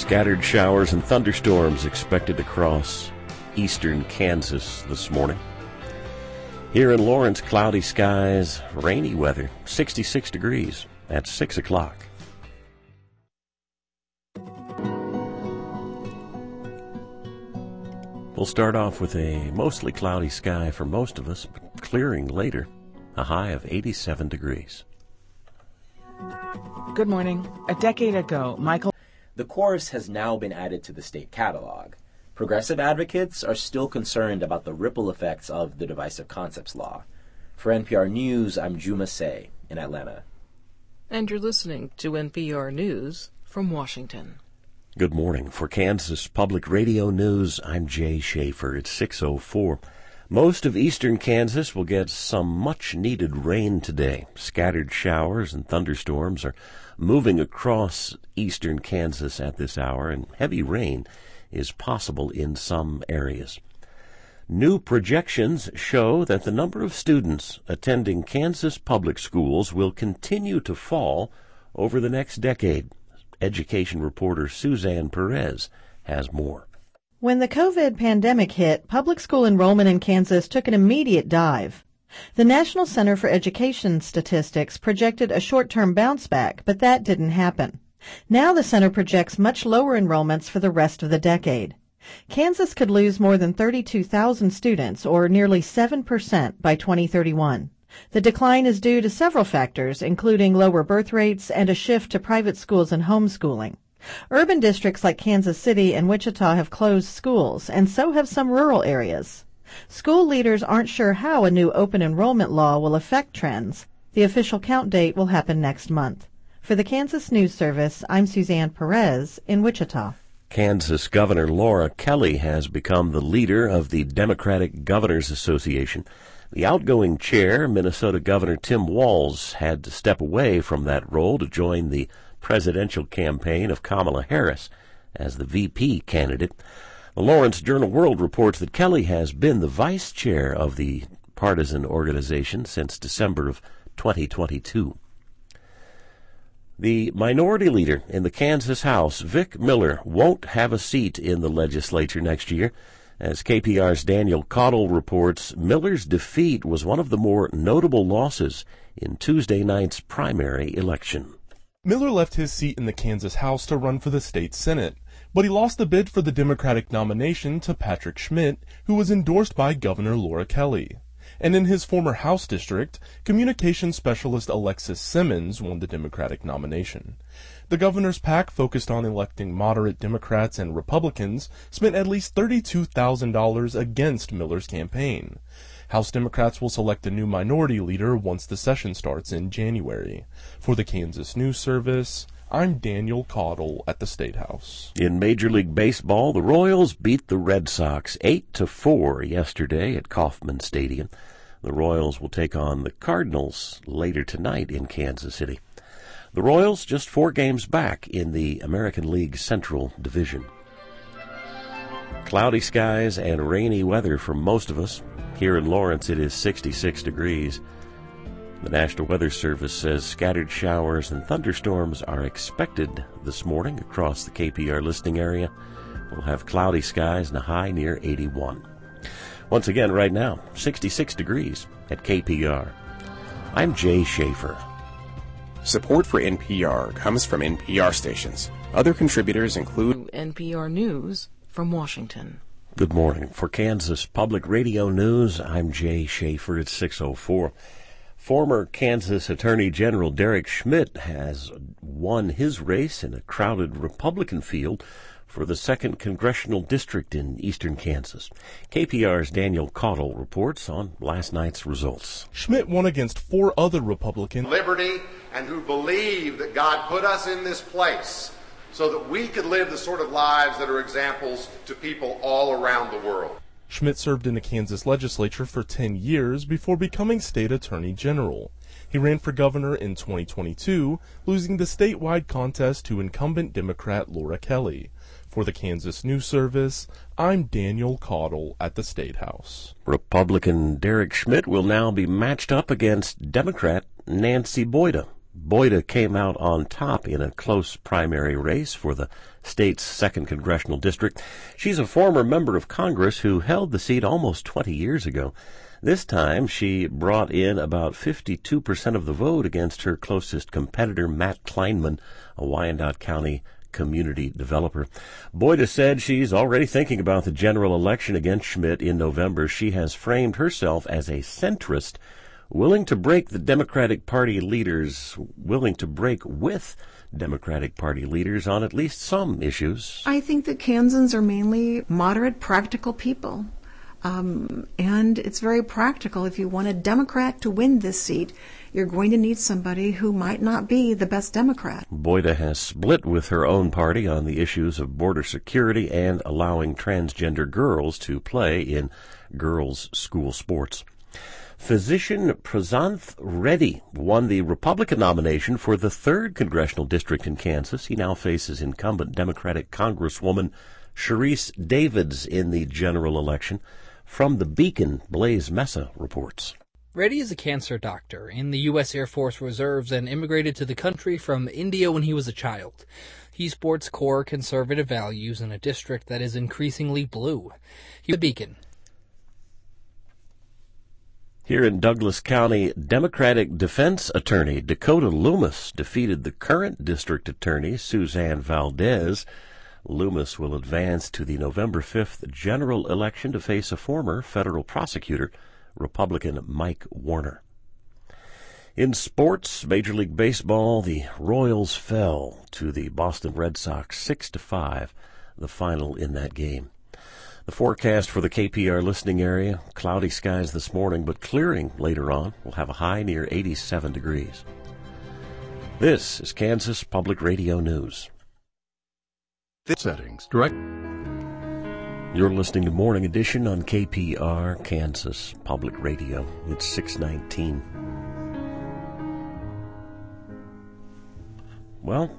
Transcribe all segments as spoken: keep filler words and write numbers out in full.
Scattered showers and thunderstorms expected across eastern Kansas this morning. Here in Lawrence, cloudy skies, rainy weather, sixty-six degrees at six o'clock. We'll start off with a mostly cloudy sky for most of us, but clearing later, a high of eighty-seven degrees. Good morning. A decade ago, Michael... The chorus has now been added to the state catalog. Progressive advocates are still concerned about the ripple effects of the Divisive Concepts Law. For N P R News, I'm Juma Say in Atlanta. And you're listening to N P R News from Washington. Good morning. For Kansas Public Radio News, I'm Jay Schaefer. It's six oh four. Most of eastern Kansas will get some much-needed rain today. Scattered showers and thunderstorms are moving across eastern Kansas at this hour, and heavy rain is possible in some areas. New projections show that the number of students attending Kansas public schools will continue to fall over the next decade. Education reporter Suzanne Perez has more. When the COVID pandemic hit, public school enrollment in Kansas took an immediate dive. The National Center for Education Statistics projected a short-term bounce back, but that didn't happen. Now the center projects much lower enrollments for the rest of the decade. Kansas could lose more than thirty-two thousand students, or nearly seven percent, by twenty thirty-one. The decline is due to several factors, including lower birth rates and a shift to private schools and homeschooling. Urban districts like Kansas City and Wichita have closed schools, and so have some rural areas. School leaders aren't sure how a new open enrollment law will affect trends. The official count date will happen next month. For the Kansas News Service, I'm Suzanne Perez in Wichita. Kansas Governor Laura Kelly has become the leader of the Democratic Governors Association. The outgoing chair, Minnesota Governor Tim Walz, had to step away from that role to join the presidential campaign of Kamala Harris as the V P candidate. The Lawrence Journal-World reports that Kelly has been the vice chair of the partisan organization since December of twenty twenty-two. The minority leader in the Kansas House, Vic Miller, won't have a seat in the legislature next year. As K P R's Daniel Cottle reports, Miller's defeat was one of the more notable losses in Tuesday night's primary election. Miller left his seat in the Kansas House to run for the state Senate, but he lost the bid for the Democratic nomination to Patrick Schmidt, who was endorsed by Governor Laura Kelly. And in his former House district, communications specialist Alexis Simmons won the Democratic nomination. The governor's PAC, focused on electing moderate Democrats and Republicans, spent at least thirty-two thousand dollars against Miller's campaign. House Democrats will select a new minority leader once the session starts in January. For the Kansas News Service, I'm Daniel Cottle at the State House. In Major League Baseball, the Royals beat the Red Sox eight to four yesterday at Kauffman Stadium. The Royals will take on the Cardinals later tonight in Kansas City. The Royals just four games back in the American League Central Division. Cloudy skies and rainy weather for most of us. Here in Lawrence, it is sixty-six degrees. The National Weather Service says scattered showers and thunderstorms are expected this morning across the K P R listening area. We'll have cloudy skies and a high near eighty-one. Once again, right now, sixty-six degrees at K P R. I'm Jay Schaefer. Support for N P R comes from N P R stations. Other contributors include N P R News from Washington. Good morning. For Kansas Public Radio News, I'm Jay Schaefer at six oh four. Former Kansas Attorney General Derek Schmidt has won his race in a crowded Republican field for the second congressional district in eastern Kansas. K P R's Daniel Cottle reports on last night's results. Schmidt won against four other Republicans. Liberty, and who believe that God put us in this place so that we could live the sort of lives that are examples to people all around the world. Schmidt served in the Kansas legislature for ten years before becoming state attorney general. He ran for governor in twenty twenty-two, losing the statewide contest to incumbent Democrat Laura Kelly. For the Kansas News Service, I'm Daniel Cottle at the State House. Republican Derek Schmidt will now be matched up against Democrat Nancy Boyda. Boyda came out on top in a close primary race for the state's second congressional district. She's a former member of Congress who held the seat almost twenty years ago. This time, she brought in about fifty-two percent of the vote against her closest competitor, Matt Kleinman, a Wyandotte County community developer. Boyda said she's already thinking about the general election against Schmidt in November. She has framed herself as a centrist, willing to break the Democratic Party leaders, willing to break with Democratic Party leaders on at least some issues. I think that Kansans are mainly moderate, practical people. Um, and it's very practical. If you want a Democrat to win this seat, you're going to need somebody who might not be the best Democrat. Boyda has split with her own party on the issues of border security and allowing transgender girls to play in girls' school sports. Physician Prasanth Reddy won the Republican nomination for the third congressional district in Kansas. He now faces incumbent Democratic Congresswoman Sharice Davids in the general election. From the Beacon, Blaze Mesa reports. Reddy is a cancer doctor in the U S Air Force Reserves and immigrated to the country from India when he was a child. He sports core conservative values in a district that is increasingly blue. He's the Beacon. Here in Douglas County, Democratic defense attorney Dakota Loomis defeated the current district attorney, Suzanne Valdez. Loomis will advance to the November fifth general election to face a former federal prosecutor, Republican Mike Warner. In sports, Major League Baseball, the Royals fell to the Boston Red Sox six to five, the final in that game. The forecast for the K P R listening area, cloudy skies this morning, but clearing later on. We'll have a high near eighty-seven degrees. This is Kansas Public Radio News. Settings. Direct. You're listening to Morning Edition on K P R, Kansas Public Radio. It's six nineteen. Well,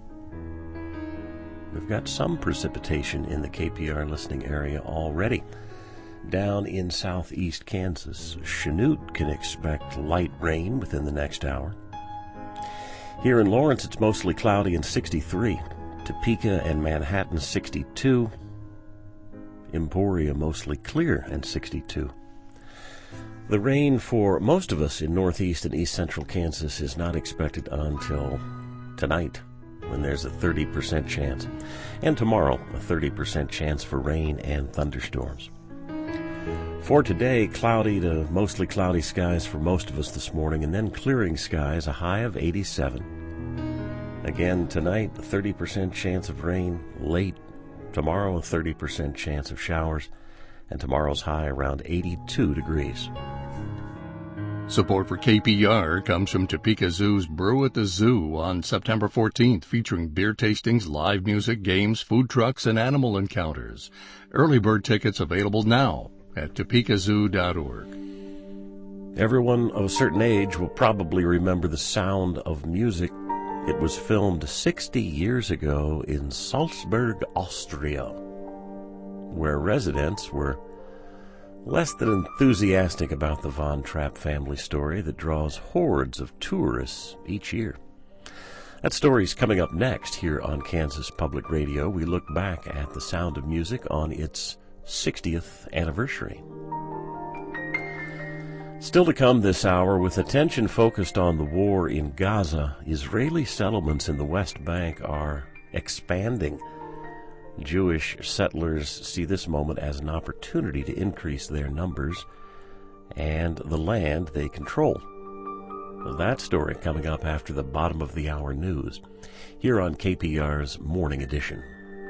we've got some precipitation in the K P R listening area already. Down in southeast Kansas, Chanute can expect light rain within the next hour. Here in Lawrence, it's mostly cloudy and sixty-three. Topeka and Manhattan, sixty-two. Emporia, mostly clear and sixty-two. The rain for most of us in northeast and east central Kansas is not expected until tonight, when there's a thirty percent chance, and tomorrow a thirty percent chance for rain and thunderstorms. For today, cloudy to mostly cloudy skies for most of us this morning, and then clearing skies, a high of eighty-seven. Again tonight, a thirty percent chance of rain late. Tomorrow, a thirty percent chance of showers, and tomorrow's high around eighty-two degrees. Support for K P R comes from Topeka Zoo's Brew at the Zoo on September fourteenth, featuring beer tastings, live music, games, food trucks, and animal encounters. Early bird tickets available now at topeka zoo dot org. Everyone of a certain age will probably remember the sound of music. It was filmed sixty years ago in Salzburg, Austria, where residents were less than enthusiastic about the Von Trapp family story that draws hordes of tourists each year. That story's coming up next here on Kansas Public Radio. We look back at the Sound of Music on its sixtieth anniversary. Still to come this hour, with attention focused on the war in Gaza, Israeli settlements in the West Bank are expanding. Jewish settlers see this moment as an opportunity to increase their numbers and the land they control. Well, that story coming up after the bottom of the hour news, here on K P R's Morning Edition.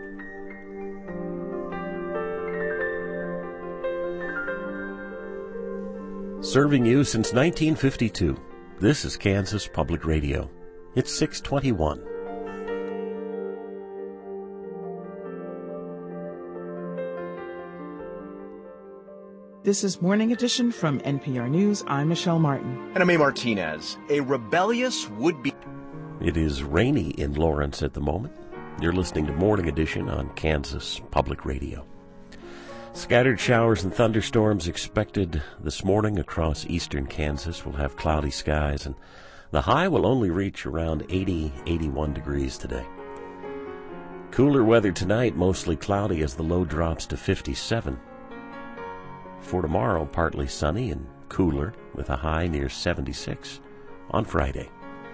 Serving you since nineteen fifty-two, this is Kansas Public Radio. It's six twenty-one. This is Morning Edition from N P R News. I'm Michelle Martin. And I'm A. Martinez. A rebellious would-be... It is rainy in Lawrence at the moment. You're listening to Morning Edition on Kansas Public Radio. Scattered showers and thunderstorms expected this morning across eastern Kansas. We'll have cloudy skies and The high will only reach around eighty, eighty-one degrees today. Cooler weather tonight, mostly cloudy as the low drops to fifty-seven. For tomorrow, partly sunny and cooler with a high near seventy-six on Friday.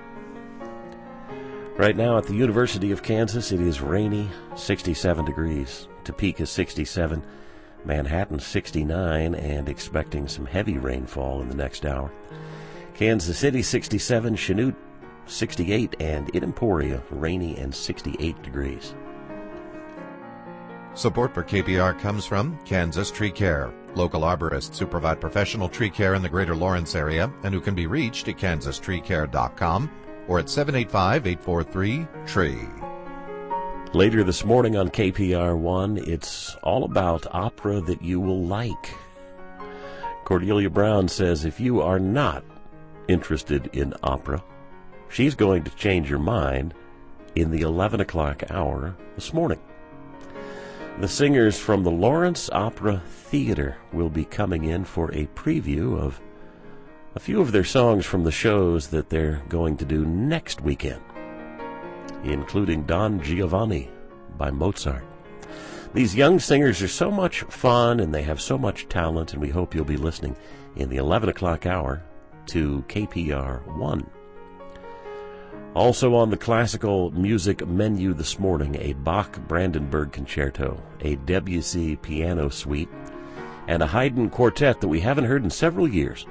Right now at the University of Kansas, it is rainy, sixty-seven degrees. Topeka, sixty-seven. Manhattan, sixty-nine, and expecting some heavy rainfall in the next hour. Kansas City, sixty-seven. Chanute, sixty-eight. And in Emporia, rainy and sixty-eight degrees. Support for K P R comes from Kansas Tree Care, local arborists who provide professional tree care in the greater Lawrence area and who can be reached at kansas tree care dot com or at seven eight five, eight four three, tree. Later this morning on K P R one, it's all about opera that you will like. Cordelia Brown says if you are not interested in opera, she's going to change your mind in the eleven o'clock hour this morning. The singers from the Lawrence Opera Theater will be coming in for a preview of a few of their songs from the shows that they're going to do next weekend, including Don Giovanni by Mozart. These young singers are so much fun and they have so much talent, and we hope you'll be listening in the eleven o'clock hour to K P R one. Also on the classical music menu this morning, a Bach Brandenburg Concerto, a Debussy Piano Suite, and a Haydn Quartet that we haven't heard in several years.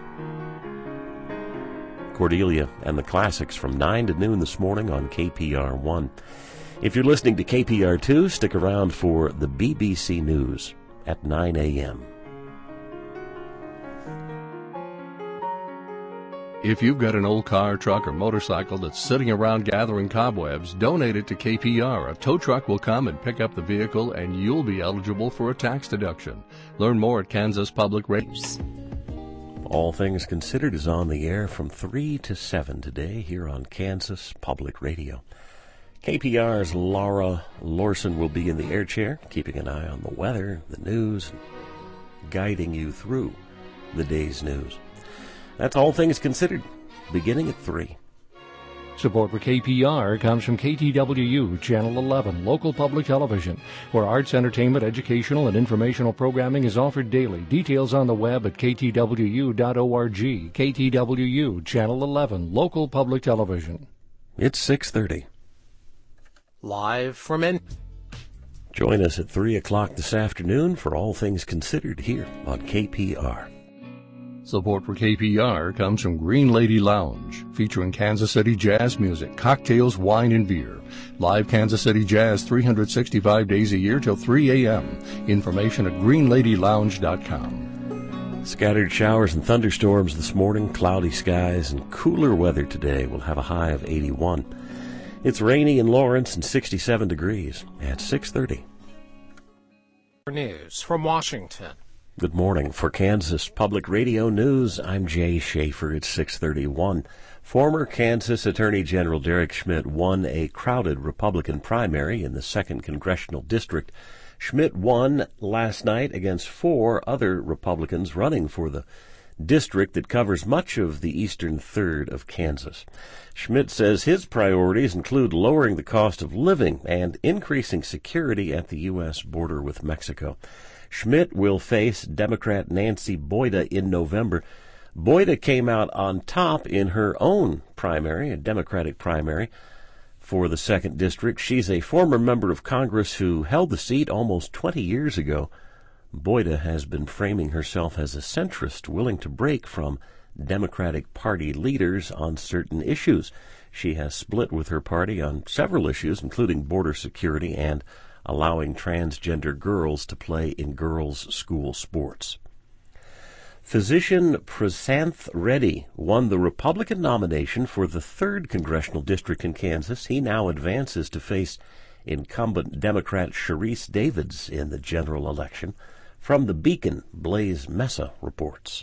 Cordelia and the classics from nine to noon this morning on K P R one. If you're listening to K P R two, stick around for the B B C News at nine a.m. If you've got an old car, truck, or motorcycle that's sitting around gathering cobwebs, donate it to K P R. A tow truck will come and pick up the vehicle, and you'll be eligible for a tax deduction. Learn more at Kansas Public Radio. All Things Considered is on the air from three to seven today here on Kansas Public Radio. K P R's Laura Lorson will be in the air chair, keeping an eye on the weather, the news, guiding you through the day's news. That's All Things Considered, beginning at three. Support for K P R comes from K T W U, Channel eleven, local public television, where arts, entertainment, educational, and informational programming is offered daily. Details on the web at k t w u dot org. K T W U, Channel eleven, local public television. It's six thirty. Live from N. Join us at three o'clock this afternoon for All Things Considered here on K P R. Support for K P R comes from Green Lady Lounge, featuring Kansas City jazz music, cocktails, wine, and beer. Live Kansas City jazz three hundred sixty-five days a year till three a.m. Information at green lady lounge dot com. Scattered showers and thunderstorms this morning, cloudy skies, and cooler weather today. We'll have a high of eighty-one. It's rainy in Lawrence and sixty-seven degrees at six thirty. News from Washington. Good morning. For Kansas Public Radio News, I'm Jay Schaefer at six thirty-one. Former Kansas Attorney General Derek Schmidt won a crowded Republican primary in the second Congressional District. Schmidt won last night against four other Republicans running for the district that covers much of the eastern third of Kansas. Schmidt says his priorities include lowering the cost of living and increasing security at the U S border with Mexico. Schmidt will face Democrat Nancy Boyda in November. Boyda came out on top in her own primary, a Democratic primary, for the second district. She's a former member of Congress who held the seat almost twenty years ago. Boyda has been framing herself as a centrist, willing to break from Democratic Party leaders on certain issues. She has split with her party on several issues, including border security and allowing transgender girls to play in girls' school sports. Physician Prasanth Reddy won the Republican nomination for the third Congressional District in Kansas. He now advances to face incumbent Democrat Sharice Davids in the general election. From the Beacon, Blaze Mesa reports.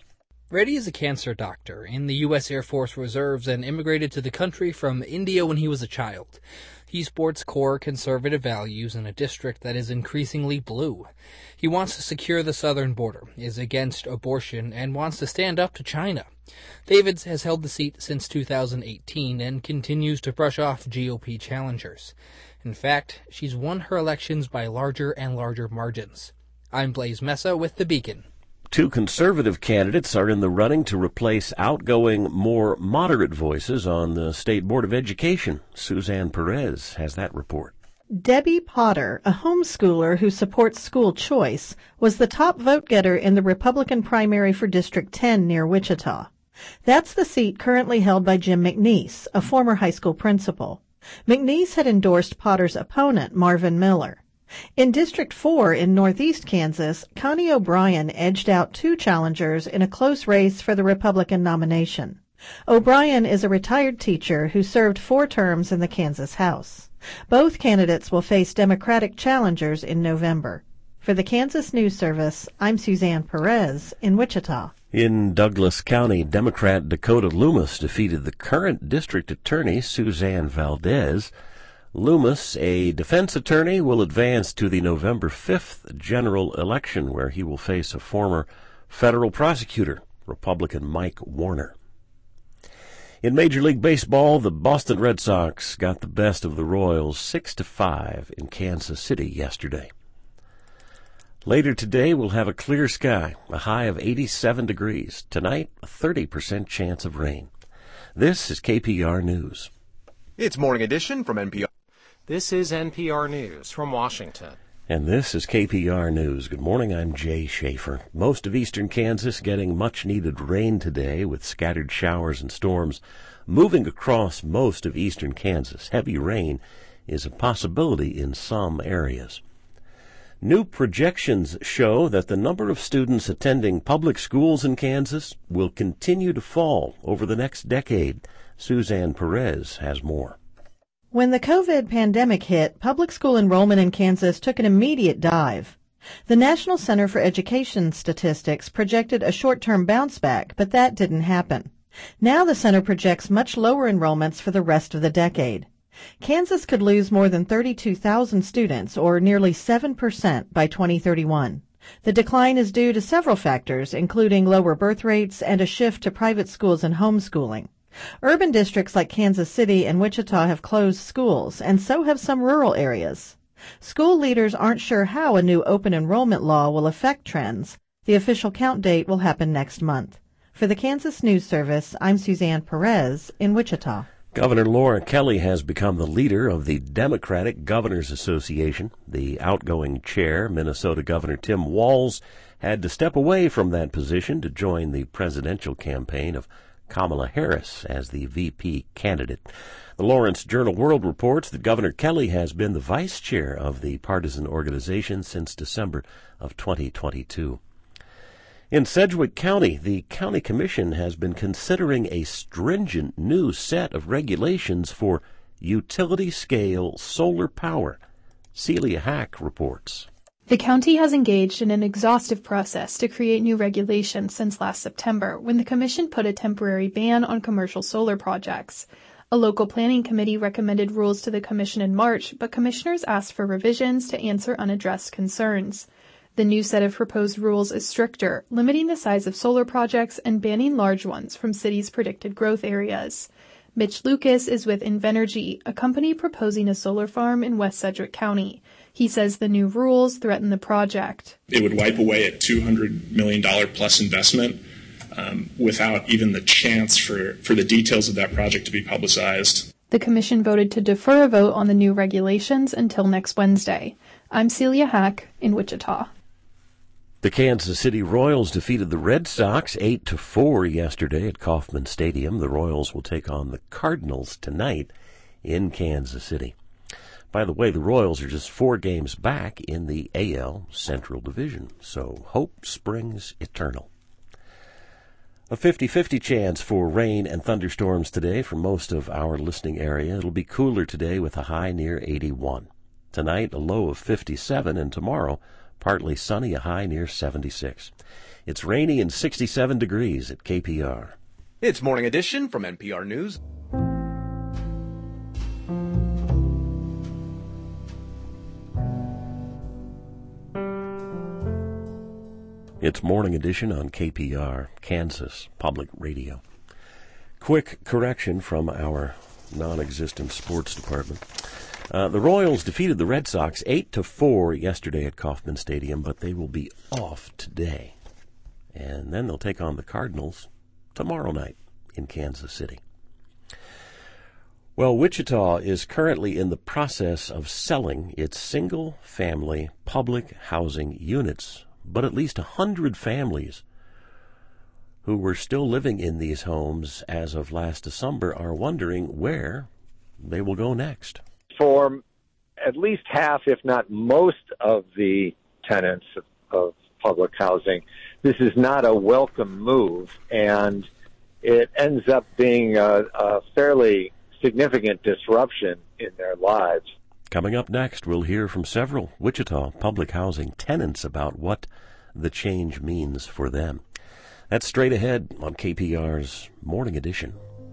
Reddy is a cancer doctor in the U S Air Force Reserves and immigrated to the country from India when he was a child. He sports core conservative values in a district that is increasingly blue. He wants to secure the southern border, is against abortion, and wants to stand up to China. Davids has held the seat since two thousand eighteen and continues to brush off G O P challengers. In fact, she's won her elections by larger and larger margins. I'm Blaise Mesa with The Beacon. Two conservative candidates are in the running to replace outgoing, more moderate voices on the State Board of Education. Suzanne Perez has that report. Debbie Potter, a homeschooler who supports school choice, was the top vote-getter in the Republican primary for District ten near Wichita. That's the seat currently held by Jim McNeese, a former high school principal. McNeese had endorsed Potter's opponent, Marvin Miller. In District four in northeast Kansas, Connie O'Brien edged out two challengers in a close race for the Republican nomination. O'Brien is a retired teacher who served four terms in the Kansas House. Both candidates will face Democratic challengers in November. For the Kansas News Service, I'm Suzanne Perez in Wichita. In Douglas County, Democrat Dakota Loomis defeated the current district attorney, Suzanne Valdez. Loomis, a defense attorney, will advance to the November fifth general election, where he will face a former federal prosecutor, Republican Mike Warner. In Major League Baseball, the Boston Red Sox got the best of the Royals six to five in Kansas City yesterday. Later today, we'll have a clear sky, a high of eighty-seven degrees. Tonight, a thirty percent chance of rain. This is K P R News. It's Morning Edition from N P R. This is N P R News from Washington. And this is K P R News. Good morning, I'm Jay Schaefer. Most of eastern Kansas getting much-needed rain today with scattered showers and storms moving across most of eastern Kansas. Heavy rain is a possibility in some areas. New projections show that the number of students attending public schools in Kansas will continue to fall over the next decade. Suzanne Perez has more. When the COVID pandemic hit, public school enrollment in Kansas took an immediate dive. The National Center for Education Statistics projected a short-term bounce back, but that didn't happen. Now the center projects much lower enrollments for the rest of the decade. Kansas could lose more than thirty-two thousand students, or nearly seven percent, by twenty thirty-one. The decline is due to several factors, including lower birth rates and a shift to private schools and homeschooling. Urban districts like Kansas City and Wichita have closed schools, and so have some rural areas. School leaders aren't sure how a new open enrollment law will affect trends. The official count date will happen next month. For the Kansas News Service, I'm Suzanne Perez in Wichita. Governor Laura Kelly has become the leader of the Democratic Governors Association. The outgoing chair, Minnesota Governor Tim Walz, had to step away from that position to join the presidential campaign of Kamala Harris as the V P candidate. The Lawrence Journal-World reports that Governor Kelly has been the vice chair of the partisan organization since December of twenty twenty-two. In Sedgwick County, the county commission has been considering a stringent new set of regulations for utility-scale solar power. Celia Hack reports. The county has engaged in an exhaustive process to create new regulations since last September, when the commission put a temporary ban on commercial solar projects. A local planning committee recommended rules to the commission in March, but commissioners asked for revisions to answer unaddressed concerns. The new set of proposed rules is stricter, limiting the size of solar projects and banning large ones from cities' predicted growth areas. Mitch Lucas is with Invenergy, a company proposing a solar farm in West Sedgwick County. He says the new rules threaten the project. It would wipe away a two hundred million dollars plus investment um, without even the chance for, for the details of that project to be publicized. The commission voted to defer a vote on the new regulations until next Wednesday. I'm Celia Hack in Wichita. The Kansas City Royals defeated the Red Sox eight to four yesterday at Kauffman Stadium. The Royals will take on the Cardinals tonight in Kansas City. By the way, the Royals are just four games back in the A L Central Division, so hope springs eternal. A fifty-fifty chance for rain and thunderstorms today for most of our listening area. It'll be cooler today with a high near eighty-one. Tonight, a low of fifty-seven, and tomorrow, Partly sunny, a high near seventy-six. It's rainy and sixty-seven degrees at K P R. It's Morning Edition from N P R News. It's Morning Edition on K P R, Kansas Public Radio. Quick correction from our non-existent sports department. Uh, the Royals defeated the Red Sox eight to four yesterday at Kauffman Stadium, but they will be off today. And then they'll take on the Cardinals tomorrow night in Kansas City. Well, Wichita is currently in the process of selling its single-family public housing units, but at least one hundred families who were still living in these homes as of last December are wondering where they will go next. For at least half, if not most, of the tenants of, of public housing, this is not a welcome move, and it ends up being a, a fairly significant disruption in their lives. Coming up next, we'll hear from several Wichita public housing tenants about what the change means for them. That's straight ahead on K P R's Morning Edition.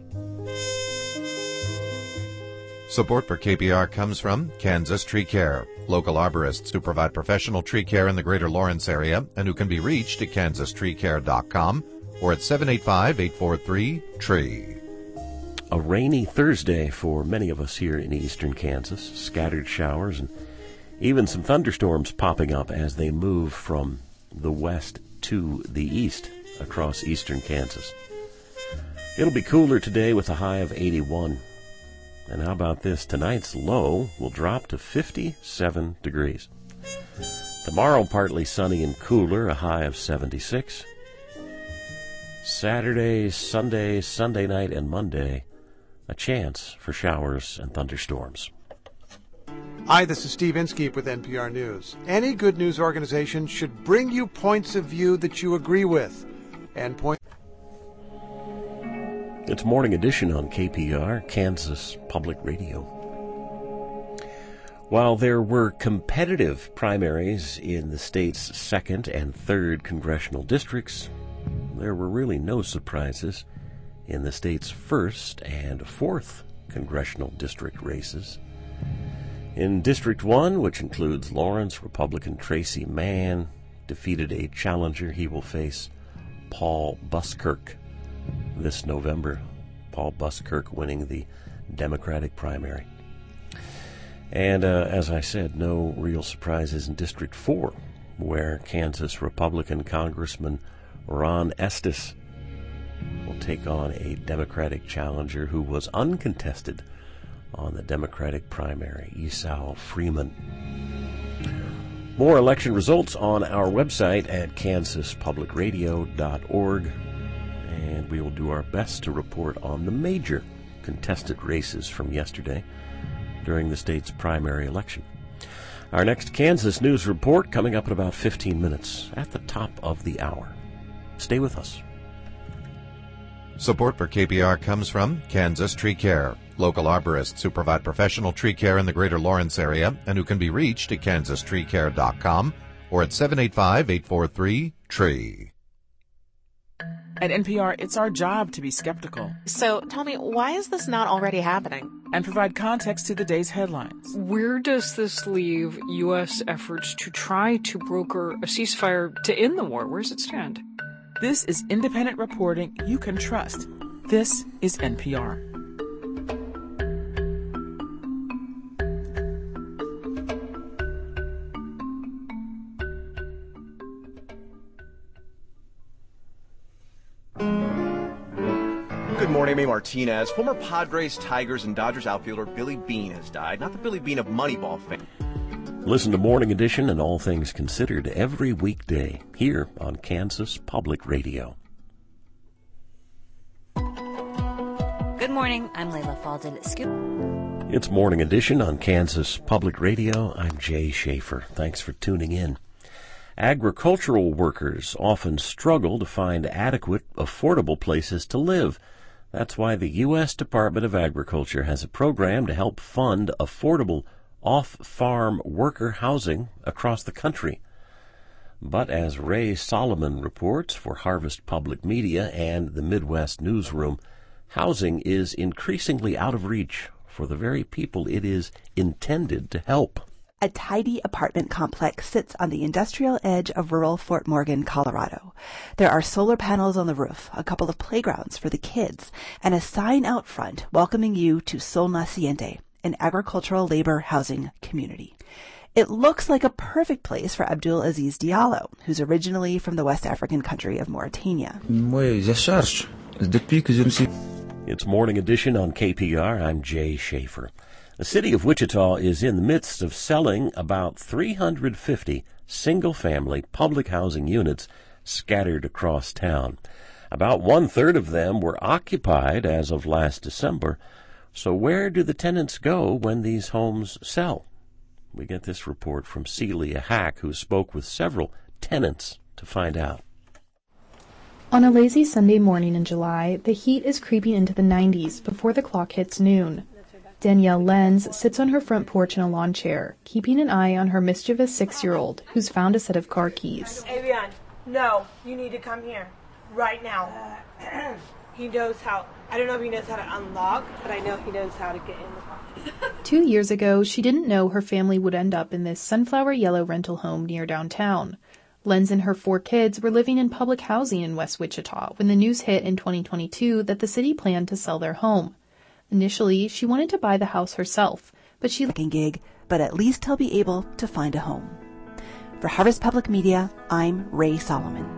Support for K P R comes from Kansas Tree Care, local arborists who provide professional tree care in the greater Lawrence area and who can be reached at kansas tree care dot com or at seven eight five, eight four three, T R E E. A rainy Thursday for many of us here in eastern Kansas. Scattered showers and even some thunderstorms popping up as they move from the west to the east across eastern Kansas. It'll be cooler today with a high of eighty-one. And how about this? Tonight's low will drop to fifty-seven degrees. Tomorrow, partly sunny and cooler, a high of seventy-six. Saturday, Sunday, Sunday night, and Monday, a chance for showers and thunderstorms. Hi, this is Steve Inskeep with N P R News. Any good news organization should bring you points of view that you agree with. And point. It's Morning Edition on K P R, Kansas Public Radio. While there were competitive primaries in the state's second and third congressional districts, there were really no surprises in the state's first and fourth congressional district races. In District one, which includes Lawrence, Republican Tracy Mann defeated a challenger. He will face Paul Buskirk this November. Paul Buskirk winning the Democratic primary. And uh, as I said, no real surprises in District four, where Kansas Republican Congressman Ron Estes will take on a Democratic challenger who was uncontested on the Democratic primary, Esau Freeman. More election results on our website at kansas public radio dot org, and we will do our best to report on the major contested races from yesterday during the state's primary election. Our next Kansas News Report coming up in about fifteen minutes at the top of the hour. Stay with us. Support for K P R comes from Kansas Tree Care, local arborists who provide professional tree care in the greater Lawrence area and who can be reached at kansas tree care dot com or at seven eight five, eight four three, T R E E. At N P R, it's our job to be skeptical. So tell me, why is this not already happening? And provide context to the day's headlines. Where does this leave U S efforts to try to broker a ceasefire to end the war? Where does it stand? This is independent reporting you can trust. This is N P R. Good morning, I'm Amy Martinez. Former Padres, Tigers, and Dodgers outfielder Billy Beane has died. Not the Billy Beane of Moneyball fame. Listen to Morning Edition and All Things Considered every weekday here on Kansas Public Radio. Good morning, I'm Layla Falden. Scoop. It's Morning Edition on Kansas Public Radio. I'm Jay Schaefer. Thanks for tuning in. Agricultural workers often struggle to find adequate, affordable places to live. That's why the U S Department of Agriculture has a program to help fund affordable off-farm worker housing across the country. But as Ray Solomon reports for Harvest Public Media and the Midwest Newsroom, housing is increasingly out of reach for the very people it is intended to help. A tidy apartment complex sits on the industrial edge of rural Fort Morgan, Colorado. There are solar panels on the roof, a couple of playgrounds for the kids, and a sign out front welcoming you to Sol Naciente, an agricultural labor housing community. It looks like a perfect place for Abdul Aziz Diallo, who's originally from the West African country of Mauritania. It's Morning Edition on K P R. I'm Jay Schaefer. The city of Wichita is in the midst of selling about three hundred fifty single-family public housing units scattered across town. About one-third of them were occupied as of last December. So where do the tenants go when these homes sell? We get this report from Celia Hack, who spoke with several tenants to find out. On a lazy Sunday morning in July, the heat is creeping into the nineties before the clock hits noon. Danielle Lenz sits on her front porch in a lawn chair, keeping an eye on her mischievous six-year-old, who's found a set of car keys. Avian, no, you need to come here, right now. He knows how, I don't know if he knows how to unlock, but I know he knows how to get in the car. Two years ago, she didn't know her family would end up in this sunflower yellow rental home near downtown. Lenz and her four kids were living in public housing in West Wichita when the news hit in twenty twenty-two that the city planned to sell their home. Initially, she wanted to buy the house herself, but she looking gig, but at least he'll be able to find a home. For Harvest Public Media, I'm Ray Solomon.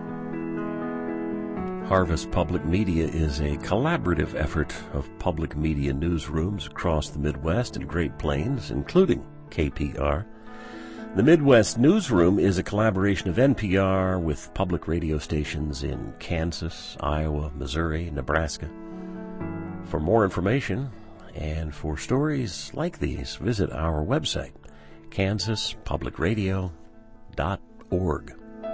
Harvest Public Media is a collaborative effort of public media newsrooms across the Midwest and Great Plains, including K P R. The Midwest Newsroom is a collaboration of N P R with public radio stations in Kansas, Iowa, Missouri, Nebraska. For more information and for stories like these, visit our website, kansas public radio dot org.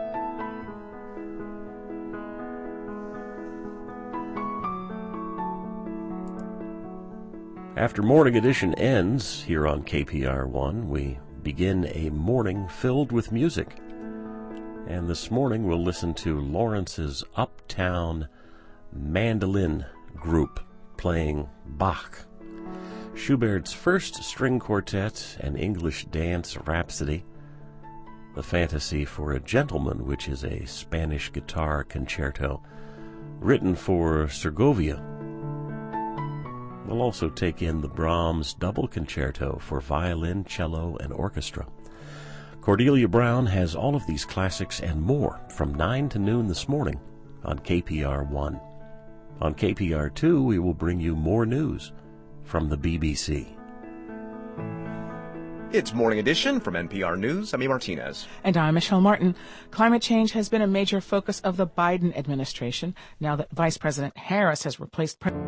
After Morning Edition ends here on K P R one, we begin a morning filled with music. And this morning we'll listen to Lawrence's Uptown Mandolin Group playing Bach, Schubert's First String Quartet, an English dance rhapsody, The Fantasy for a Gentleman, which is a Spanish guitar concerto written for Segovia. We'll also take in the Brahms Double Concerto for violin, cello, and orchestra. Cordelia Brown has all of these classics and more from nine to noon this morning on K P R one. On K P R two, we will bring you more news from the B B C. It's Morning Edition from N P R News. I'm E. Martinez. And I'm Michelle Martin. Climate change has been a major focus of the Biden administration now that Vice President Harris has replaced President.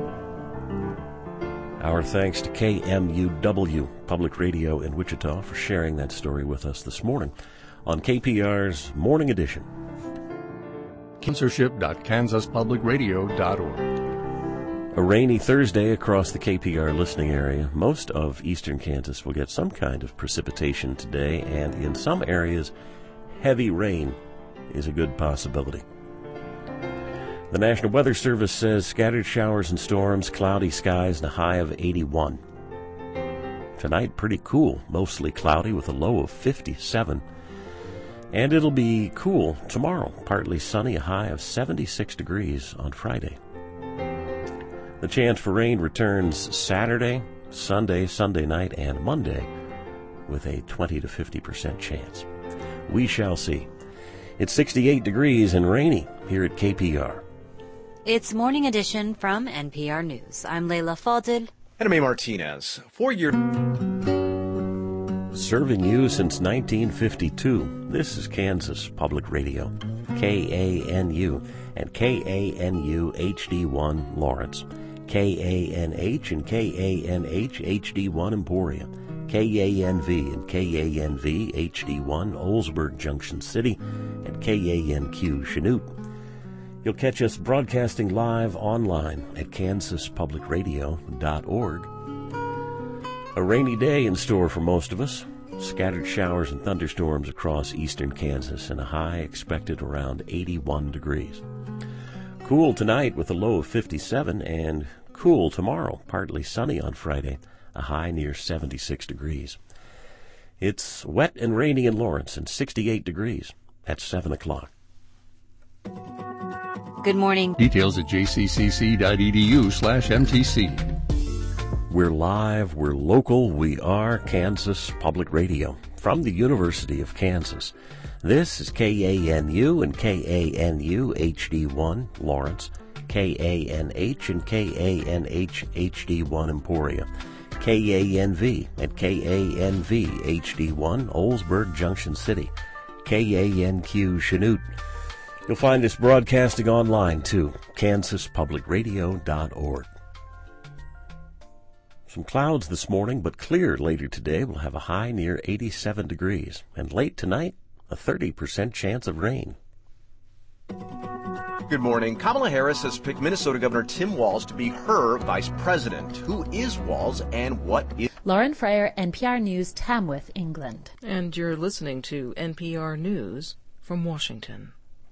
Our thanks to K M U W Public Radio in Wichita for sharing that story with us this morning on K P R's Morning Edition. Sponsorship dot kansas public radio dot org. A rainy Thursday across the K P R listening area. Most of eastern Kansas will get some kind of precipitation today, and in some areas, heavy rain is a good possibility. The National Weather Service says scattered showers and storms, cloudy skies, and a high of eighty-one. Tonight, pretty cool, mostly cloudy with a low of fifty-seven. And it'll be cool tomorrow, partly sunny, a high of seventy-six degrees on Friday. The chance for rain returns Saturday, Sunday, Sunday night, and Monday with a twenty to fifty percent chance. We shall see. It's sixty-eight degrees and rainy here at K P R. It's Morning Edition from N P R News. I'm Leila Fadel. And I'm A. Martinez. Four years. Serving you since nineteen fifty-two, this is Kansas Public Radio, K A N U, and K A N U H D one Lawrence, K A N H and K A N H H D one Emporia, K A N V and K A N V H D one Oldsburg Junction City, and K A N Q Chanute. You'll catch us broadcasting live online at kansas public radio dot org. A rainy day in store for most of us. Scattered showers and thunderstorms across eastern Kansas and a high expected around eighty-one degrees. Cool tonight with a low of fifty-seven and cool tomorrow, partly sunny on Friday, a high near seventy-six degrees. It's wet and rainy in Lawrence and sixty-eight degrees at seven o'clock. Good morning. Details at jccc.edu slash MTC. We're live, we're local, we are Kansas Public Radio from the University of Kansas. This is K A N U and K A N U H D one Lawrence, K A N H and K A N H H D one Emporia, K A N V at K A N V H D one Oldsburg Junction City, K A N Q Chanute. You'll find us broadcasting online too, kansas public radio dot org. Some clouds this morning, but clear later today. We'll have a high near eighty-seven degrees. And late tonight, a thirty percent chance of rain. Good morning. Kamala Harris has picked Minnesota Governor Tim Walz to be her vice president. Who is Walz and what is... Lauren Fryer, N P R News, Tamworth, England. And you're listening to N P R News from Washington.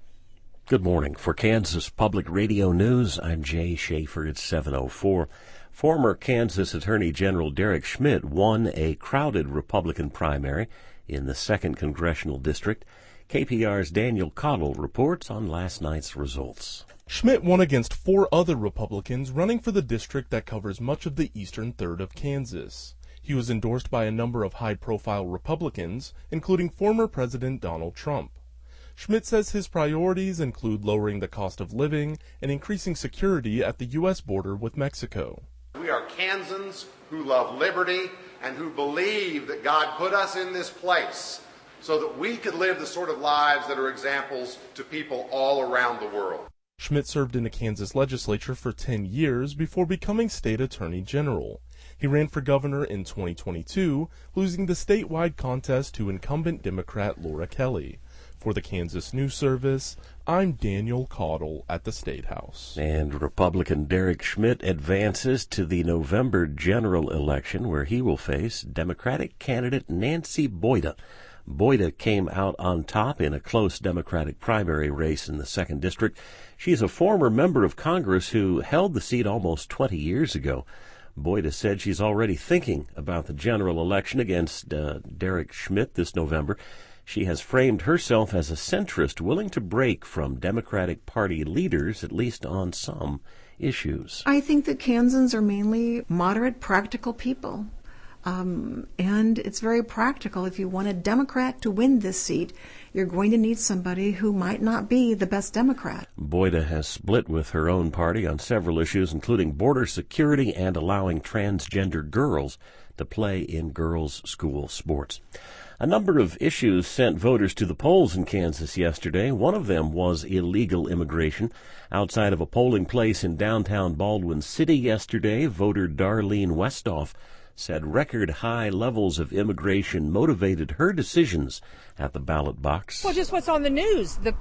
Good morning. For Kansas Public Radio News, I'm Jay Schaefer. It's seven oh four. Former Kansas Attorney General Derek Schmidt won a crowded Republican primary in the second Congressional District. K P R's Daniel Cottle reports on last night's results. Schmidt won against four other Republicans running for the district that covers much of the eastern third of Kansas. He was endorsed by a number of high-profile Republicans, including former President Donald Trump. Schmidt says his priorities include lowering the cost of living and increasing security at the U S border with Mexico. We are Kansans who love liberty and who believe that God put us in this place so that we could live the sort of lives that are examples to people all around the world. Schmidt served in the Kansas legislature for ten years before becoming state attorney general. He ran for governor in twenty twenty-two, losing the statewide contest to incumbent Democrat Laura Kelly. For the Kansas News Service, I'm Daniel Cottle at the State House. And Republican Derek Schmidt advances to the November general election, where he will face Democratic candidate Nancy Boyda. Boyda came out on top in a close Democratic primary race in the second District. She's a former member of Congress who held the seat almost twenty years ago. Boyda said she's already thinking about the general election against uh, Derek Schmidt this November. She has framed herself as a centrist willing to break from Democratic Party leaders, at least on some issues. I think that Kansans are mainly moderate, practical people. Um, and it's very practical. If you want a Democrat to win this seat, you're going to need somebody who might not be the best Democrat. Boyda has split with her own party on several issues, including border security and allowing transgender girls to play in girls' school sports. A number of issues sent voters to the polls in Kansas yesterday. One of them was illegal immigration. Outside of a polling place in downtown Baldwin City yesterday, voter Darlene Westhoff said record high levels of immigration motivated her decisions at the ballot box. Well, just what's on the news, the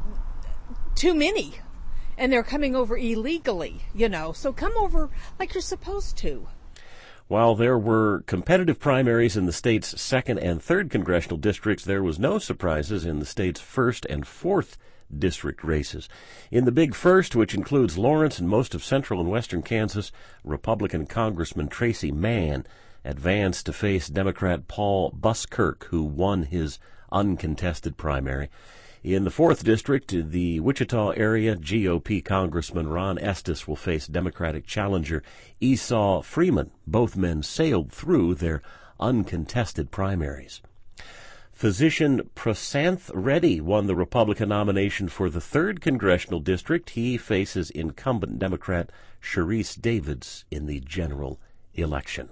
too many, and they're coming over illegally, you know, so come over like you're supposed to. While there were competitive primaries in the state's second and third congressional districts, there was no surprises in the state's first and fourth district races. In the Big First, which includes Lawrence and most of central and western Kansas, Republican Congressman Tracy Mann advanced to face Democrat Paul Buskirk, who won his uncontested primary. In the fourth District, the Wichita area, G O P Congressman Ron Estes will face Democratic challenger Esau Freeman. Both men sailed through their uncontested primaries. Physician Prasanth Reddy won the Republican nomination for the third Congressional District. He faces incumbent Democrat Sharice Davids in the general election.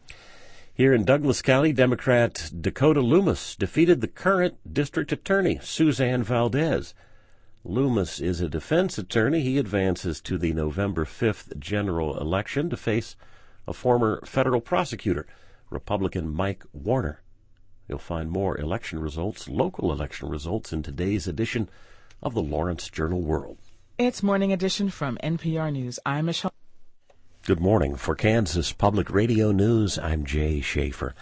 Here in Douglas County, Democrat Dakota Loomis defeated the current district attorney, Suzanne Valdez. Loomis is a defense attorney. He advances to the November fifth general election to face a former federal prosecutor, Republican Mike Warner. You'll find more election results, local election results, in today's edition of the Lawrence Journal-World. It's Morning Edition from N P R News. I'm Michelle. Good morning. For Kansas Public Radio News, I'm Jay Schaefer.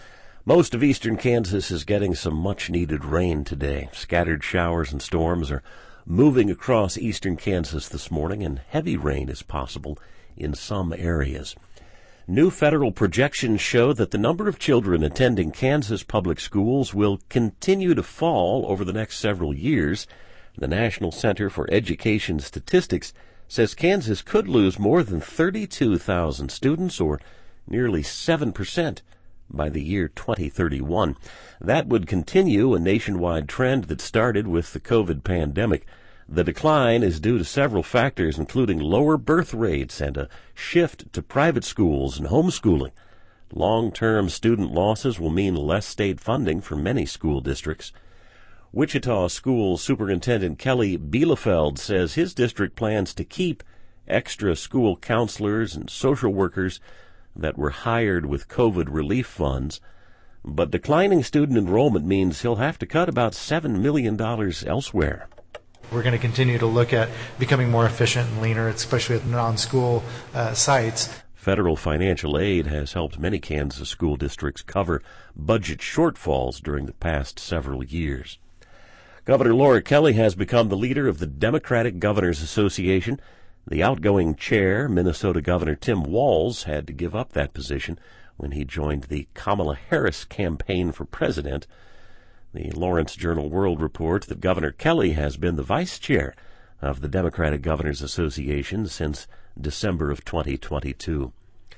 Most of eastern Kansas is getting some much-needed rain today. Scattered showers and storms are moving across eastern Kansas this morning, and heavy rain is possible in some areas. New federal projections show that the number of children attending Kansas public schools will continue to fall over the next several years. The National Center for Education Statistics says Kansas could lose more than thirty-two thousand students, or nearly seven percent, by the year twenty thirty-one. That would continue a nationwide trend that started with the COVID pandemic. The decline is due to several factors, including lower birth rates and a shift to private schools and homeschooling. Long-term student losses will mean less state funding for many school districts. Wichita School Superintendent Kelly Bielefeld says his district plans to keep extra school counselors and social workers that were hired with COVID relief funds. But declining student enrollment means he'll have to cut about seven million dollars elsewhere. We're going to continue to look at becoming more efficient and leaner, especially at non-school uh, sites. Federal financial aid has helped many Kansas school districts cover budget shortfalls during the past several years. Governor Laura Kelly has become the leader of the Democratic Governors Association. The outgoing chair, Minnesota Governor Tim Walz, had to give up that position when he joined the Kamala Harris campaign for president. The Lawrence Journal-World reports that Governor Kelly has been the vice chair of the Democratic Governors Association since December of twenty twenty-two.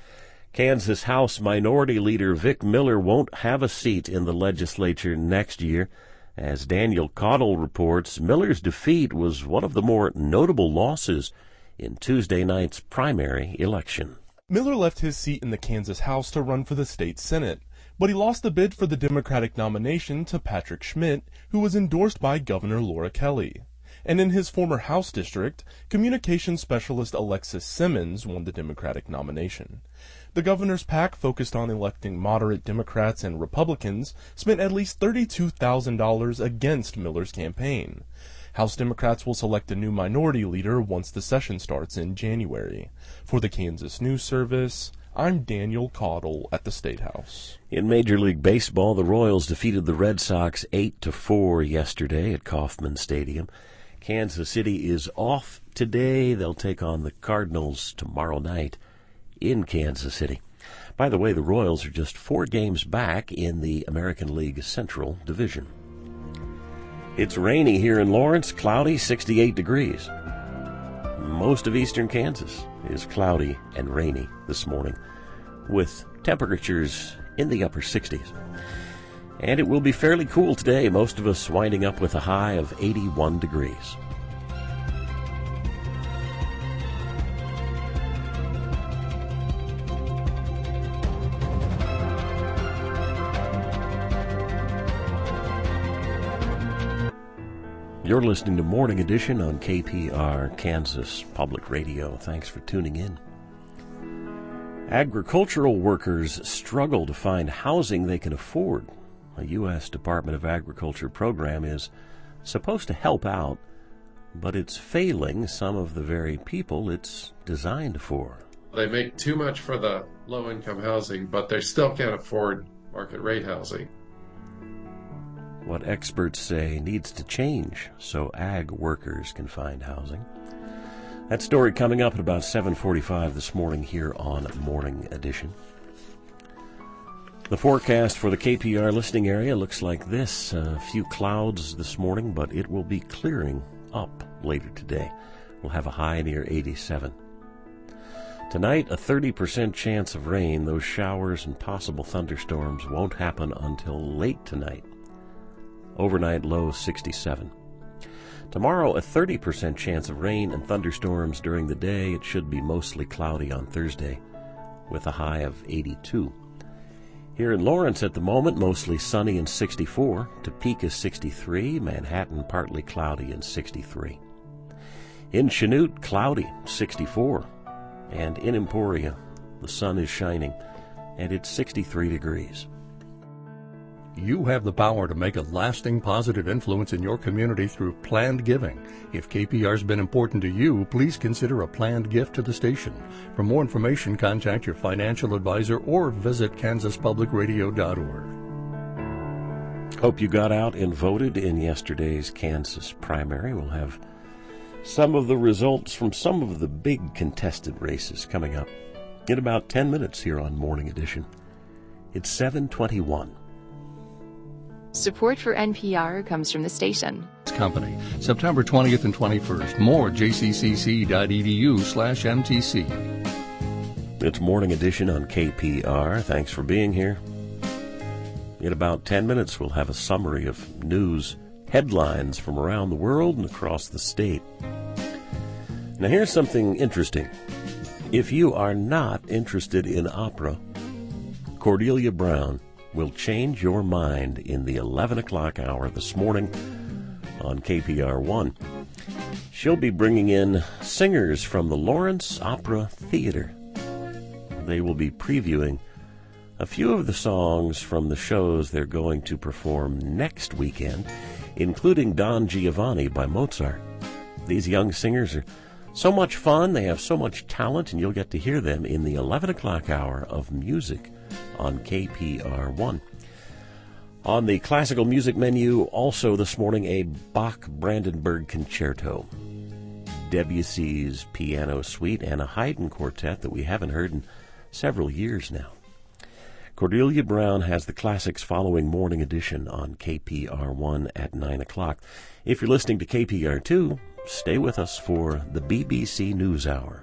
Kansas House Minority Leader Vic Miller won't have a seat in the legislature next year. As Daniel Caudle reports, Miller's defeat was one of the more notable losses in Tuesday night's primary election. Miller left his seat in the Kansas House to run for the state Senate, but he lost the bid for the Democratic nomination to Patrick Schmidt, who was endorsed by Governor Laura Kelly. And in his former House district, communications specialist Alexis Simmons won the Democratic nomination. The governor's PAC, focused on electing moderate Democrats and Republicans, spent at least thirty-two thousand dollars against Miller's campaign. House Democrats will select a new minority leader once the session starts in January. For the Kansas News Service, I'm Daniel Caudle at the State House. In Major League Baseball, the Royals defeated the Red Sox eight to four yesterday at Kauffman Stadium. Kansas City is off today. They'll take on the Cardinals tomorrow night in Kansas City. By the way, the Royals are just four games back in the American League Central Division. It's rainy here in Lawrence, cloudy, sixty-eight degrees. Most of eastern Kansas is cloudy and rainy this morning, with temperatures in the upper sixties. And it will be fairly cool today, most of us winding up with a high of eighty-one degrees. You're listening to Morning Edition on K P R Kansas Public Radio. Thanks for tuning in. Agricultural workers struggle to find housing they can afford. A U S Department of Agriculture program is supposed to help out, but it's failing some of the very people it's designed for. They make too much for the low-income housing, but they still can't afford market-rate housing. What experts say needs to change so ag workers can find housing. That story coming up at about seven forty-five this morning here on Morning Edition. The forecast for the K P R listening area looks like this. A few clouds this morning, but it will be clearing up later today. We'll have a high near eighty-seven. Tonight, a thirty percent chance of rain. Those showers and possible thunderstorms won't happen until late tonight. Overnight low sixty-seven. Tomorrow, a thirty percent chance of rain and thunderstorms during the day. It should be mostly cloudy on Thursday with a high of eighty-two. Here in Lawrence at the moment, mostly sunny and sixty-four. Topeka sixty-three. Manhattan partly cloudy and sixty-three. In Chanute, cloudy, sixty-four. And in Emporia, the sun is shining, and it's sixty-three degrees. You have the power to make a lasting positive influence in your community through planned giving. If K P R's been important to you, please consider a planned gift to the station. For more information, contact your financial advisor or visit kansas public radio dot org. Hope you got out and voted in yesterday's Kansas primary. We'll have some of the results from some of the big contested races coming up in about ten minutes here on Morning Edition. It's seven twenty-one. Support for N P R comes from the station. Company, September twentieth and twenty-first. More jccc.edu slash MTC. It's Morning Edition on K P R. Thanks for being here. In about ten minutes, we'll have a summary of news headlines from around the world and across the state. Now, here's something interesting. If you are not interested in opera, Cordelia Brown will change your mind in the eleven o'clock hour this morning on K P R one. She'll be bringing in singers from the Lawrence Opera Theater. They will be previewing a few of the songs from the shows they're going to perform next weekend, including Don Giovanni by Mozart. These young singers are so much fun, they have so much talent, and you'll get to hear them in the eleven o'clock hour of music on K P R one. On the classical music menu, also this morning, a Bach-Brandenburg Concerto, Debussy's Piano Suite, and a Haydn Quartet that we haven't heard in several years now. Cordelia Brown has the classics following Morning Edition on K P R one at nine o'clock. If you're listening to K P R two, stay with us for the B B C NewsHour.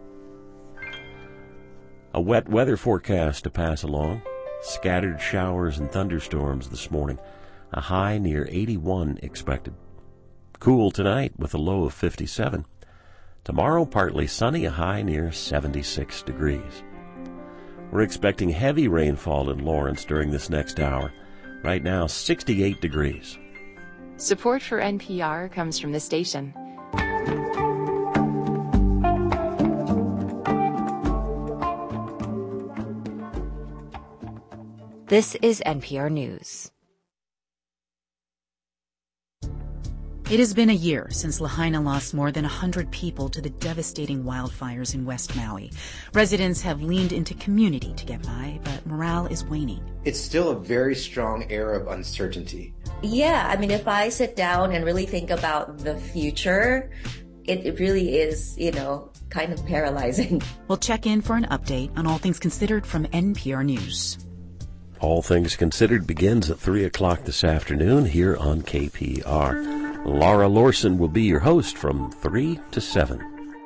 A wet weather forecast to pass along. Scattered showers and thunderstorms this morning. A high near eighty-one expected. Cool tonight with a low of fifty-seven. Tomorrow partly sunny, a high near seventy-six degrees. We're expecting heavy rainfall in Lawrence during this next hour. Right now, sixty-eight degrees. Support for N P R comes from the station. This is N P R News. It has been a year since Lahaina lost more than one hundred people to the devastating wildfires in West Maui. Residents have leaned into community to get by, but morale is waning. It's still a very strong air of uncertainty. Yeah, I mean, if I sit down and really think about the future, it, it really is, you know, kind of paralyzing. We'll check in for an update on All Things Considered from N P R News. All Things Considered begins at three o'clock this afternoon here on K P R. Laura Lorson will be your host from three to seven.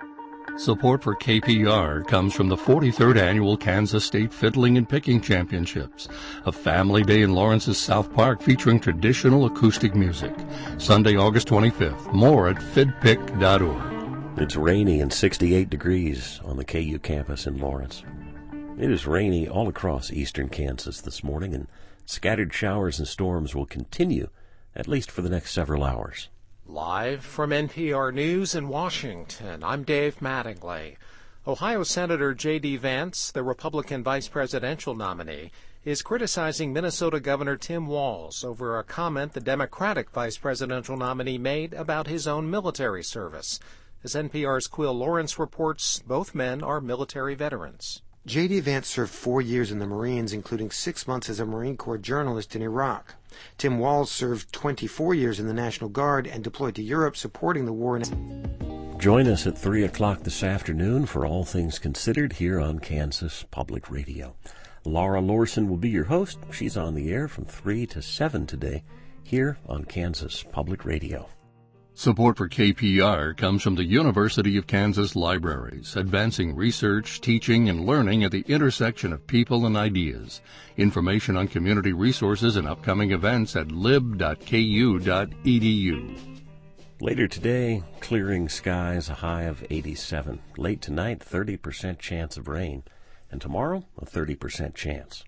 Support for K P R comes from the forty-third Annual Kansas State Fiddling and Picking Championships, a family day in Lawrence's South Park featuring traditional acoustic music. Sunday, August twenty-fifth. More at fidpick dot org. It's rainy and sixty-eight degrees on the K U campus in Lawrence. It is rainy all across eastern Kansas this morning, and scattered showers and storms will continue at least for the next several hours. Live from N P R News in Washington, I'm Dave Mattingly. Ohio Senator J D. Vance, the Republican vice presidential nominee, is criticizing Minnesota Governor Tim Walz over a comment the Democratic vice presidential nominee made about his own military service. As N P R's Quill Lawrence reports, both men are military veterans. J D. Vance served four years in the Marines, including six months as a Marine Corps journalist in Iraq. Tim Walz served twenty-four years in the National Guard and deployed to Europe supporting the war in... Join us at three o'clock this afternoon for All Things Considered here on Kansas Public Radio. Laura Lorson will be your host. She's on the air from three to seven today here on Kansas Public Radio. Support for K P R comes from the University of Kansas Libraries, advancing research, teaching, and learning at the intersection of people and ideas. Information on community resources and upcoming events at lib dot k u dot e d u. Later today, clearing skies, a high of eighty-seven. Late tonight, thirty percent chance of rain. And tomorrow, a thirty percent chance.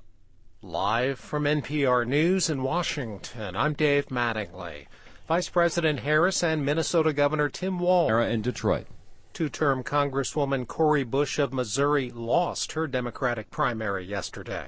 Live from N P R News in Washington, I'm Dave Mattingly. Vice President Harris and Minnesota Governor Tim Walz in Detroit. Two-term Congresswoman Cori Bush of Missouri lost her Democratic primary yesterday.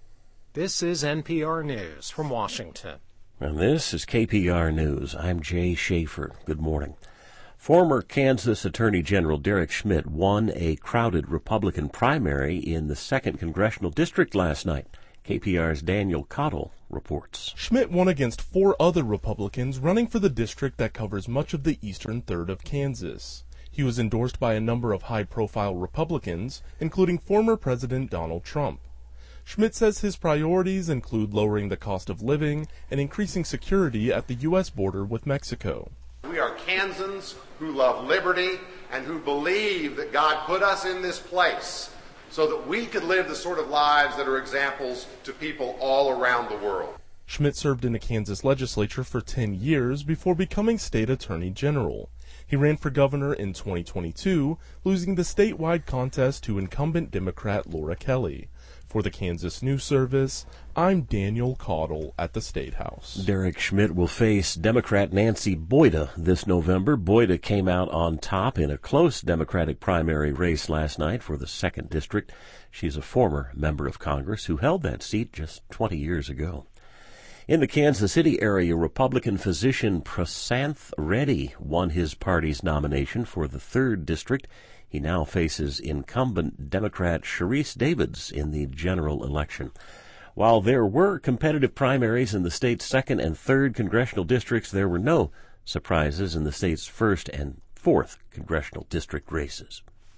This is N P R News from Washington. And this is K P R News. I'm Jay Schaefer. Good morning. Former Kansas Attorney General Derek Schmidt won a crowded Republican primary in the second Congressional District last night. K P R's Daniel Cottle reports. Schmidt won against four other Republicans running for the district that covers much of the eastern third of Kansas. He was endorsed by a number of high-profile Republicans, including former President Donald Trump. Schmidt says his priorities include lowering the cost of living and increasing security at the U S border with Mexico. We are Kansans who love liberty and who believe that God put us in this place so that we could live the sort of lives that are examples to people all around the world. Schmidt served in the Kansas legislature for ten years before becoming state attorney general. He ran for governor in twenty twenty-two, losing the statewide contest to incumbent Democrat Laura Kelly. For the Kansas News Service, I'm Daniel Cottle at the State House. Derek Schmidt will face Democrat Nancy Boyda this November. Boyda came out on top in a close Democratic primary race last night for the second District. She's a former member of Congress who held that seat just twenty years ago. In the Kansas City area, Republican physician Prasanth Reddy won his party's nomination for the third District. He now faces incumbent Democrat Sharice Davids in the general election. While there were competitive primaries in the state's second and third congressional districts, there were no surprises in the state's first and fourth congressional district races.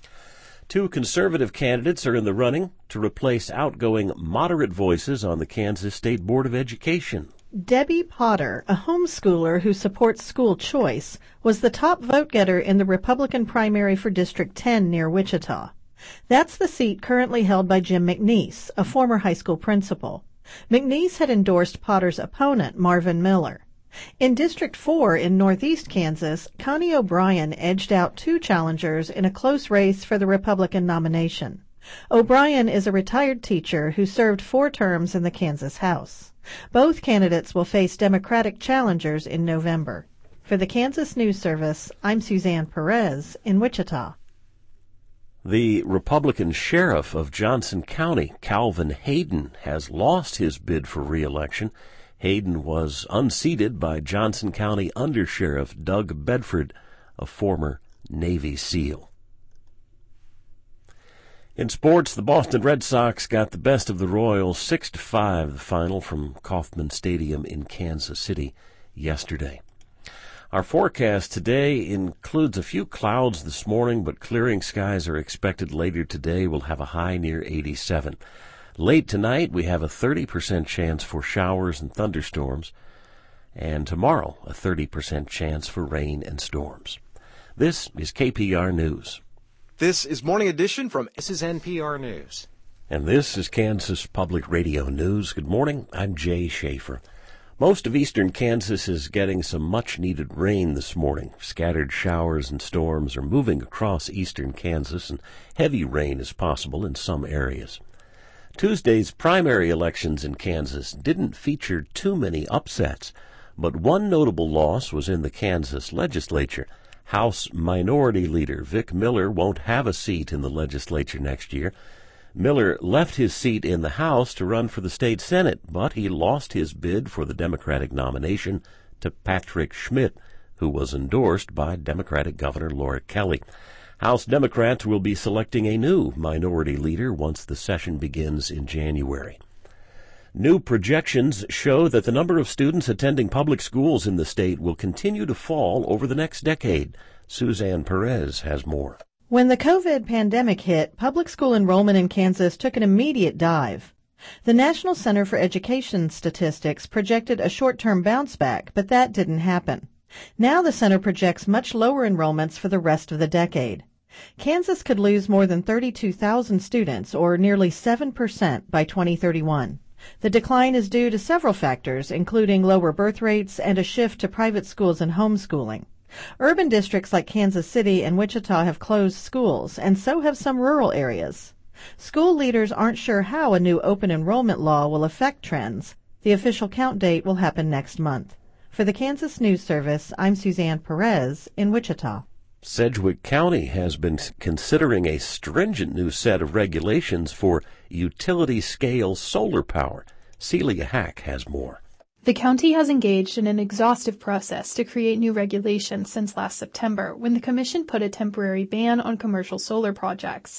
Two conservative candidates are in the running to replace outgoing moderate voices on the Kansas State Board of Education. Debbie Potter, a homeschooler who supports school choice, was the top vote-getter in the Republican primary for District ten near Wichita. That's the seat currently held by Jim McNeese, a former high school principal. McNeese had endorsed Potter's opponent, Marvin Miller. In District four in northeast Kansas, Connie O'Brien edged out two challengers in a close race for the Republican nomination. O'Brien is a retired teacher who served four terms in the Kansas House. Both candidates will face Democratic challengers in November. For the Kansas News Service, I'm Suzanne Perez in Wichita. The Republican sheriff of Johnson County, Calvin Hayden, has lost his bid for re-election. Hayden was unseated by Johnson County Undersheriff Doug Bedford, a former Navy SEAL. In sports, the Boston Red Sox got the best of the Royals, six to five, the final from Kauffman Stadium in Kansas City yesterday. Our forecast today includes a few clouds this morning, but clearing skies are expected later today. We'll have a high near eighty-seven. Late tonight, we have a thirty percent chance for showers and thunderstorms, and tomorrow, a thirty percent chance for rain and storms. This is K P R News. This is Morning Edition from This is N P R News. And this is Kansas Public Radio News. Good morning. I'm Jay Schaefer. Most of eastern Kansas is getting some much-needed rain this morning. Scattered showers and storms are moving across eastern Kansas, and heavy rain is possible in some areas. Tuesday's primary elections in Kansas didn't feature too many upsets, but one notable loss was in the Kansas legislature. House Minority Leader Vic Miller won't have a seat in the legislature next year. Miller left his seat in the House to run for the state Senate, but he lost his bid for the Democratic nomination to Patrick Schmidt, who was endorsed by Democratic Governor Laura Kelly. House Democrats will be selecting a new minority leader once the session begins in January. New projections show that the number of students attending public schools in the state will continue to fall over the next decade. Suzanne Perez has more. When the COVID pandemic hit, public school enrollment in Kansas took an immediate dive. The National Center for Education Statistics projected a short-term bounce back, but that didn't happen. Now the center projects much lower enrollments for the rest of the decade. Kansas could lose more than thirty-two thousand students, or nearly seven percent, by twenty thirty-one. The decline is due to several factors, including lower birth rates and a shift to private schools and homeschooling. Urban districts like Kansas City and Wichita have closed schools, and so have some rural areas. School leaders aren't sure how a new open enrollment law will affect trends. The official count date will happen next month. For the Kansas News Service, I'm Suzanne Perez in Wichita. Sedgwick County has been considering a stringent new set of regulations for utility-scale solar power. Celia Hack has more. The county has engaged in an exhaustive process to create new regulations since last September, when the commission put a temporary ban on commercial solar projects.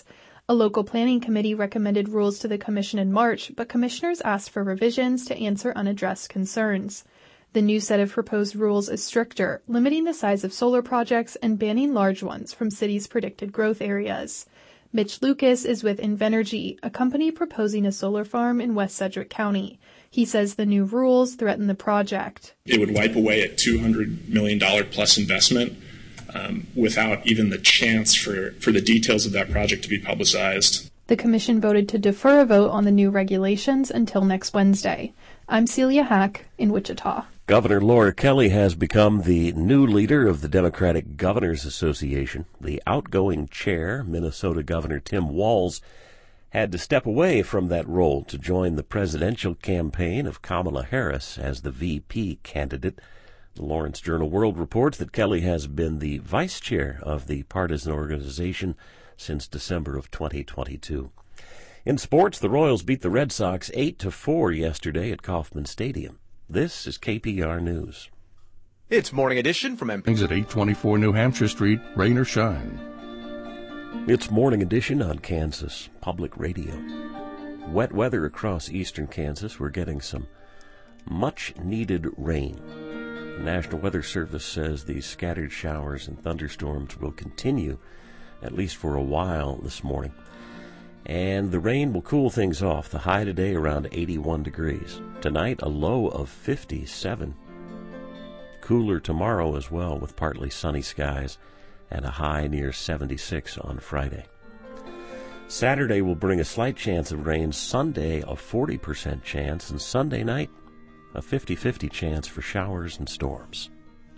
A local planning committee recommended rules to the commission in March, but commissioners asked for revisions to answer unaddressed concerns. The new set of proposed rules is stricter, limiting the size of solar projects and banning large ones from cities' predicted growth areas. Mitch Lucas is with Invenergy, a company proposing a solar farm in West Sedgwick County. He says the new rules threaten the project. It would wipe away a two hundred million dollars plus investment um, without even the chance for, for the details of that project to be publicized. The commission voted to defer a vote on the new regulations until next Wednesday. I'm Celia Hack in Wichita. Governor Laura Kelly has become the new leader of the Democratic Governors Association. The outgoing chair, Minnesota Governor Tim Walz, had to step away from that role to join the presidential campaign of Kamala Harris as the V P candidate. The Lawrence Journal-World reports that Kelly has been the vice chair of the partisan organization since December of twenty twenty-two. In sports, the Royals beat the Red Sox eight to four yesterday at Kauffman Stadium. This is K P R News. It's Morning Edition from M P. At eight twenty-four New Hampshire Street, rain or shine. It's Morning Edition on Kansas Public Radio. Wet weather across eastern Kansas. We're getting some much-needed rain. The National Weather Service says these scattered showers and thunderstorms will continue at least for a while this morning. And the rain will cool things off. The high today around eighty-one degrees. Tonight, a low of fifty-seven. Cooler tomorrow as well with partly sunny skies and a high near seventy-six on Friday. Saturday will bring a slight chance of rain. Sunday, a forty percent chance. And Sunday night, a fifty-fifty chance for showers and storms.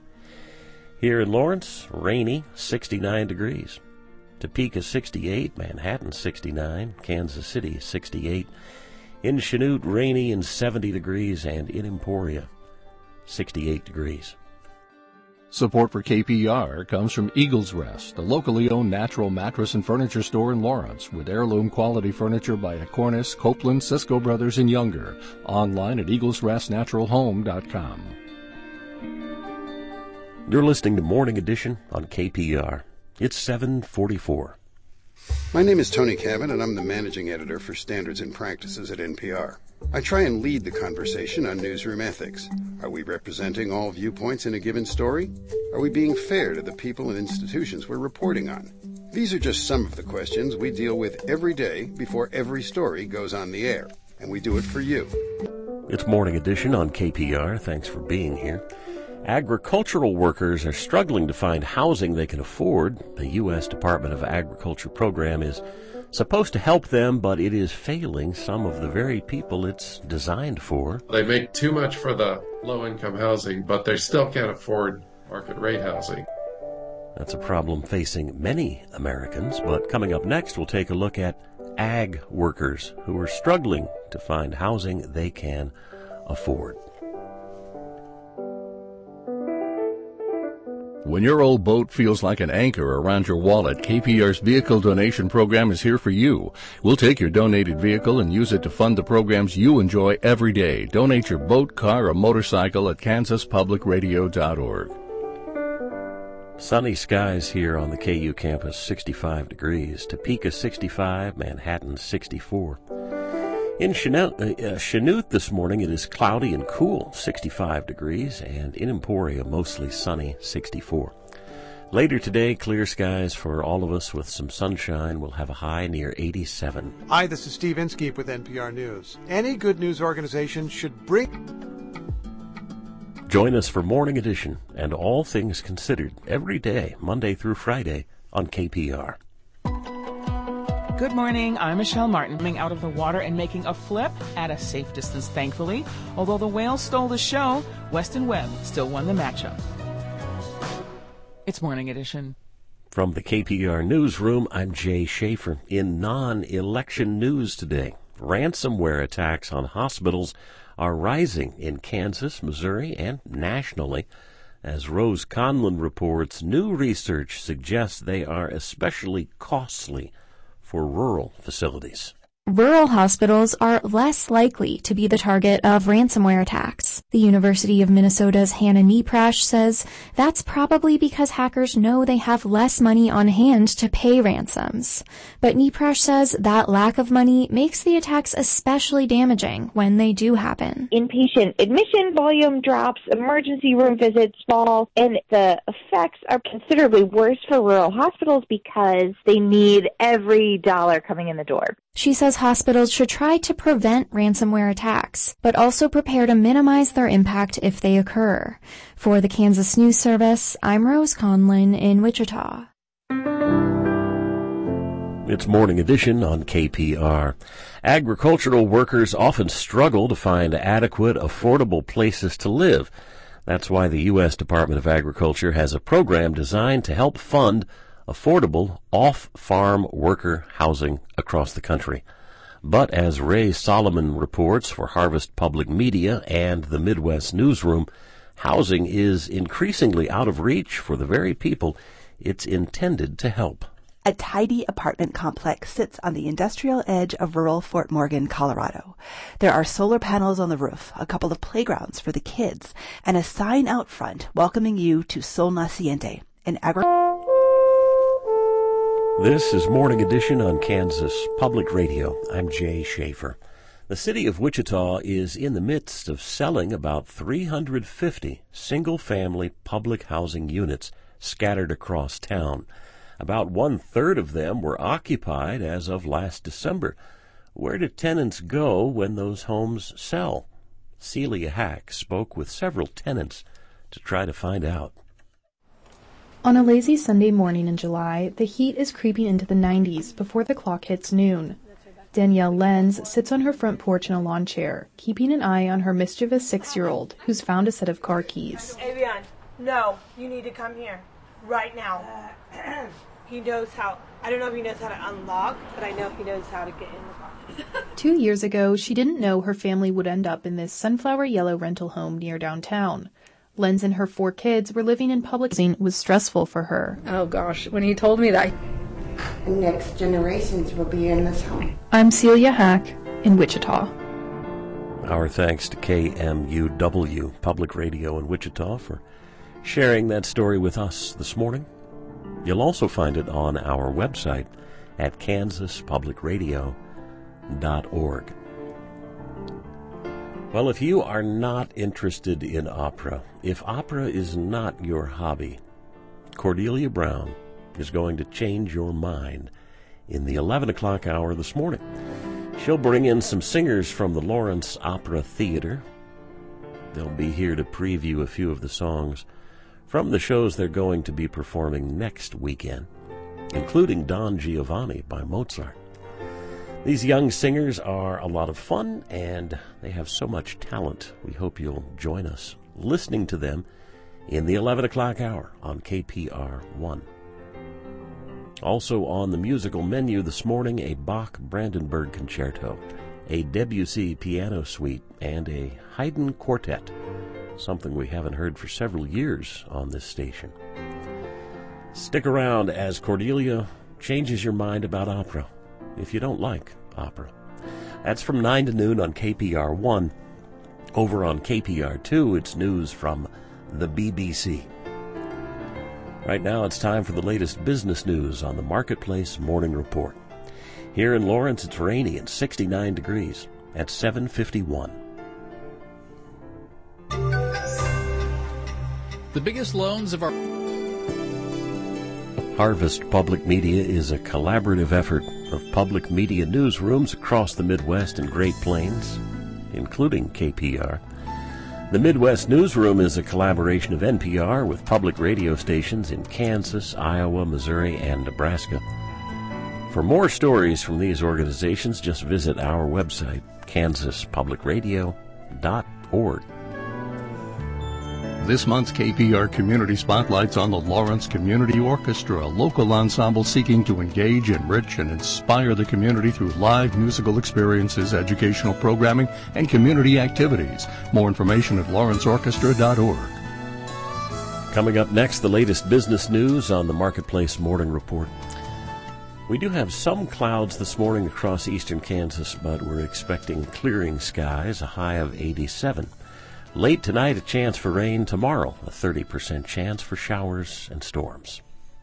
Here in Lawrence, rainy, sixty-nine degrees. Topeka, sixty-eight. Manhattan, sixty-nine. Kansas City, sixty-eight. In Chanute, rainy and seventy degrees. And in Emporia, sixty-eight degrees. Support for K P R comes from Eagles Rest, a locally owned natural mattress and furniture store in Lawrence with heirloom quality furniture by Acornis, Copeland, Cisco Brothers, and Younger. Online at eagles rest natural home dot com. You're listening to Morning Edition on K P R. It's seven forty-four. My name is Tony Cabin, and I'm the managing editor for Standards and Practices at N P R. I try and lead the conversation on newsroom ethics. Are we representing all viewpoints in a given story? Are we being fair to the people and institutions we're reporting on? These are just some of the questions we deal with every day before every story goes on the air, and we do it for you. It's Morning Edition on K P R. Thanks for being here. Agricultural workers are struggling to find housing they can afford. The U S Department of Agriculture program is supposed to help them, but it is failing some of the very people it's designed for. They make too much for the low-income housing, but they still can't afford market-rate housing. That's a problem facing many Americans, but coming up next, we'll take a look at ag workers who are struggling to find housing they can afford. When your old boat feels like an anchor around your wallet, K P R's vehicle donation program is here for you. We'll take your donated vehicle and use it to fund the programs you enjoy every day. Donate your boat, car, or motorcycle at kansas public radio dot org. Sunny skies here on the K U campus, sixty-five degrees. Topeka, sixty-five. Manhattan, sixty-four. In Chanute, uh, Chanute this morning, it is cloudy and cool, sixty-five degrees, and in Emporia, mostly sunny, sixty-four. Later today, clear skies for all of us with some sunshine. We'll have a high near eighty-seven. Hi, this is Steve Inskeep with N P R News. Any good news organization should bring... Join us for Morning Edition and All Things Considered every day, Monday through Friday, on K P R. Good morning, I'm Michelle Martin, coming out of the water and making a flip at a safe distance, thankfully. Although the whale stole the show, Weston Webb still won the matchup. It's Morning Edition. From the K P R Newsroom, I'm Jay Schaefer. In non-election news today, ransomware attacks on hospitals are rising in Kansas, Missouri, and nationally. As Rose Conlon reports, new research suggests they are especially costly for rural facilities. Rural hospitals are less likely to be the target of ransomware attacks. attacks. The University of Minnesota's Hannah Neprash says that's probably because hackers know they have less money on hand to pay ransoms. But Neprash says that lack of money makes the attacks especially damaging when they do happen. Inpatient admission volume drops, emergency room visits fall, and the effects are considerably worse for rural hospitals because they need every dollar coming in the door. She says hospitals should try to prevent ransomware attacks, but also prepare to minimize their impact if they occur. For the Kansas News Service, I'm Rose Conlin in Wichita. It's Morning Edition on K P R. Agricultural workers often struggle to find adequate, affordable places to live. That's why the U S Department of Agriculture has a program designed to help fund affordable off-farm worker housing across the country. But as Ray Solomon reports for Harvest Public Media and the Midwest Newsroom, housing is increasingly out of reach for the very people it's intended to help. A tidy apartment complex sits on the industrial edge of rural Fort Morgan, Colorado. There are solar panels on the roof, a couple of playgrounds for the kids, and a sign out front welcoming you to Sol Naciente, an agricultural... This is Morning Edition on Kansas Public Radio. I'm Jay Schaefer. The city of Wichita is in the midst of selling about three hundred fifty single-family public housing units scattered across town. About one-third of them were occupied as of last December. Where do tenants go when those homes sell? Celia Hack spoke with several tenants to try to find out. On a lazy Sunday morning in July, the heat is creeping into the nineties before the clock hits noon. Danielle Lenz sits on her front porch in a lawn chair, keeping an eye on her mischievous six-year-old, who's found a set of car keys. Avian, no, you need to come here, right now. He knows how, I don't know if he knows how to unlock, but I know he knows how to get in the car. Two years ago, she didn't know her family would end up in this sunflower yellow rental home near downtown. Lenz and her four kids were living in public housing was stressful for her. Oh gosh, when he told me that. The next generations will be in this home. I'm Celia Hack in Wichita. Our thanks to K M U W Public Radio in Wichita for sharing that story with us this morning. You'll also find it on our website at kansas public radio dot org. Well, if you are not interested in opera, if opera is not your hobby, Cordelia Brown is going to change your mind in the eleven o'clock hour this morning. She'll bring in some singers from the Lawrence Opera Theater. They'll be here to preview a few of the songs from the shows they're going to be performing next weekend, including Don Giovanni by Mozart. These young singers are a lot of fun, and they have so much talent. We hope you'll join us listening to them in the eleven o'clock hour on K P R one. Also on the musical menu this morning, a Bach Brandenburg Concerto, a Debussy Piano Suite, and a Haydn Quartet, something we haven't heard for several years on this station. Stick around as Cordelia changes your mind about opera, if you don't like opera. That's from nine to noon on K P R one. Over on K P R two, it's news from the B B C. Right now, it's time for the latest business news on the Marketplace Morning Report. Here in Lawrence, it's rainy and sixty-nine degrees at seven fifty-one. The biggest loans of our... Harvest Public Media is a collaborative effort of public media newsrooms across the Midwest and Great Plains, including K P R. The Midwest Newsroom is a collaboration of N P R with public radio stations in Kansas, Iowa, Missouri, and Nebraska. For more stories from these organizations, just visit our website, kansas public radio dot org. This month's K P R Community Spotlight's on the Lawrence Community Orchestra, a local ensemble seeking to engage, enrich, and inspire the community through live musical experiences, educational programming, and community activities. More information at lawrence orchestra dot org. Coming up next, the latest business news on the Marketplace Morning Report. We do have some clouds this morning across eastern Kansas, but we're expecting clearing skies, a high of eighty-seven. Late tonight, a chance for rain. Tomorrow, a thirty percent chance for showers and storms.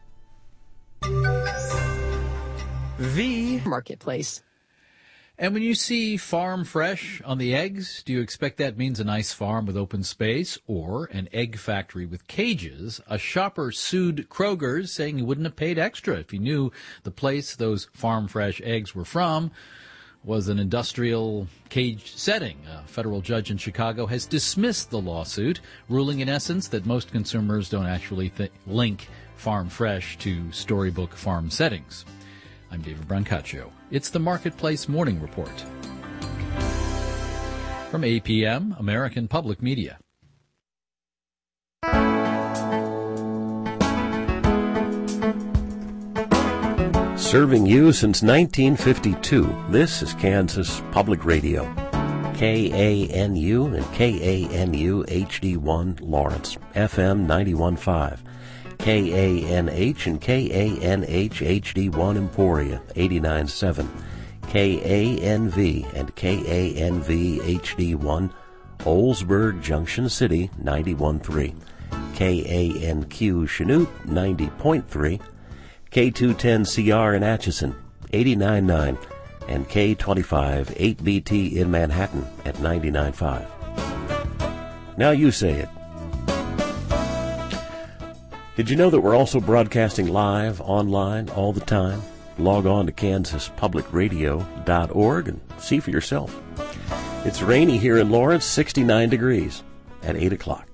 The Marketplace. And when you see farm fresh on the eggs, do you expect that means a nice farm with open space or an egg factory with cages? A shopper sued Kroger's, saying he wouldn't have paid extra if he knew the place those farm fresh eggs were from was an industrial cage setting. A federal judge in Chicago has dismissed the lawsuit, ruling in essence that most consumers don't actually th- link farm fresh to storybook farm settings. I'm David Brancaccio. It's the Marketplace Morning Report from A P M, American Public Media. Serving you since nineteen fifty-two, this is Kansas Public Radio. K A N U and K A N U H D one Lawrence, F M ninety-one point five. K A N H and K A N H H D one Emporia, eighty-nine point seven. K A N V and K A N V H D one Oldsburg Junction City, ninety-one point three. K A N Q Chanute, ninety point three. K two ten C R in Atchison, eighty-nine point nine. And K twenty-five eight B T in Manhattan at ninety-nine point five. Now you say it. Did you know that we're also broadcasting live online all the time? Log on to kansas public radio dot org and see for yourself. It's rainy here in Lawrence, sixty-nine degrees at eight o'clock.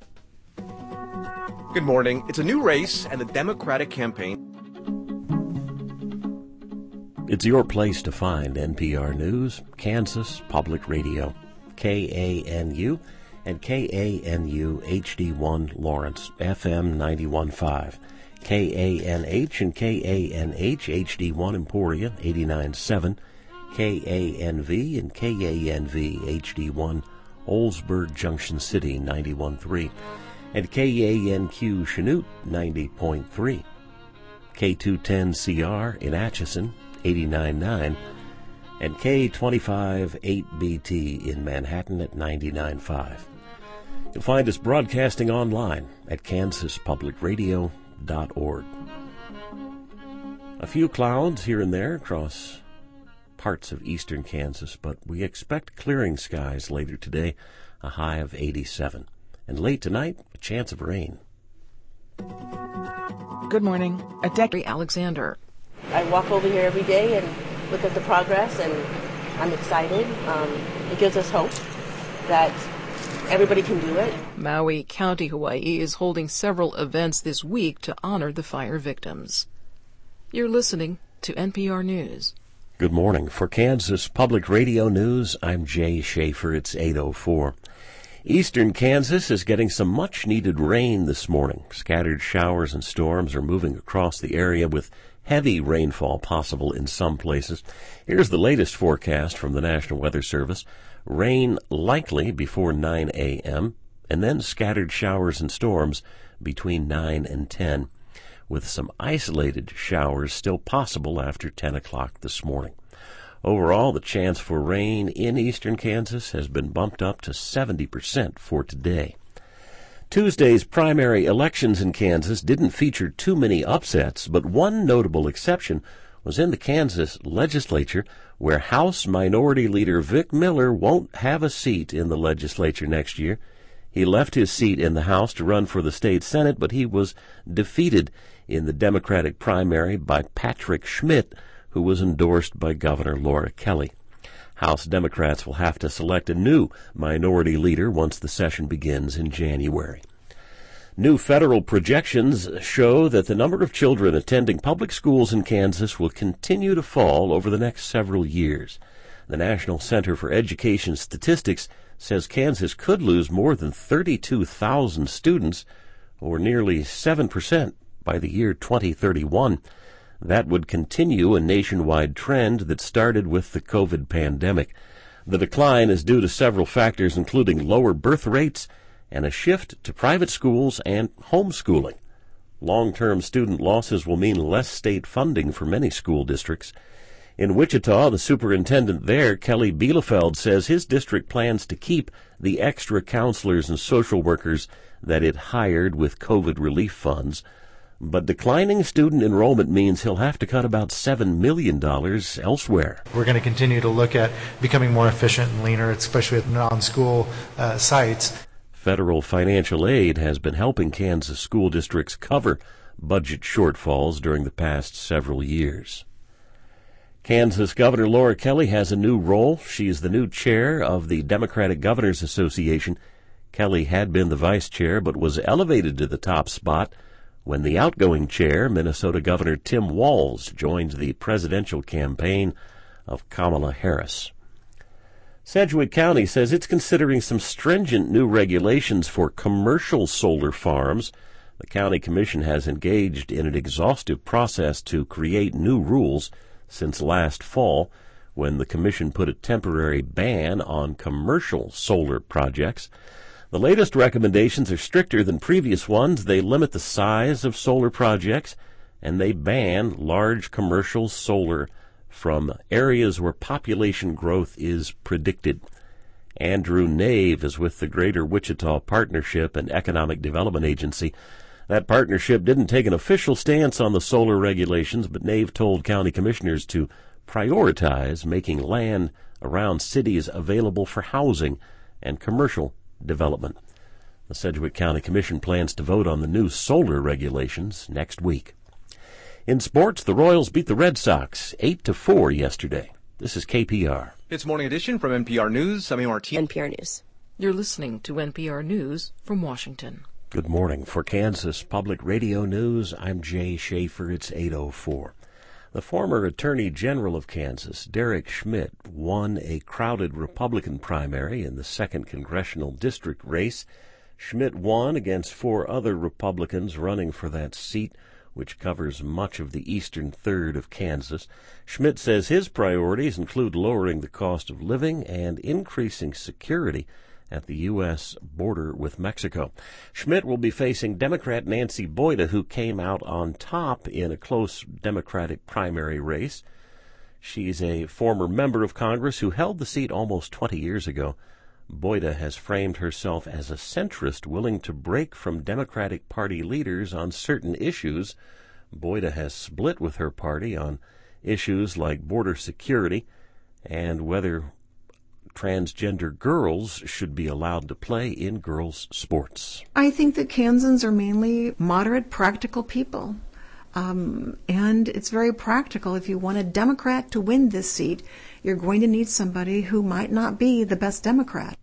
Good morning. It's a new race and the Democratic campaign. It's your place to find N P R News, Kansas Public Radio, K A N U and K A N U H D one Lawrence, F M ninety-one point five. K A N H and K A N H H D one Emporia, eighty-nine point seven. K A N V and K A N V H D one Oldsburg Junction City, ninety-one point three. And K A N Q Chanute, ninety point three. K two ten C R in Atchison, eighty-nine point nine. And K twenty-five eight B T in Manhattan at ninety-nine point five. You'll find us broadcasting online at kansas public radio dot org. A few clouds here and there across parts of eastern Kansas, but we expect clearing skies later today, a high of eighty-seven. And late tonight, a chance of rain. Good morning. A Decry Alexander. I walk over here every day and look at the progress, and I'm excited. Um, it gives us hope that everybody can do it. Maui County, Hawaii is holding several events this week to honor the fire victims. You're listening to N P R News. Good morning. For Kansas Public Radio News, I'm Jay Schaefer. It's eight oh four. Eastern Kansas is getting some much-needed rain this morning. Scattered showers and storms are moving across the area with heavy rainfall possible in some places. Here's the latest forecast from the National Weather Service. Rain likely before nine a.m., and then scattered showers and storms between nine and ten, with some isolated showers still possible after ten o'clock this morning. Overall, the chance for rain in eastern Kansas has been bumped up to seventy percent for today. Tuesday's primary elections in Kansas didn't feature too many upsets, but one notable exception was in the Kansas legislature, where House Minority Leader Vic Miller won't have a seat in the legislature next year. He left his seat in the House to run for the state Senate, but he was defeated in the Democratic primary by Patrick Schmidt, who was endorsed by Governor Laura Kelly. House Democrats will have to select a new minority leader once the session begins in January. New federal projections show that the number of children attending public schools in Kansas will continue to fall over the next several years. The National Center for Education Statistics says Kansas could lose more than thirty-two thousand students, or nearly seven percent, by the year twenty thirty-one. That would continue a nationwide trend that started with the COVID pandemic. The decline is due to several factors, including lower birth rates and a shift to private schools and homeschooling. Long-term student losses will mean less state funding for many school districts. In Wichita, the superintendent there, Kelly Bielefeld, says his district plans to keep the extra counselors and social workers that it hired with COVID relief funds. But declining student enrollment means he'll have to cut about seven million dollars elsewhere. We're going to continue to look at becoming more efficient and leaner, especially at non-school uh, sites. Federal financial aid has been helping Kansas school districts cover budget shortfalls during the past several years. Kansas Governor Laura Kelly has a new role. She is the new chair of the Democratic Governors Association. Kelly had been the vice chair but was elevated to the top spot when the outgoing chair, Minnesota Governor Tim Walz, joined the presidential campaign of Kamala Harris. Sedgwick County says it's considering some stringent new regulations for commercial solar farms. The county commission has engaged in an exhaustive process to create new rules since last fall, when the commission put a temporary ban on commercial solar projects. The latest recommendations are stricter than previous ones. They limit the size of solar projects, and they ban large commercial solar from areas where population growth is predicted. Andrew Nave is with the Greater Wichita Partnership and Economic Development Agency. That partnership didn't take an official stance on the solar regulations, but Nave told county commissioners to prioritize making land around cities available for housing and commercial development. The Sedgwick County Commission plans to vote on the new solar regulations next week. In sports, the Royals beat the Red Sox eight to four yesterday. This is K P R. It's Morning Edition from N P R News. I'm Martin. N P R News. You're listening to N P R News from Washington. Good morning. For Kansas Public Radio News, I'm Jay Schaefer. It's eight oh four. The former Attorney General of Kansas, Derek Schmidt, won a crowded Republican primary in the second congressional district race. Schmidt won against four other Republicans running for that seat, which covers much of the eastern third of Kansas. Schmidt says his priorities include lowering the cost of living and increasing security at the U S border with Mexico. Schmidt will be facing Democrat Nancy Boyda, who came out on top in a close Democratic primary race. She's a former member of Congress who held the seat almost twenty years ago. Boyda has framed herself as a centrist willing to break from Democratic Party leaders on certain issues. Boyda has split with her party on issues like border security and whether transgender girls should be allowed to play in girls' sports. I think that Kansans are mainly moderate, practical people. Um, and it's very practical. If you want a Democrat to win this seat, you're going to need somebody who might not be the best Democrat.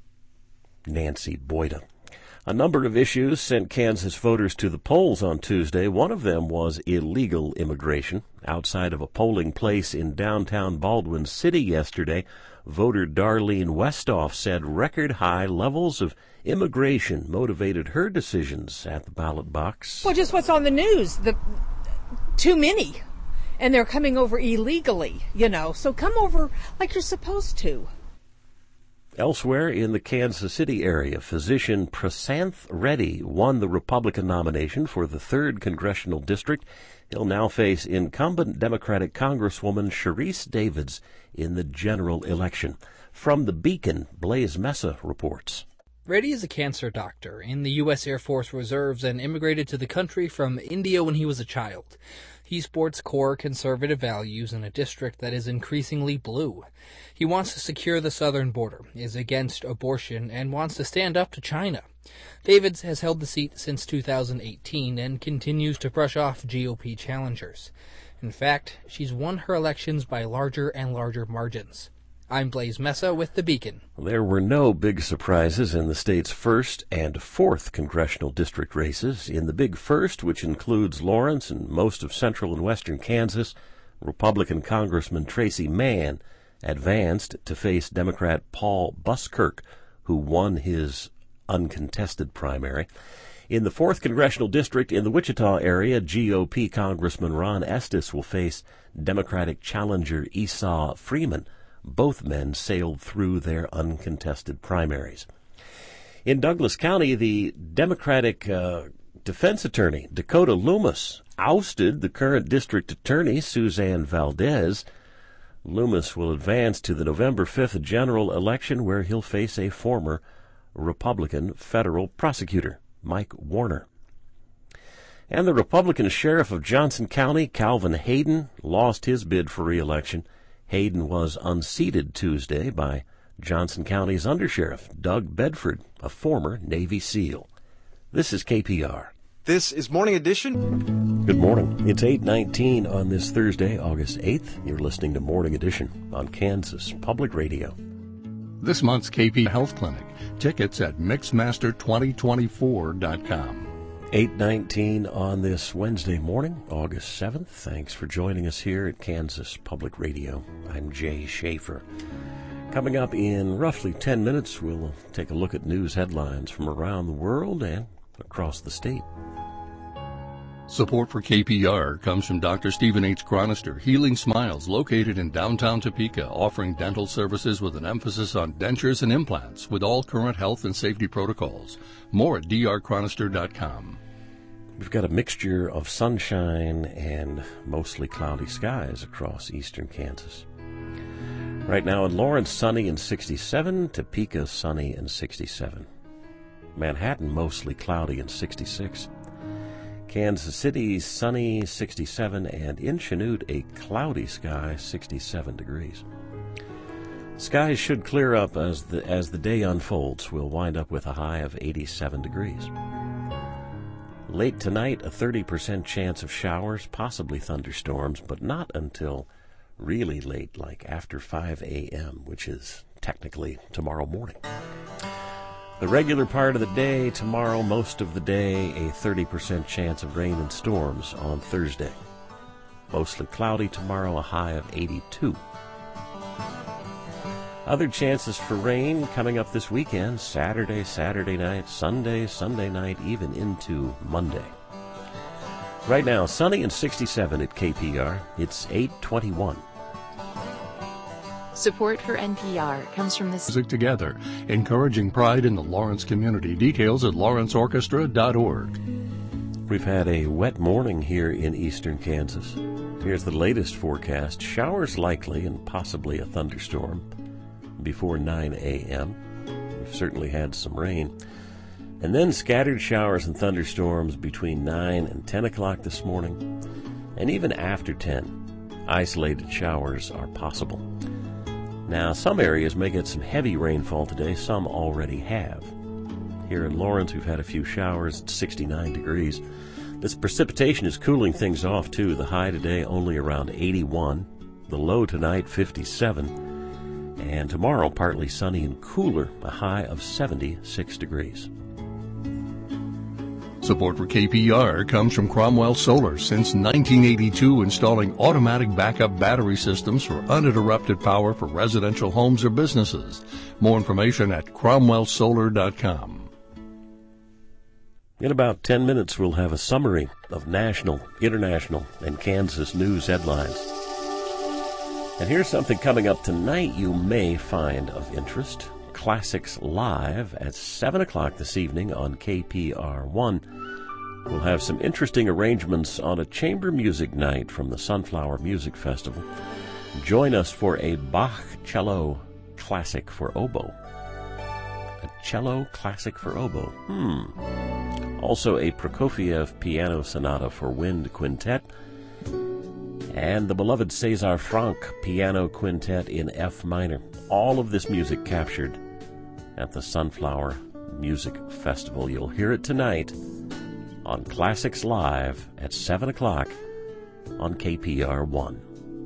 Nancy Boyda. A number of issues sent Kansas voters to the polls on Tuesday. One of them was illegal immigration. Outside of a polling place in downtown Baldwin City yesterday, voter Darlene Westhoff said record-high levels of immigration motivated her decisions at the ballot box. Well, just what's on the news, the too many, and they're coming over illegally, you know, so come over like you're supposed to. Elsewhere in the Kansas City area, physician Prasanth Reddy won the Republican nomination for the third congressional district. He'll now face incumbent Democratic Congresswoman Sharice Davids in the general election. From the Beacon, Blaze Mesa reports. Reddy is a cancer doctor in the U S Air Force Reserves and immigrated to the country from India when he was a child. He sports core conservative values in a district that is increasingly blue. He wants to secure the southern border, is against abortion, and wants to stand up to China. Davids has held the seat since two thousand eighteen and continues to brush off G O P challengers. In fact, she's won her elections by larger and larger margins. I'm Blaze Mesa with The Beacon. There were no big surprises in the state's first and fourth congressional district races. In the Big First, which includes Lawrence and most of central and western Kansas, Republican Congressman Tracy Mann advanced to face Democrat Paul Buskirk, who won his uncontested primary. In the fourth congressional district in the Wichita area, G O P Congressman Ron Estes will face Democratic challenger Esau Freeman. Both men sailed through their uncontested primaries. In Douglas County, the Democratic uh, defense attorney, Dakota Loomis, ousted the current district attorney, Suzanne Valdez. Loomis will advance to the November fifth general election where he'll face a former Republican federal prosecutor, Mike Warner. And the Republican sheriff of Johnson County, Calvin Hayden, lost his bid for re-election. Hayden was unseated Tuesday by Johnson County's undersheriff, Doug Bedford, a former Navy SEAL. This is K P R. This is Morning Edition. Good morning. It's eight nineteen on this Thursday, August eighth. You're listening to Morning Edition on Kansas Public Radio. This month's K P Health Clinic. Tickets at mixmaster twenty twenty-four dot com. eight nineteen on this Wednesday morning, August seventh. Thanks for joining us here at Kansas Public Radio. I'm Jay Schaefer. Coming up in roughly ten minutes, we'll take a look at news headlines from around the world and across the state. Support for K P R comes from Doctor Stephen H. Chronister, Healing Smiles, located in downtown Topeka, offering dental services with an emphasis on dentures and implants with all current health and safety protocols. More at d r chronister dot com. We've got a mixture of sunshine and mostly cloudy skies across eastern Kansas. Right now in Lawrence, sunny and sixty-seven, Topeka, sunny and sixty-seven. Manhattan, mostly cloudy and sixty-six. Kansas City, sunny, sixty-seven, and in Chanute, a cloudy sky, sixty-seven degrees. Skies should clear up as the as the day unfolds. We'll wind up with a high of eighty-seven degrees. Late tonight, a thirty percent chance of showers, possibly thunderstorms, but not until really late, like after five a.m., which is technically tomorrow morning. The regular part of the day tomorrow, most of the day, a thirty percent chance of rain and storms on Thursday. Mostly cloudy tomorrow, a high of eighty-two. Other chances for rain coming up this weekend, Saturday, Saturday night, Sunday, Sunday night, even into Monday. Right now, sunny and sixty-seven at K P R. It's eight twenty-one. Support for N P R comes from this. Music together, encouraging pride in the Lawrence community. Details at lawrence orchestra dot org. We've had a wet morning here in eastern Kansas. Here's the latest forecast. Showers likely and possibly a thunderstorm before nine a.m. We've certainly had some rain. And then scattered showers and thunderstorms between nine and ten o'clock this morning. And even after ten, isolated showers are possible. Now, some areas may get some heavy rainfall today. Some already have. Here in Lawrence, we've had a few showers at sixty-nine degrees. This precipitation is cooling things off, too. The high today only around eighty-one. The low tonight, fifty-seven. And tomorrow, partly sunny and cooler, a high of seventy-six degrees. Support for K P R comes from Cromwell Solar, since nineteen eighty-two, installing automatic backup battery systems for uninterrupted power for residential homes or businesses. More information at cromwell solar dot com. In about ten minutes, we'll have a summary of national, international, and Kansas news headlines. And here's something coming up tonight you may find of interest. Classics Live at seven o'clock this evening on K P R one. We'll have some interesting arrangements on a chamber music night from the Sunflower Music Festival. Join us for a Bach cello classic for oboe. A cello classic for oboe. Hmm. Also a Prokofiev piano sonata for wind quintet. And the beloved César Franck piano quintet in F minor. All of this music captured at the Sunflower Music Festival. You'll hear it tonight on Classics Live at seven o'clock on K P R one.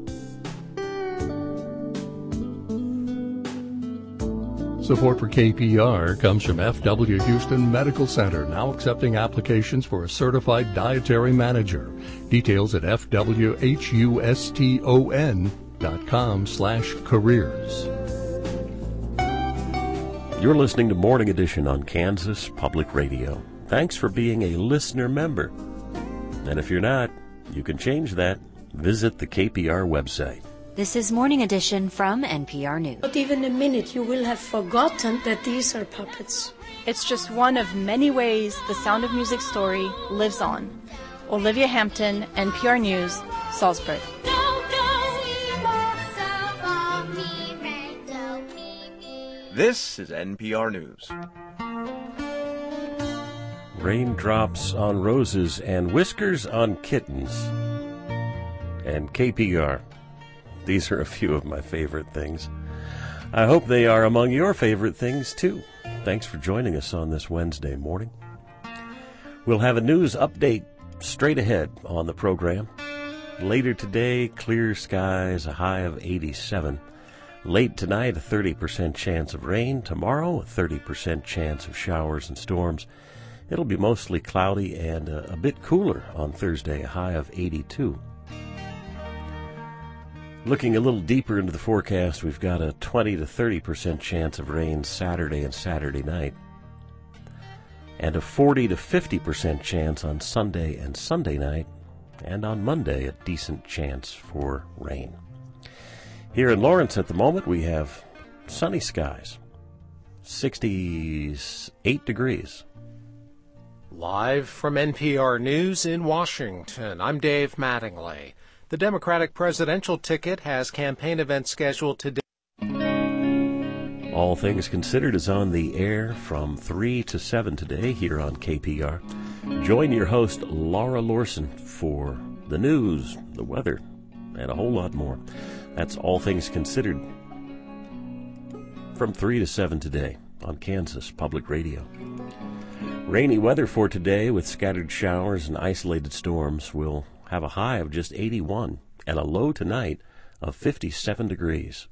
Support for K P R comes from F W Houston Medical Center, now accepting applications for a certified dietary manager. Details at f w houston dot com slash careers. You're listening to Morning Edition on Kansas Public Radio. Thanks for being a listener member. And if you're not, you can change that. Visit the K P R website. This is Morning Edition from N P R News. Not even a minute, you will have forgotten that these are puppets. It's just one of many ways the Sound of Music story lives on. Olivia Hampton, N P R News, Salisbury. Don't go, This is N P R News. Raindrops on roses and whiskers on kittens. And K P R. These are a few of my favorite things. I hope they are among your favorite things, too. Thanks for joining us on this Wednesday morning. We'll have a news update straight ahead on the program. Later today, clear skies, a high of eighty-seven. Late tonight, a thirty percent chance of rain. Tomorrow, a thirty percent chance of showers and storms. It'll be mostly cloudy and a, a bit cooler on Thursday, a high of eighty-two. Looking a little deeper into the forecast, we've got a twenty to thirty percent chance of rain Saturday and Saturday night, and a forty to fifty percent chance on Sunday and Sunday night, and on Monday a decent chance for rain. Here in Lawrence at the moment we have sunny skies, sixty-eight degrees. Live from N P R News in Washington, I'm Dave Mattingly. The Democratic presidential ticket has campaign events scheduled today. All Things Considered is on the air from three to seven today here on K P R. Join your host, Laura Lorson, for the news, the weather, and a whole lot more. That's All Things Considered from three to seven today on Kansas Public Radio. Rainy weather for today with scattered showers and isolated storms. We'll have a high of just eighty-one and a low tonight of fifty-seven degrees.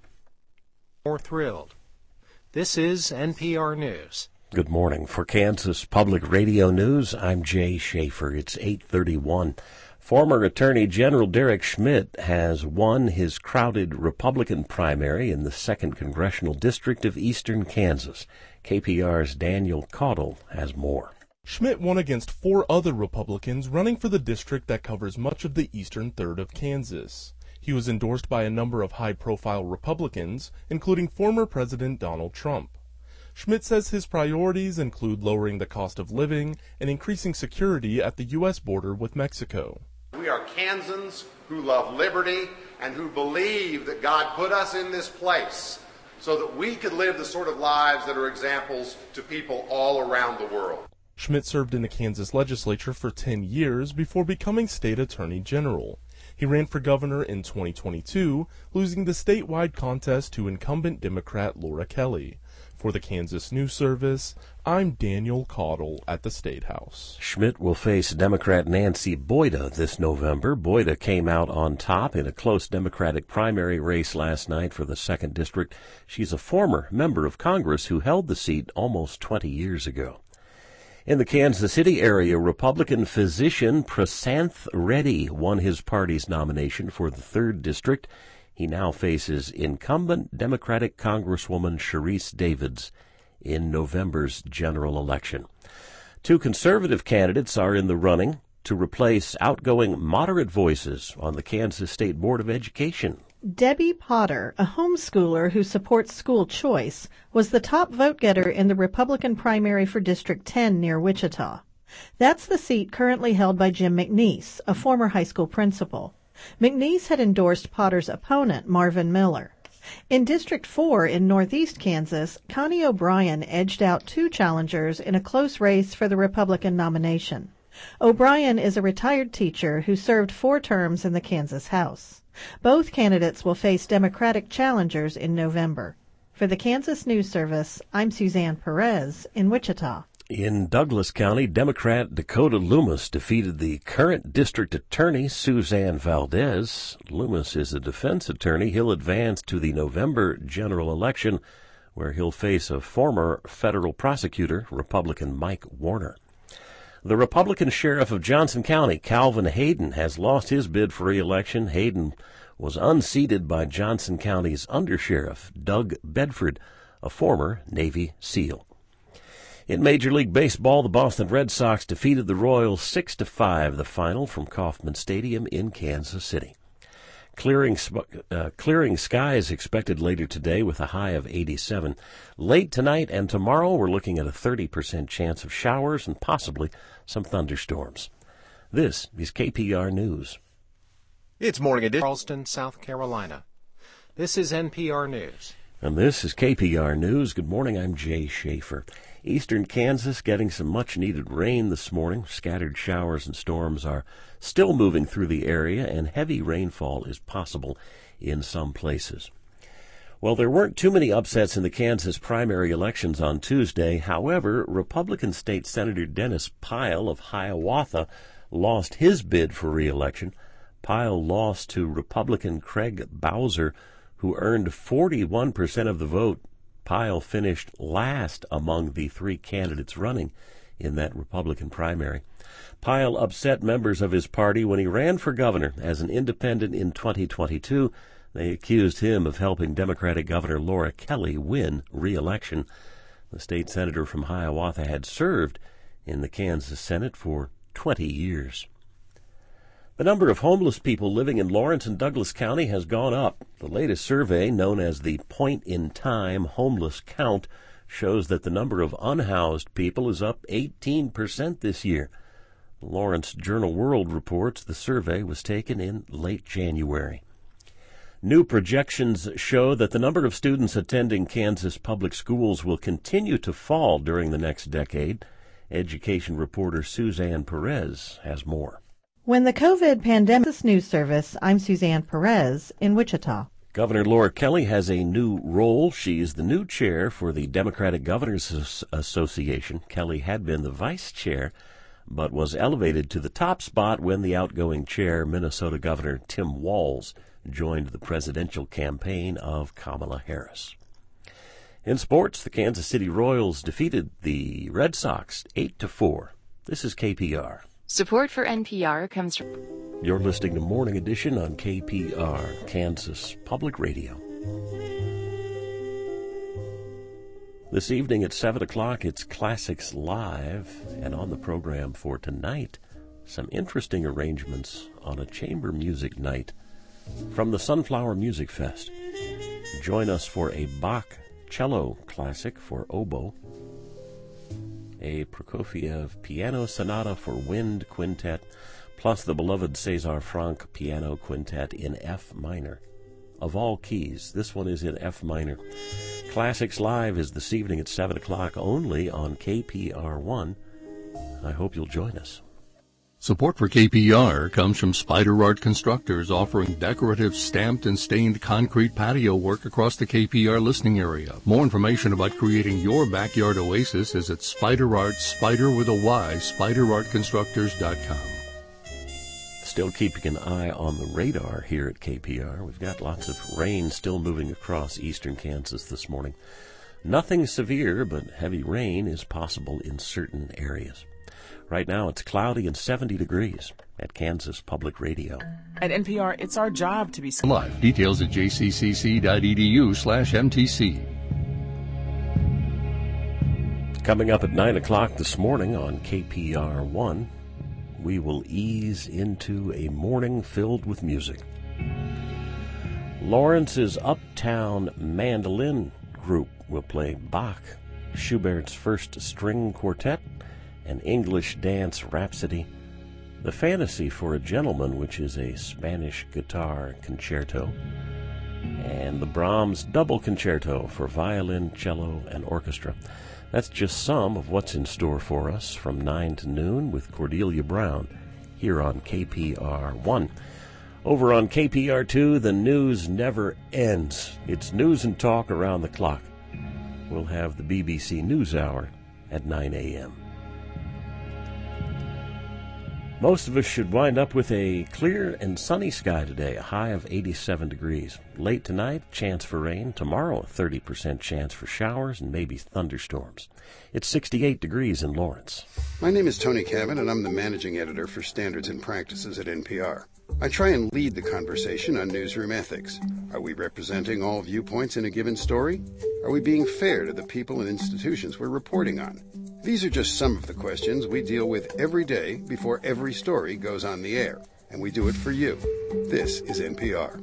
More thrilled. This is N P R News. Good morning. For Kansas Public Radio News, I'm Jay Schaefer. It's eight thirty-one. Former Attorney General Derek Schmidt has won his crowded Republican primary in the second Congressional District of Eastern Kansas. K P R's Daniel Caudle has more. Schmidt won against four other Republicans running for the district that covers much of the eastern third of Kansas. He was endorsed by a number of high-profile Republicans, including former President Donald Trump. Schmidt says his priorities include lowering the cost of living and increasing security at the U S border with Mexico. We are Kansans who love liberty and who believe that God put us in this place so that we could live the sort of lives that are examples to people all around the world. Schmidt served in the Kansas legislature for ten years before becoming state attorney general. He ran for governor in twenty twenty-two, losing the statewide contest to incumbent Democrat Laura Kelly. For the Kansas News Service, I'm Daniel Caudle at the State House. Schmidt will face Democrat Nancy Boyda this November. Boyda came out on top in a close Democratic primary race last night for the second District. She's a former member of Congress who held the seat almost twenty years ago. In the Kansas City area, Republican physician Prasanth Reddy won his party's nomination for the third District. He now faces incumbent Democratic Congresswoman Sharice Davids in November's general election. Two conservative candidates are in the running to replace outgoing moderate voices on the Kansas State Board of Education. Debbie Potter, a homeschooler who supports school choice, was the top vote-getter in the Republican primary for District ten near Wichita. That's the seat currently held by Jim McNeese, a former high school principal. McNeese had endorsed Potter's opponent, Marvin Miller. In District four in northeast Kansas, Connie O'Brien edged out two challengers in a close race for the Republican nomination. O'Brien is a retired teacher who served four terms in the Kansas House. Both candidates will face Democratic challengers in November. For the Kansas News Service, I'm Suzanne Perez in Wichita. In Douglas County, Democrat Dakota Loomis defeated the current district attorney, Suzanne Valdez. Loomis is a defense attorney. He'll advance to the November general election, where he'll face a former federal prosecutor, Republican Mike Warner. The Republican sheriff of Johnson County, Calvin Hayden, has lost his bid for re-election. Hayden was unseated by Johnson County's undersheriff, Doug Bedford, a former Navy SEAL. In Major League Baseball, the Boston Red Sox defeated the Royals six to five, the final from Kauffman Stadium in Kansas City. Clearing, uh, clearing skies expected later today with a high of eighty-seven. Late tonight and tomorrow, we're looking at a thirty percent chance of showers and possibly some thunderstorms. This is K P R News. It's Morning Edition, Charleston, South Carolina. This is N P R News. And this is K P R News. Good morning, I'm Jay Schaefer. Eastern Kansas getting some much-needed rain this morning. Scattered showers and storms are still moving through the area, and heavy rainfall is possible in some places. Well, there weren't too many upsets in the Kansas primary elections on Tuesday. However, Republican State Senator Dennis Pyle of Hiawatha lost his bid for re-election. Pyle lost to Republican Craig Bowser, who earned forty-one percent of the vote. Pyle finished last among the three candidates running in that Republican primary. Pyle upset members of his party when he ran for governor as an independent in twenty twenty-two. They accused him of helping Democratic Governor Laura Kelly win re-election. The state senator from Hiawatha had served in the Kansas Senate for twenty years. The number of homeless people living in Lawrence and Douglas County has gone up. The latest survey, known as the Point-in-Time Homeless Count, shows that the number of unhoused people is up eighteen percent this year. The Lawrence Journal-World reports the survey was taken in late January. New projections show that the number of students attending Kansas public schools will continue to fall during the next decade. Education reporter Suzanne Perez has more. When the COVID pandemic news service, I'm Suzanne Perez in Wichita. Governor Laura Kelly has a new role. She's the new chair for the Democratic Governors Association. Kelly had been the vice chair, but was elevated to the top spot when the outgoing chair, Minnesota Governor Tim Walz, joined the presidential campaign of Kamala Harris. In sports, the Kansas City Royals defeated the Red Sox eight to four. This is K P R. Support for N P R comes from... You're listening to Morning Edition on K P R, Kansas Public Radio. This evening at seven o'clock, it's Classics Live, and on the program for tonight, some interesting arrangements on a chamber music night from the Sunflower Music Fest. Join us for a Bach cello classic for oboe, a Prokofiev piano sonata for wind quintet, plus the beloved César Franck piano quintet in F minor. Of all keys, this one is in F minor. Classics Live is this evening at seven o'clock only on K P R one. I hope you'll join us. Support for K P R comes from Spider Art Constructors, offering decorative stamped and stained concrete patio work across the K P R listening area. More information about creating your backyard oasis is at Spider Art, Spider with a Y, spider art constructors dot com. Still keeping an eye on the radar here at K P R. We've got lots of rain still moving across eastern Kansas this morning. Nothing severe, but heavy rain is possible in certain areas. Right now, it's cloudy and seventy degrees at Kansas Public Radio. At N P R, it's our job to be... Live. Details at j c c c dot e d u slash m t c. Coming up at nine o'clock this morning on K P R one, we will ease into a morning filled with music. Lawrence's Uptown Mandolin Group will play Bach, Schubert's First String Quartet, an English Dance Rhapsody, The Fantasy for a Gentleman, which is a Spanish guitar concerto, and the Brahms Double Concerto for violin, cello, and orchestra. That's just some of what's in store for us from nine to noon with Cordelia Brown here on K P R one. Over on K P R two, the news never ends. It's news and talk around the clock. We'll have the B B C NewsHour at nine a.m. Most of us should wind up with a clear and sunny sky today, a high of eighty-seven degrees. Late tonight, chance for rain. Tomorrow, a thirty percent chance for showers and maybe thunderstorms. It's sixty-eight degrees in Lawrence. My name is Tony Cabot, and I'm the managing editor for Standards and Practices at N P R. I try and lead the conversation on newsroom ethics. Are we representing all viewpoints in a given story? Are we being fair to the people and institutions we're reporting on? These are just some of the questions we deal with every day before every story goes on the air, and we do it for you. This is N P R.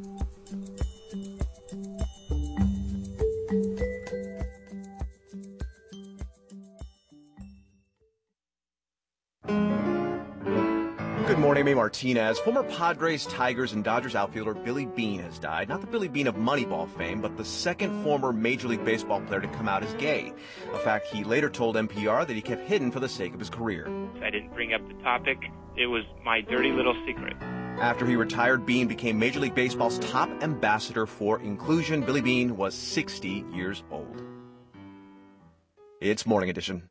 Good morning, I'm Martinez. Former Padres, Tigers, and Dodgers outfielder Billy Beane has died. Not the Billy Beane of Moneyball fame, but the second former Major League Baseball player to come out as gay. A fact he later told N P R that he kept hidden for the sake of his career. I didn't bring up the topic. It was my dirty little secret. After he retired, Beane became Major League Baseball's top ambassador for inclusion. Billy Beane was sixty years old. It's Morning Edition.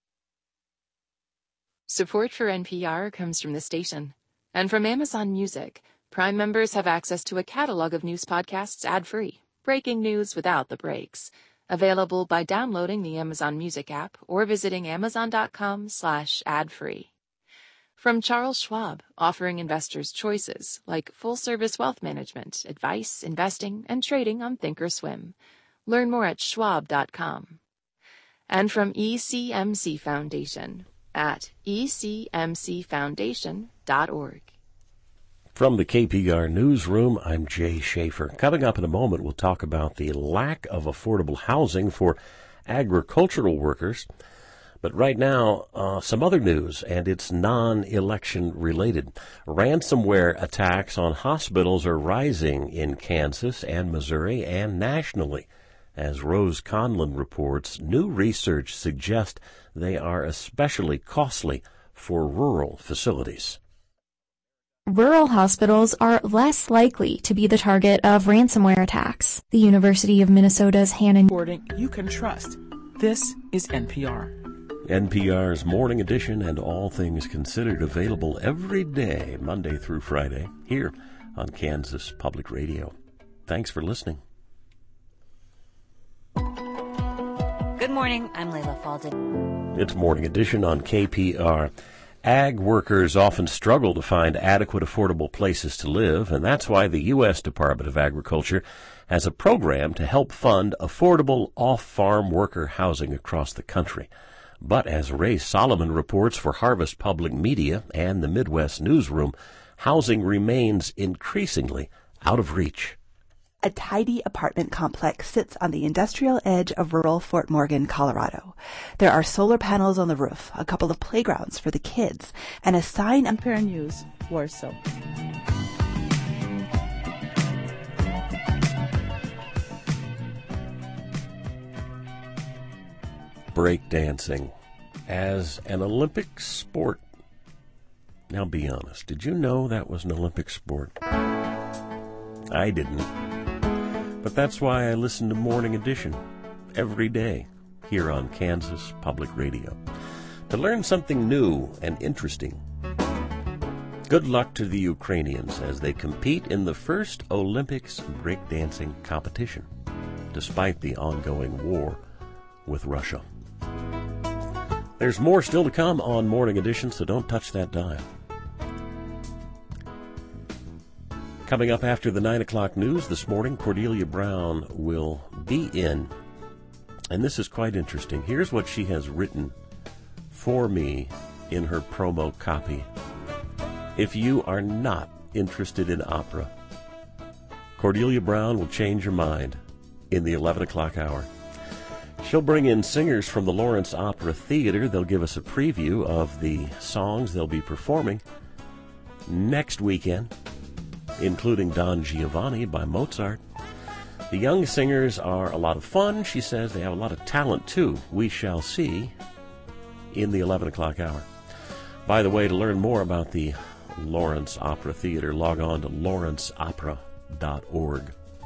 Support for N P R comes from the station and from Amazon Music. Prime members have access to a catalog of news podcasts ad-free, breaking news without the breaks. Available by downloading the Amazon Music app or visiting amazon.com slash ad-free. From Charles Schwab, offering investors choices like full-service wealth management, advice, investing, and trading on Thinkorswim. Learn more at schwab dot com. And from E C M C Foundation at e c m c foundation dot org. From the K P R Newsroom, I'm Jay Schaefer. Coming up in a moment, we'll talk about the lack of affordable housing for agricultural workers. But right now, uh, some other news, and it's non-election related. Ransomware attacks on hospitals are rising in Kansas and Missouri and nationally. As Rose Conlon reports, new research suggests they are especially costly for rural facilities. Rural hospitals are less likely to be the target of ransomware attacks. The University of Minnesota's Hannah Reporting you can trust. This is N P R. N P R's Morning Edition and All Things Considered available every day, Monday through Friday, here on Kansas Public Radio. Thanks for listening. Good morning, I'm Layla Falden. It's Morning Edition on K P R. Ag workers often struggle to find adequate, affordable places to live, and that's why the U S Department of Agriculture has a program to help fund affordable off-farm worker housing across the country. But as Ray Solomon reports for Harvest Public Media and the Midwest Newsroom, housing remains increasingly out of reach. A tidy apartment complex sits on the industrial edge of rural Fort Morgan, Colorado. There are solar panels on the roof, a couple of playgrounds for the kids, and a sign on N P R News, Warsaw. Breakdancing as an Olympic sport. Now be honest, did you know that was an Olympic sport? I didn't. But that's why I listen to Morning Edition every day here on Kansas Public Radio to learn something new and interesting. Good luck to the Ukrainians as they compete in the first Olympics breakdancing competition, despite the ongoing war with Russia. There's more still to come on Morning Edition, so don't touch that dial. Coming up after the nine o'clock news this morning, Cordelia Brown will be in. And this is quite interesting. Here's what she has written for me in her promo copy. If you are not interested in opera, Cordelia Brown will change your mind in the eleven o'clock hour. She'll bring in singers from the Lawrence Opera Theater. They'll give us a preview of the songs they'll be performing next weekend, including Don Giovanni by Mozart. The young singers are a lot of fun. She says they have a lot of talent, too. We shall see in the eleven o'clock hour. By the way, to learn more about the Lawrence Opera Theater, log on to lawrence opera dot org.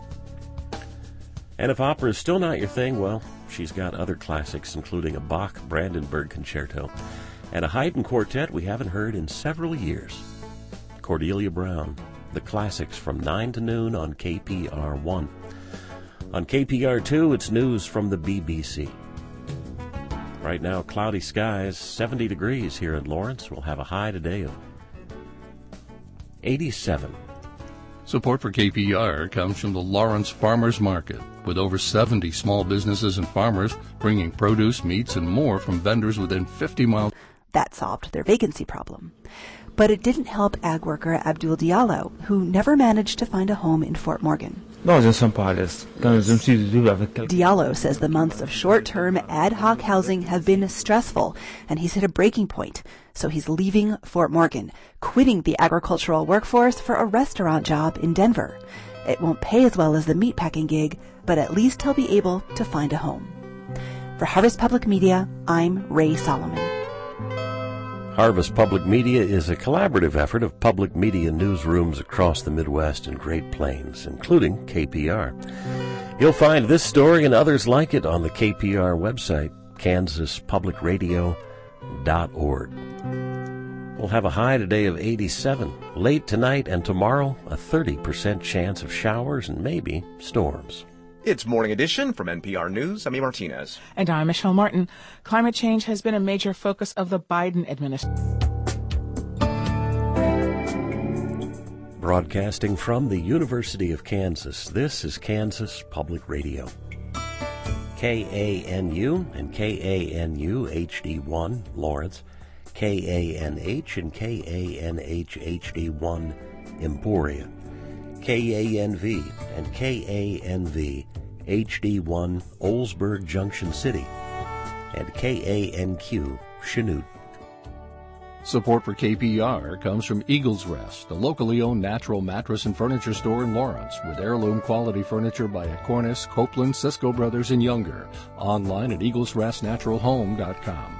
And if opera is still not your thing, well, she's got other classics, including a Bach Brandenburg Concerto and a Haydn quartet we haven't heard in several years. Cordelia Brown, the classics from nine to noon on K P R one. On K P R two, it's news from the B B C. Right now, cloudy skies, seventy degrees here in Lawrence. We'll have a high today of eighty-seven. Support for K P R comes from the Lawrence Farmers Market, with over seventy small businesses and farmers bringing produce, meats, and more from vendors within fifty miles. That solved their vacancy problem. But it didn't help ag worker Abdul Diallo, who never managed to find a home in Fort Morgan. Diallo says the months of short-term ad hoc housing have been stressful, and he's hit a breaking point. So he's leaving Fort Morgan, quitting the agricultural workforce for a restaurant job in Denver. It won't pay as well as the meatpacking gig, but at least he'll be able to find a home. For Harvest Public Media, I'm Ray Solomon. Harvest Public Media is a collaborative effort of public media newsrooms across the Midwest and Great Plains, including K P R. You'll find this story and others like it on the K P R website, kansas public radio dot org. We'll have a high today of eighty-seven. Late tonight and tomorrow, a thirty percent chance of showers and maybe storms. It's Morning Edition from N P R News. I'm E. Martinez. And I'm Michelle Martin. Climate change has been a major focus of the Biden administration. Broadcasting from the University of Kansas, this is Kansas Public Radio. K A N U and K A N U H D one, Lawrence. K A N H and K A N H H D one, Emporia. K A N V and K A N V H D one, Oldsburg Junction City. And K A N Q, Chanute. Support for K P R comes from Eagles Rest, a locally owned natural mattress and furniture store in Lawrence with heirloom quality furniture by Acornis, Copeland, Cisco Brothers, and Younger. Online at eagles rest natural home dot com.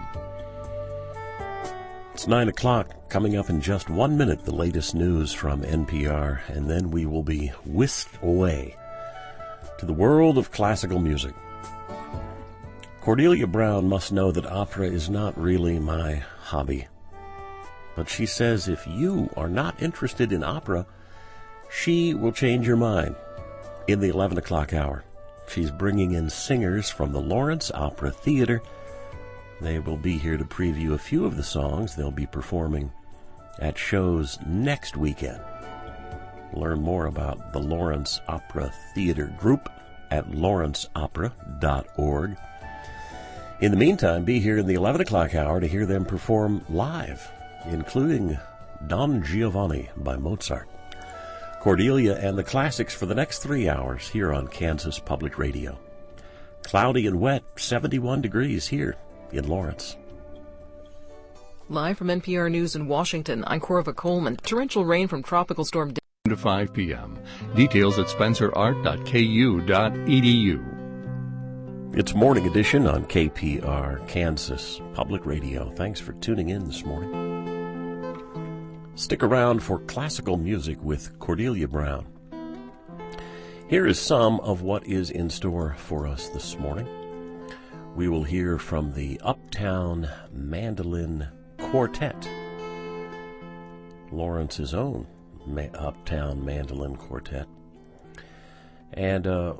It's nine o'clock. Coming up in just one minute, the latest news from N P R, and then we will be whisked away to the world of classical music. Cordelia Brown must know that opera is not really my hobby. But she says if you are not interested in opera, she will change your mind in the eleven o'clock hour. She's bringing in singers from the Lawrence Opera Theater. They will be here to preview a few of the songs they'll be performing at shows next weekend. Learn more about the Lawrence Opera Theater Group at lawrence opera dot org. In the meantime, be here in the eleven o'clock hour to hear them perform live, including Don Giovanni by Mozart. Cordelia and the classics for the next three hours here on Kansas Public Radio. Cloudy and wet, seventy-one degrees here in Lawrence. Live from N P R News in Washington, I'm Corva Coleman. Torrential rain from Tropical Storm to five p.m. Details at spencer art dot k u dot e d u. It's Morning Edition on K P R, Kansas Public Radio. Thanks for tuning in this morning. Stick around for classical music with Cordelia Brown. Here is some of what is in store for us this morning. We will hear from the Uptown Mandolin Quartet, Lawrence's own Ma- Uptown Mandolin Quartet. And uh,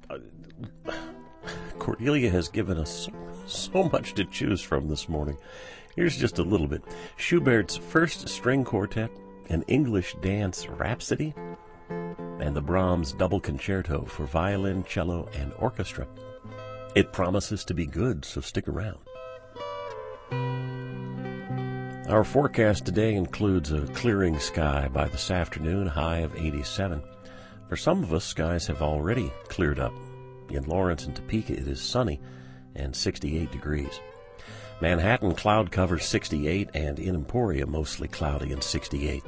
Cordelia has given us so, so much to choose from this morning. Here's just a little bit. Schubert's First String Quartet, an English Dance Rhapsody, and the Brahms Double Concerto for violin, cello, and orchestra. It promises to be good, so stick around. Our forecast today includes a clearing sky by this afternoon, high of eighty-seven. For some of us, skies have already cleared up. In Lawrence and Topeka, it is sunny and sixty-eight degrees. Manhattan, cloud cover sixty-eight, and in Emporia, mostly cloudy and sixty-eight.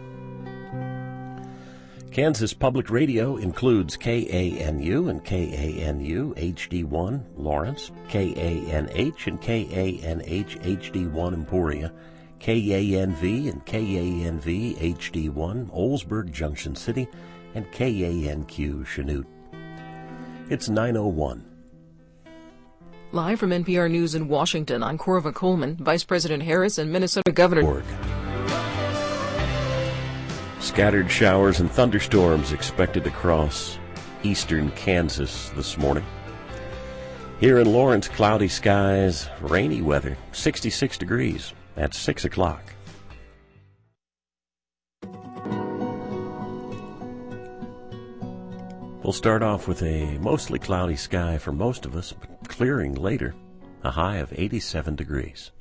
Kansas Public Radio includes K A N U and K A N U H D one Lawrence, K A N H and K A N H H D one Emporia, K A N V and K A N V H D one Oldsburg Junction City, and K A N Q Chanute. It's nine oh one. Live from N P R News in Washington, I'm Corva Coleman. Vice President Harris and Minnesota Governor Org. Scattered showers and thunderstorms expected across eastern Kansas this morning. Here in Lawrence, cloudy skies, rainy weather, sixty-six degrees at six o'clock. We'll start off with a mostly cloudy sky for most of us, but clearing later, a high of eighty-seven degrees.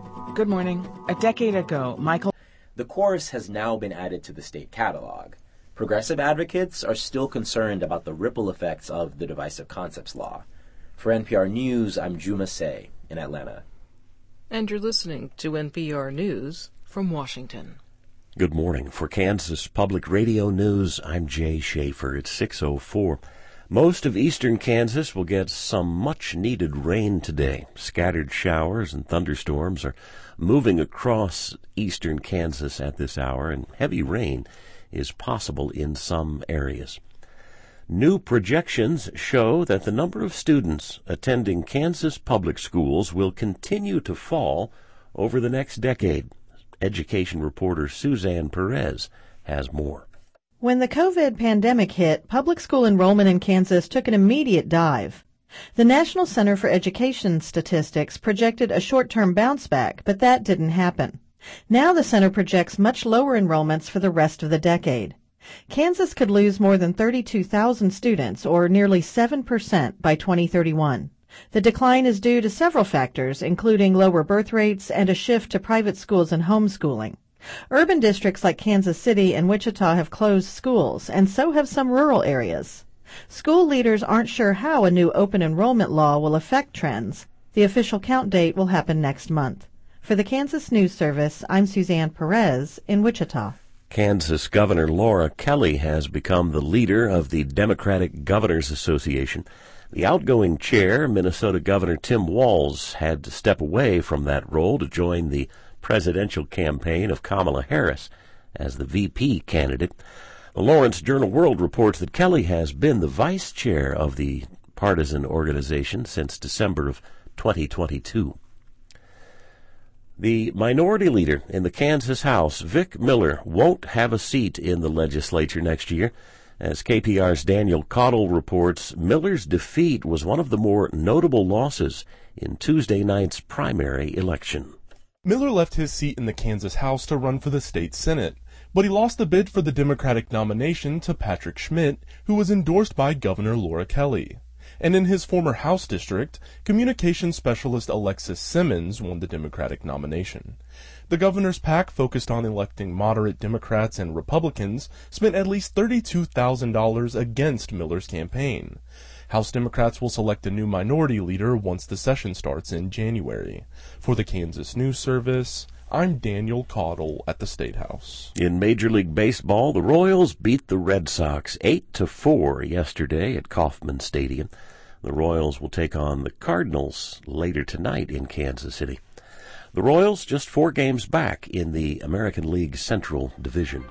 Good morning. A decade ago, Michael... The chorus has now been added to the state catalog. Progressive advocates are still concerned about the ripple effects of the Divisive Concepts Law. For N P R News, I'm Juma Say in Atlanta. And you're listening to N P R News from Washington. Good morning. For Kansas Public Radio News, I'm Jay Schaefer. It's six oh four. Most of eastern Kansas will get some much-needed rain today. Scattered showers and thunderstorms are moving across eastern Kansas at this hour, and heavy rain is possible in some areas. New projections show that the number of students attending Kansas public schools will continue to fall over the next decade. Education reporter Suzanne Perez has more. When the COVID pandemic hit, public school enrollment in Kansas took an immediate dive. The National Center for Education Statistics projected a short-term bounce back, but that didn't happen. Now the center projects much lower enrollments for the rest of the decade. Kansas could lose more than thirty-two thousand students, or nearly seven percent, by twenty thirty-one. The decline is due to several factors, including lower birth rates and a shift to private schools and homeschooling. Urban districts like Kansas City and Wichita have closed schools, and so have some rural areas. School leaders aren't sure how a new open enrollment law will affect trends. The official count date will happen next month. For the Kansas News Service, I'm Suzanne Perez in Wichita. Kansas Governor Laura Kelly has become the leader of the Democratic Governors Association. The outgoing chair, Minnesota Governor Tim Walz, had to step away from that role to join the presidential campaign of Kamala Harris as the V P candidate. The Lawrence Journal-World reports that Kelly has been the vice chair of the partisan organization since December of twenty twenty-two. The minority leader in the Kansas House, Vic Miller, won't have a seat in the legislature next year. As K P R's Daniel Cottle reports, Miller's defeat was one of the more notable losses in Tuesday night's primary election. Miller left his seat in the Kansas House to run for the state Senate, but he lost the bid for the Democratic nomination to Patrick Schmidt, who was endorsed by Governor Laura Kelly. And in his former House district, communications specialist Alexis Simmons won the Democratic nomination. The governor's PAC, focused on electing moderate Democrats and Republicans, spent at least thirty-two thousand dollars against Miller's campaign. House Democrats will select a new minority leader once the session starts in January. For the Kansas News Service, I'm Daniel Cottle at the State House. In Major League Baseball, the Royals beat the Red Sox eight to four yesterday at Kauffman Stadium. The Royals will take on the Cardinals later tonight in Kansas City. The Royals just four games back in the American League Central Division.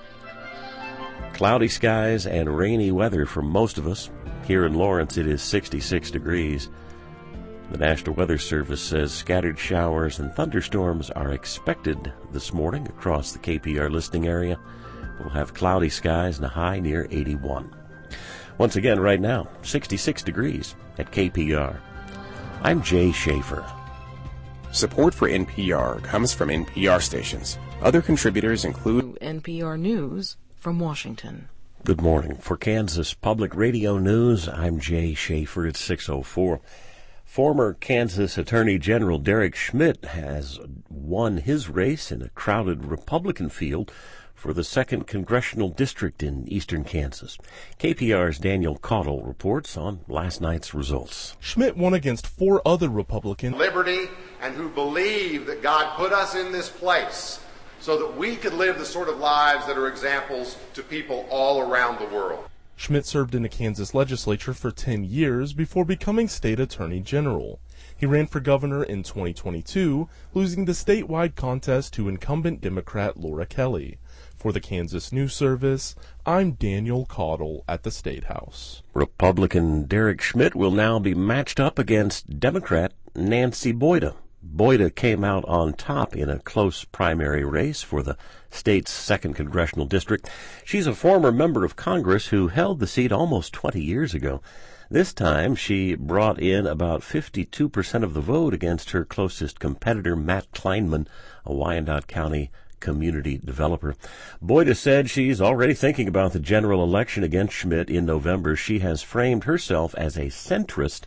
Cloudy skies and rainy weather for most of us. Here in Lawrence, it is sixty-six degrees. The National Weather Service says scattered showers and thunderstorms are expected this morning across the K P R listening area. We'll have cloudy skies and a high near eighty-one. Once again, right now, sixty-six degrees at K P R. I'm Jay Schaefer. Support for N P R comes from N P R stations. Other contributors include N P R News from Washington. Good morning. For Kansas Public Radio News, I'm Jay Schaefer. It's six oh four. Former Kansas Attorney General Derek Schmidt has won his race in a crowded Republican field for the second congressional district in eastern Kansas. K P R's Daniel Cottle reports on last night's results. Schmidt won against four other Republicans. Liberty, and who believe that God put us in this place so that we could live the sort of lives that are examples to people all around the world. Schmidt served in the Kansas legislature for ten years before becoming state attorney general. He ran for governor in twenty twenty-two, losing the statewide contest to incumbent Democrat Laura Kelly. For the Kansas News Service, I'm Daniel Cottle at the State House. Republican Derek Schmidt will now be matched up against Democrat Nancy Boyda. Boyda came out on top in a close primary race for the state's second congressional district. She's a former member of Congress who held the seat almost twenty years ago. This time, she brought in about fifty-two percent of the vote against her closest competitor, Matt Kleinman, a Wyandotte County community developer. Boyda said she's already thinking about the general election against Schmidt in November. She has framed herself as a centrist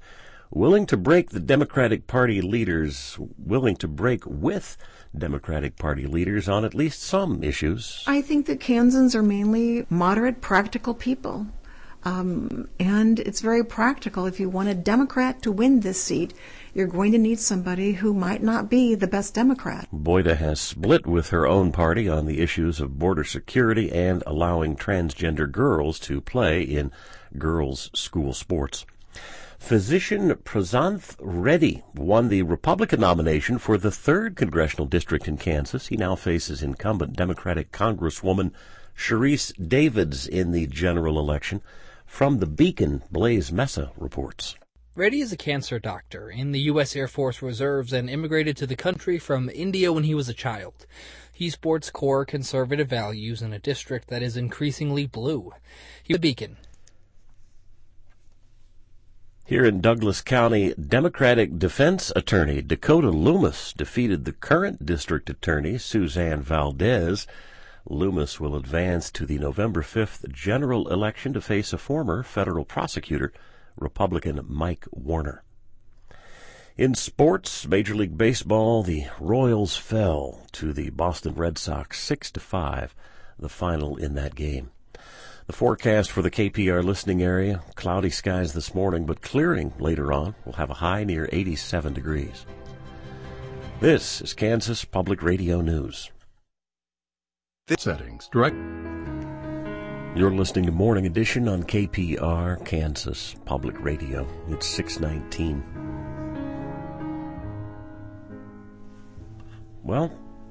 willing to break the Democratic Party leaders, willing to break with Democratic Party leaders on at least some issues. I think that Kansans are mainly moderate, practical people. Um, and it's very practical. If you want a Democrat to win this seat, you're going to need somebody who might not be the best Democrat. Boyda has split with her own party on the issues of border security and allowing transgender girls to play in girls' school sports. Physician Prasanth Reddy won the Republican nomination for the third congressional district in Kansas. He now faces incumbent Democratic Congresswoman Sharice Davids in the general election. From the Beacon, Blaise Mesa reports. Reddy is a cancer doctor in the U S Air Force Reserves and immigrated to the country from India when he was a child. He sports core conservative values in a district that is increasingly blue. He's a Beacon. Here in Douglas County, Democratic defense attorney Dakota Loomis defeated the current district attorney, Suzanne Valdez. Loomis will advance to the November fifth general election to face a former federal prosecutor, Republican Mike Warner. In sports, Major League Baseball, the Royals fell to the Boston Red Sox six to five, the final in that game. The forecast for the K P R listening area, cloudy skies this morning, but clearing later on. We'll have a high near eighty-seven degrees. This is Kansas Public Radio News. Settings. Direct. You're listening to Morning Edition on K P R, Kansas Public Radio. It's six nineteen. Well,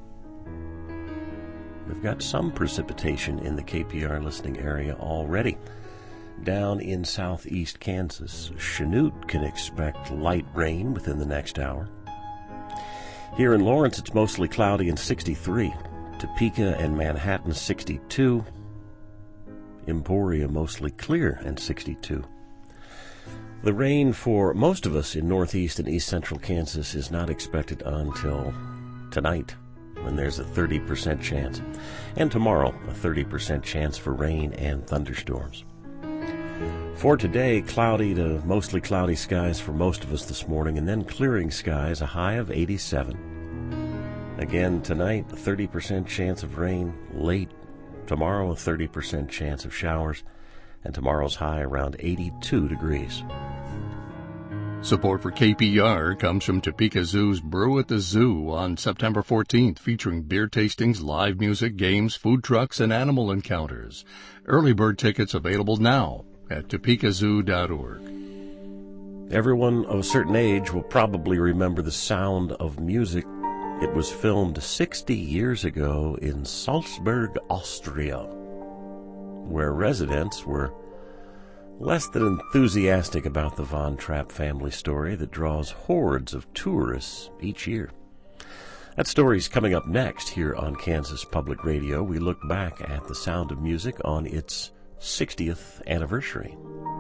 we've got some precipitation in the K P R listening area already. Down in southeast Kansas, Chanute can expect light rain within the next hour. Here in Lawrence, it's mostly cloudy and sixty-three. Topeka and Manhattan, sixty-two. Emporia, mostly clear and sixty-two. The rain for most of us in northeast and east central Kansas is not expected until tonight, when there's a thirty percent chance. And tomorrow, a thirty percent chance for rain and thunderstorms. For today, cloudy to mostly cloudy skies for most of us this morning, and then clearing skies, a high of eighty-seven. Again, tonight, a thirty percent chance of rain late. Tomorrow, a thirty percent chance of showers, and tomorrow's high around eighty-two degrees. Support for K P R comes from Topeka Zoo's Brew at the Zoo on September fourteenth, featuring beer tastings, live music, games, food trucks, and animal encounters. Early bird tickets available now at topeka zoo dot org. Everyone of a certain age will probably remember the sound of music. It was filmed sixty years ago in Salzburg, Austria, where residents were less than enthusiastic about the Von Trapp family story that draws hordes of tourists each year. That story's coming up next here on Kansas Public Radio. We look back at the Sound of Music on its sixtieth anniversary.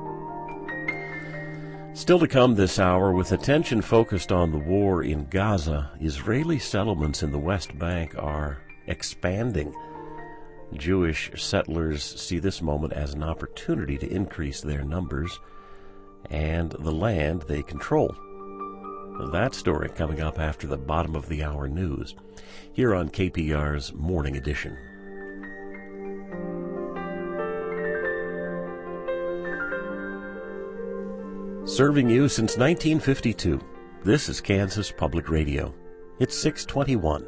Still to come this hour, with attention focused on the war in Gaza, Israeli settlements in the West Bank are expanding. Jewish settlers see this moment as an opportunity to increase their numbers and the land they control. That story coming up after the bottom of the hour news, here on K P R's Morning Edition. Serving you since nineteen fifty-two, this is Kansas Public Radio. It's six twenty-one.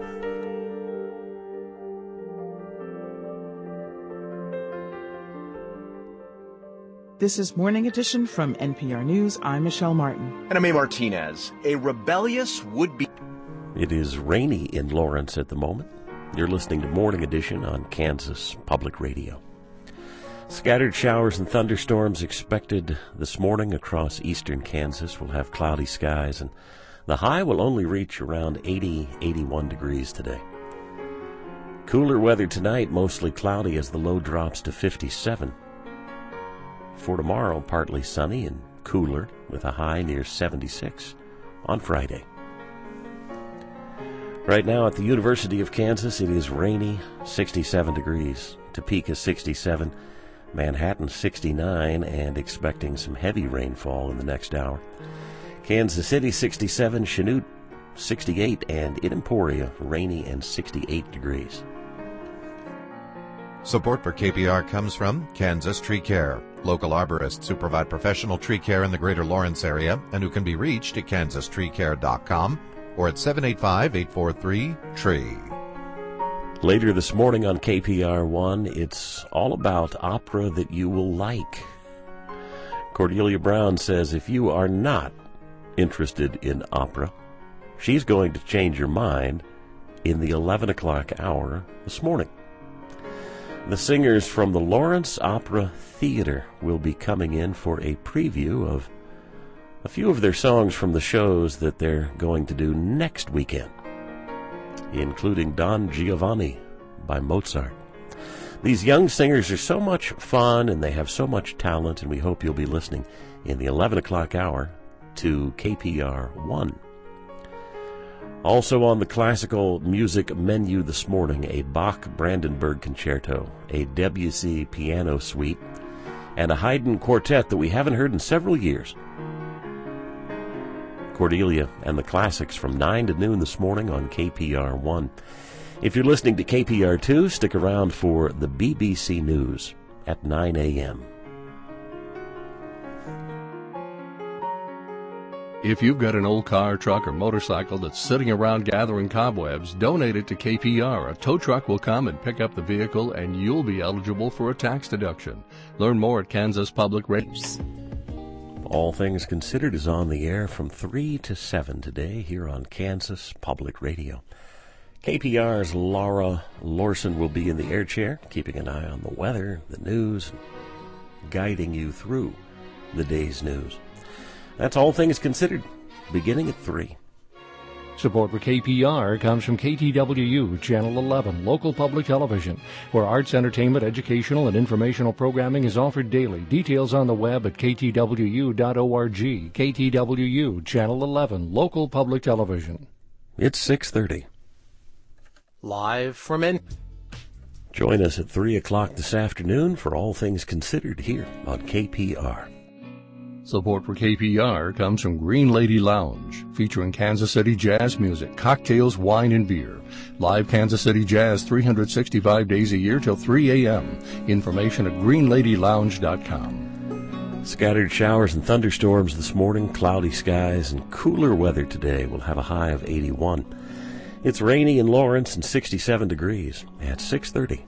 This is Morning Edition from N P R News. I'm Michelle Martin. And I'm A. Martinez. A rebellious would-be... It is rainy in Lawrence at the moment. You're listening to Morning Edition on Kansas Public Radio. Scattered showers and thunderstorms expected this morning across eastern Kansas. We'll have cloudy skies, and the high will only reach around eighty, eighty-one degrees today. Cooler weather tonight, mostly cloudy as the low drops to fifty-seven. For tomorrow, partly sunny and cooler with a high near seventy-six on Friday. Right now at the University of Kansas, it is rainy, sixty-seven degrees. Topeka, sixty-seven. Manhattan sixty-nine and expecting some heavy rainfall in the next hour. Kansas City sixty-seven, Chanute sixty-eight, and in Emporia rainy and sixty-eight degrees. Support for K P R comes from Kansas Tree Care, local arborists who provide professional tree care in the greater Lawrence area and who can be reached at kansas tree care dot com or at seven eight five, eight four three, T R E E. Later this morning on K P R one, it's all about opera that you will like. Cordelia Brown says if you are not interested in opera, she's going to change your mind in the eleven o'clock hour this morning. The singers from the Lawrence Opera Theater will be coming in for a preview of a few of their songs from the shows that they're going to do next weekend, including Don Giovanni by Mozart. These young singers are so much fun and they have so much talent, and we hope you'll be listening in the eleven o'clock hour to K P R one. Also on the classical music menu this morning, a Bach Brandenburg Concerto, a Debussy Piano Suite, and a Haydn Quartet that we haven't heard in several years. Cordelia and the classics from nine to noon this morning on K P R one. If you're listening to K P R two, stick around for the B B C News at nine a.m. If you've got an old car, truck, or motorcycle that's sitting around gathering cobwebs, donate it to K P R. A tow truck will come and pick up the vehicle, and you'll be eligible for a tax deduction. Learn more at Kansas Public Radio. All Things Considered is on the air from three to seven today here on Kansas Public Radio. K P R's Laura Lorson will be in the air chair, keeping an eye on the weather, the news, guiding you through the day's news. That's All Things Considered, beginning at three. Support for K P R comes from K T W U, Channel eleven, local public television, where arts, entertainment, educational, and informational programming is offered daily. Details on the web at k t w u dot org. K T W U, Channel eleven, local public television. It's six thirty. Live from N. Join us at three o'clock this afternoon for All Things Considered here on K P R. Support for K P R comes from Green Lady Lounge, featuring Kansas City jazz music, cocktails, wine, and beer. Live Kansas City jazz three hundred sixty-five days a year till three a.m. Information at green lady lounge dot com. Scattered showers and thunderstorms this morning, cloudy skies, and cooler weather today. We'll have a high of eighty-one. It's rainy in Lawrence and sixty-seven degrees at six thirty.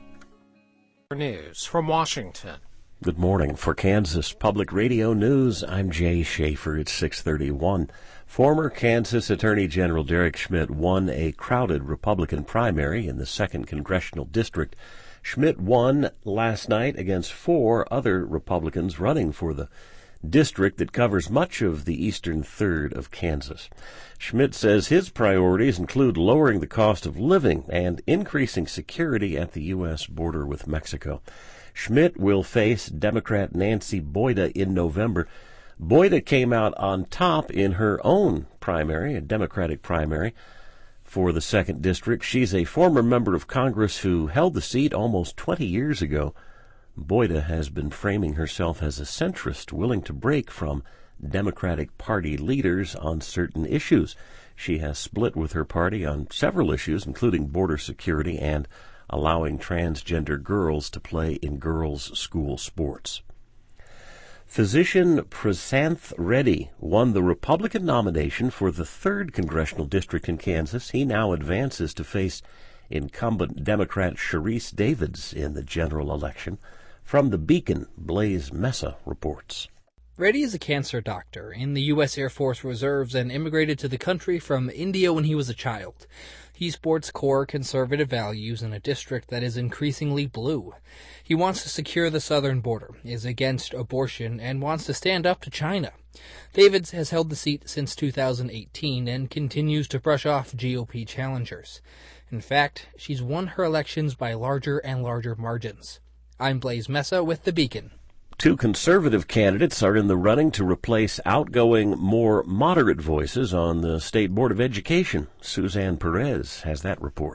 News from Washington. Good morning. For Kansas Public Radio News, I'm Jay Schaefer. It's six thirty-one. Former Kansas Attorney General Derek Schmidt won a crowded Republican primary in the second Congressional District. Schmidt won last night against four other Republicans running for the district that covers much of the eastern third of Kansas. Schmidt says his priorities include lowering the cost of living and increasing security at the U S border with Mexico. Schmidt will face Democrat Nancy Boyda in November. Boyda came out on top in her own primary, a Democratic primary, for the second district. She's a former member of Congress who held the seat almost twenty years ago. Boyda has been framing herself as a centrist, willing to break from Democratic Party leaders on certain issues. She has split with her party on several issues, including border security and allowing transgender girls to play in girls' school sports. Physician Prasanth Reddy won the Republican nomination for the third Congressional District in Kansas. He now advances to face incumbent Democrat Sharice Davids in the general election. From the Beacon, Blaze Mesa reports. Reddy is a cancer doctor in the U S Air Force Reserves and immigrated to the country from India when he was a child. He sports core conservative values in a district that is increasingly blue. He wants to secure the southern border, is against abortion, and wants to stand up to China. Davids has held the seat since two thousand eighteen and continues to brush off G O P challengers. In fact, she's won her elections by larger and larger margins. I'm Blaze Mesa with The Beacon. Two conservative candidates are in the running to replace outgoing, more moderate voices on the State Board of Education. Suzanne Perez has that report.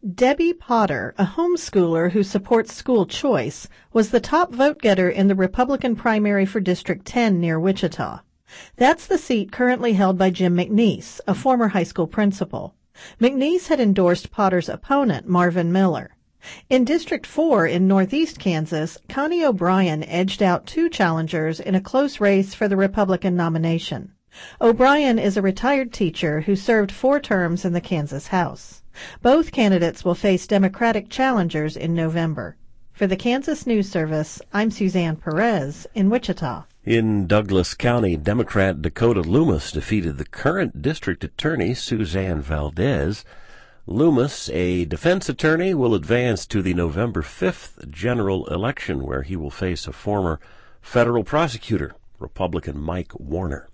Debbie Potter, a homeschooler who supports school choice, was the top vote-getter in the Republican primary for District ten near Wichita. That's the seat currently held by Jim McNeese, a former high school principal. McNeese had endorsed Potter's opponent, Marvin Miller. In District four in northeast Kansas, Connie O'Brien edged out two challengers in a close race for the Republican nomination. O'Brien is a retired teacher who served four terms in the Kansas House. Both candidates will face Democratic challengers in November. For the Kansas News Service, I'm Suzanne Perez in Wichita. In Douglas County, Democrat Dakota Loomis defeated the current district attorney, Suzanne Valdez. Loomis, a defense attorney, will advance to the November fifth general election, where he will face a former federal prosecutor, Republican Mike Warner.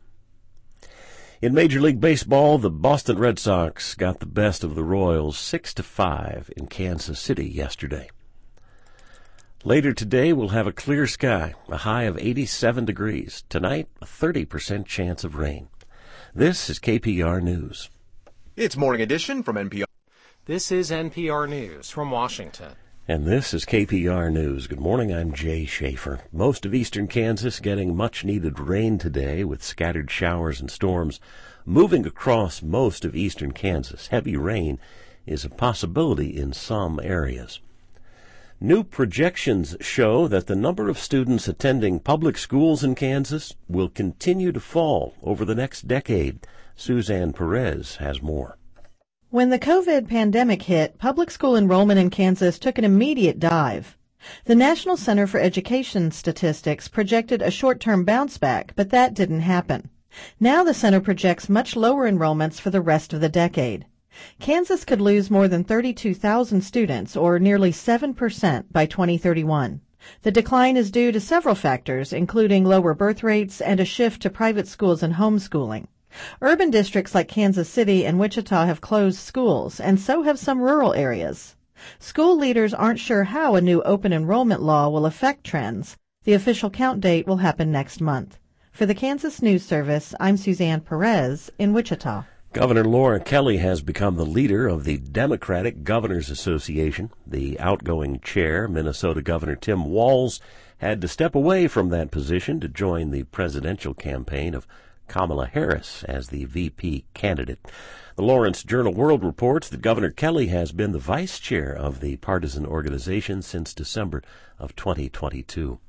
In Major League Baseball, the Boston Red Sox got the best of the Royals six to five in Kansas City yesterday. Later today, we'll have a clear sky, a high of eighty-seven degrees. Tonight, a thirty percent chance of rain. This is K P R News. It's Morning Edition from N P R. This is N P R News from Washington. And this is K P R News. Good morning, I'm Jay Schaefer. Most of eastern Kansas getting much-needed rain today, with scattered showers and storms moving across most of eastern Kansas. Heavy rain is a possibility in some areas. New projections show that the number of students attending public schools in Kansas will continue to fall over the next decade. Suzanne Perez has more. When the COVID pandemic hit, public school enrollment in Kansas took an immediate dive. The National Center for Education Statistics projected a short-term bounce back, but that didn't happen. Now the center projects much lower enrollments for the rest of the decade. Kansas could lose more than thirty-two thousand students, or nearly seven percent, by twenty thirty-one. The decline is due to several factors, including lower birth rates and a shift to private schools and homeschooling. Urban districts like Kansas City and Wichita have closed schools, and so have some rural areas. School leaders aren't sure how a new open enrollment law will affect trends. The official count date will happen next month. For the Kansas News Service, I'm Suzanne Perez in Wichita. Governor Laura Kelly has become the leader of the Democratic Governors Association. The outgoing chair, Minnesota Governor Tim Walz, had to step away from that position to join the presidential campaign of Kamala Harris as the V P candidate. The Lawrence Journal-World reports that Governor Kelly has been the vice chair of the partisan organization since December of twenty twenty-two.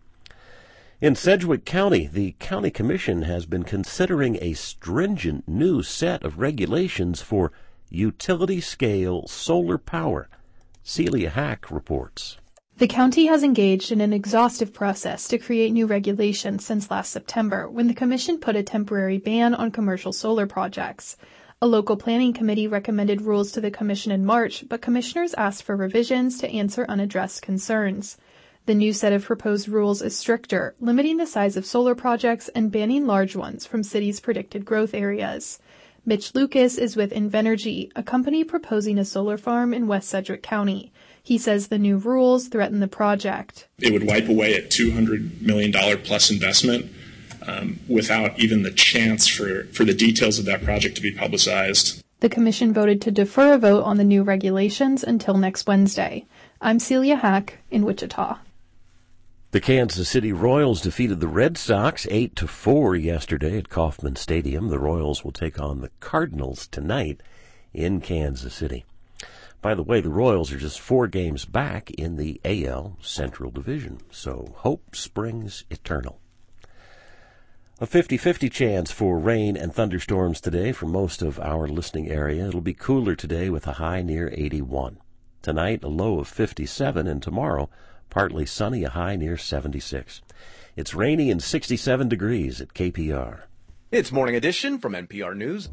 In Sedgwick County, the county commission has been considering a stringent new set of regulations for utility-scale solar power. Celia Hack reports. The county has engaged in an exhaustive process to create new regulations since last September, when the commission put a temporary ban on commercial solar projects. A local planning committee recommended rules to the commission in March, but commissioners asked for revisions to answer unaddressed concerns. The new set of proposed rules is stricter, limiting the size of solar projects and banning large ones from cities' predicted growth areas. Mitch Lucas is with Invenergy, a company proposing a solar farm in West Sedgwick County. He says the new rules threaten the project. It would wipe away a two hundred million dollars plus investment um, without even the chance for, for the details of that project to be publicized. The commission voted to defer a vote on the new regulations until next Wednesday. I'm Celia Hack in Wichita. The Kansas City Royals defeated the Red Sox eight to four yesterday at Kauffman Stadium. The Royals will take on the Cardinals tonight in Kansas City. By the way, the Royals are just four games back in the A L Central Division, so hope springs eternal. A fifty-fifty chance for rain and thunderstorms today for most of our listening area. It'll be cooler today with a high near eighty-one. Tonight, a low of fifty-seven, and tomorrow, partly sunny, a high near seventy-six. It's rainy and sixty-seven degrees at K P R. It's Morning Edition from N P R News.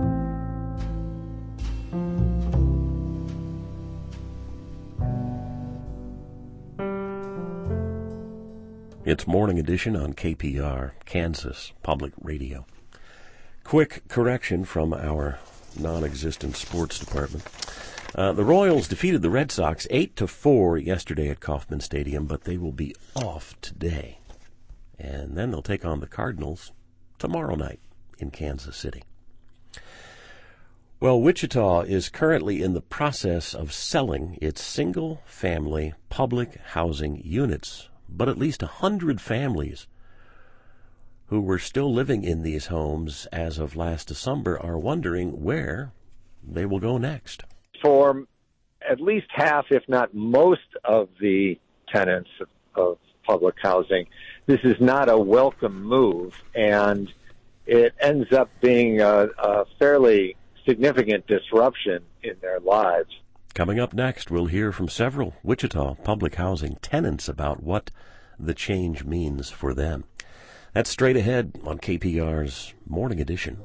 It's Morning Edition on K P R, Kansas Public Radio. Quick correction from our non-existent sports department. Uh, the Royals defeated the Red Sox eight to four yesterday at Kauffman Stadium, but they will be off today. And then they'll take on the Cardinals tomorrow night in Kansas City. Well, Wichita is currently in the process of selling its single-family public housing units, but at least one hundred families who were still living in these homes as of last December are wondering where they will go next. For at least half, if not most, of the tenants of public housing, this is not a welcome move, and it ends up being a, a fairly significant disruption in their lives. Coming up next, we'll hear from several Wichita public housing tenants about what the change means for them. That's straight ahead on K P R's Morning Edition.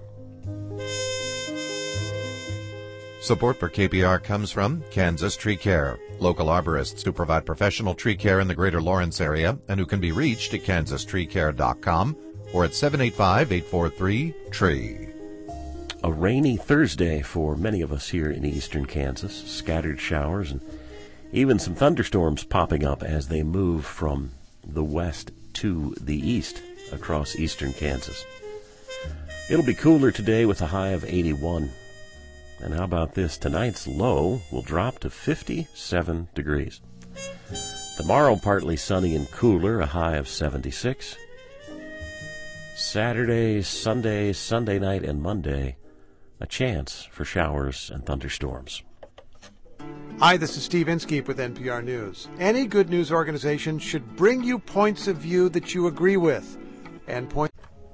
Support for K P R comes from Kansas Tree Care, local arborists who provide professional tree care in the greater Lawrence area and who can be reached at kansas tree care dot com or at seven eight five, eight four three, T R E E. A rainy Thursday for many of us here in eastern Kansas. Scattered showers and even some thunderstorms popping up as they move from the west to the east across eastern Kansas. It'll be cooler today with a high of eighty-one. And how about this? Tonight's low will drop to fifty-seven degrees. Tomorrow, partly sunny and cooler, a high of seventy-six. Saturday, Sunday, Sunday night, and Monday, a chance for showers and thunderstorms. Hi, this is Steve Inskeep with N P R News. Any good news organization should bring you points of view that you agree with. And point.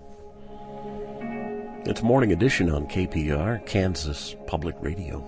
It's Morning Edition on K P R, Kansas Public Radio.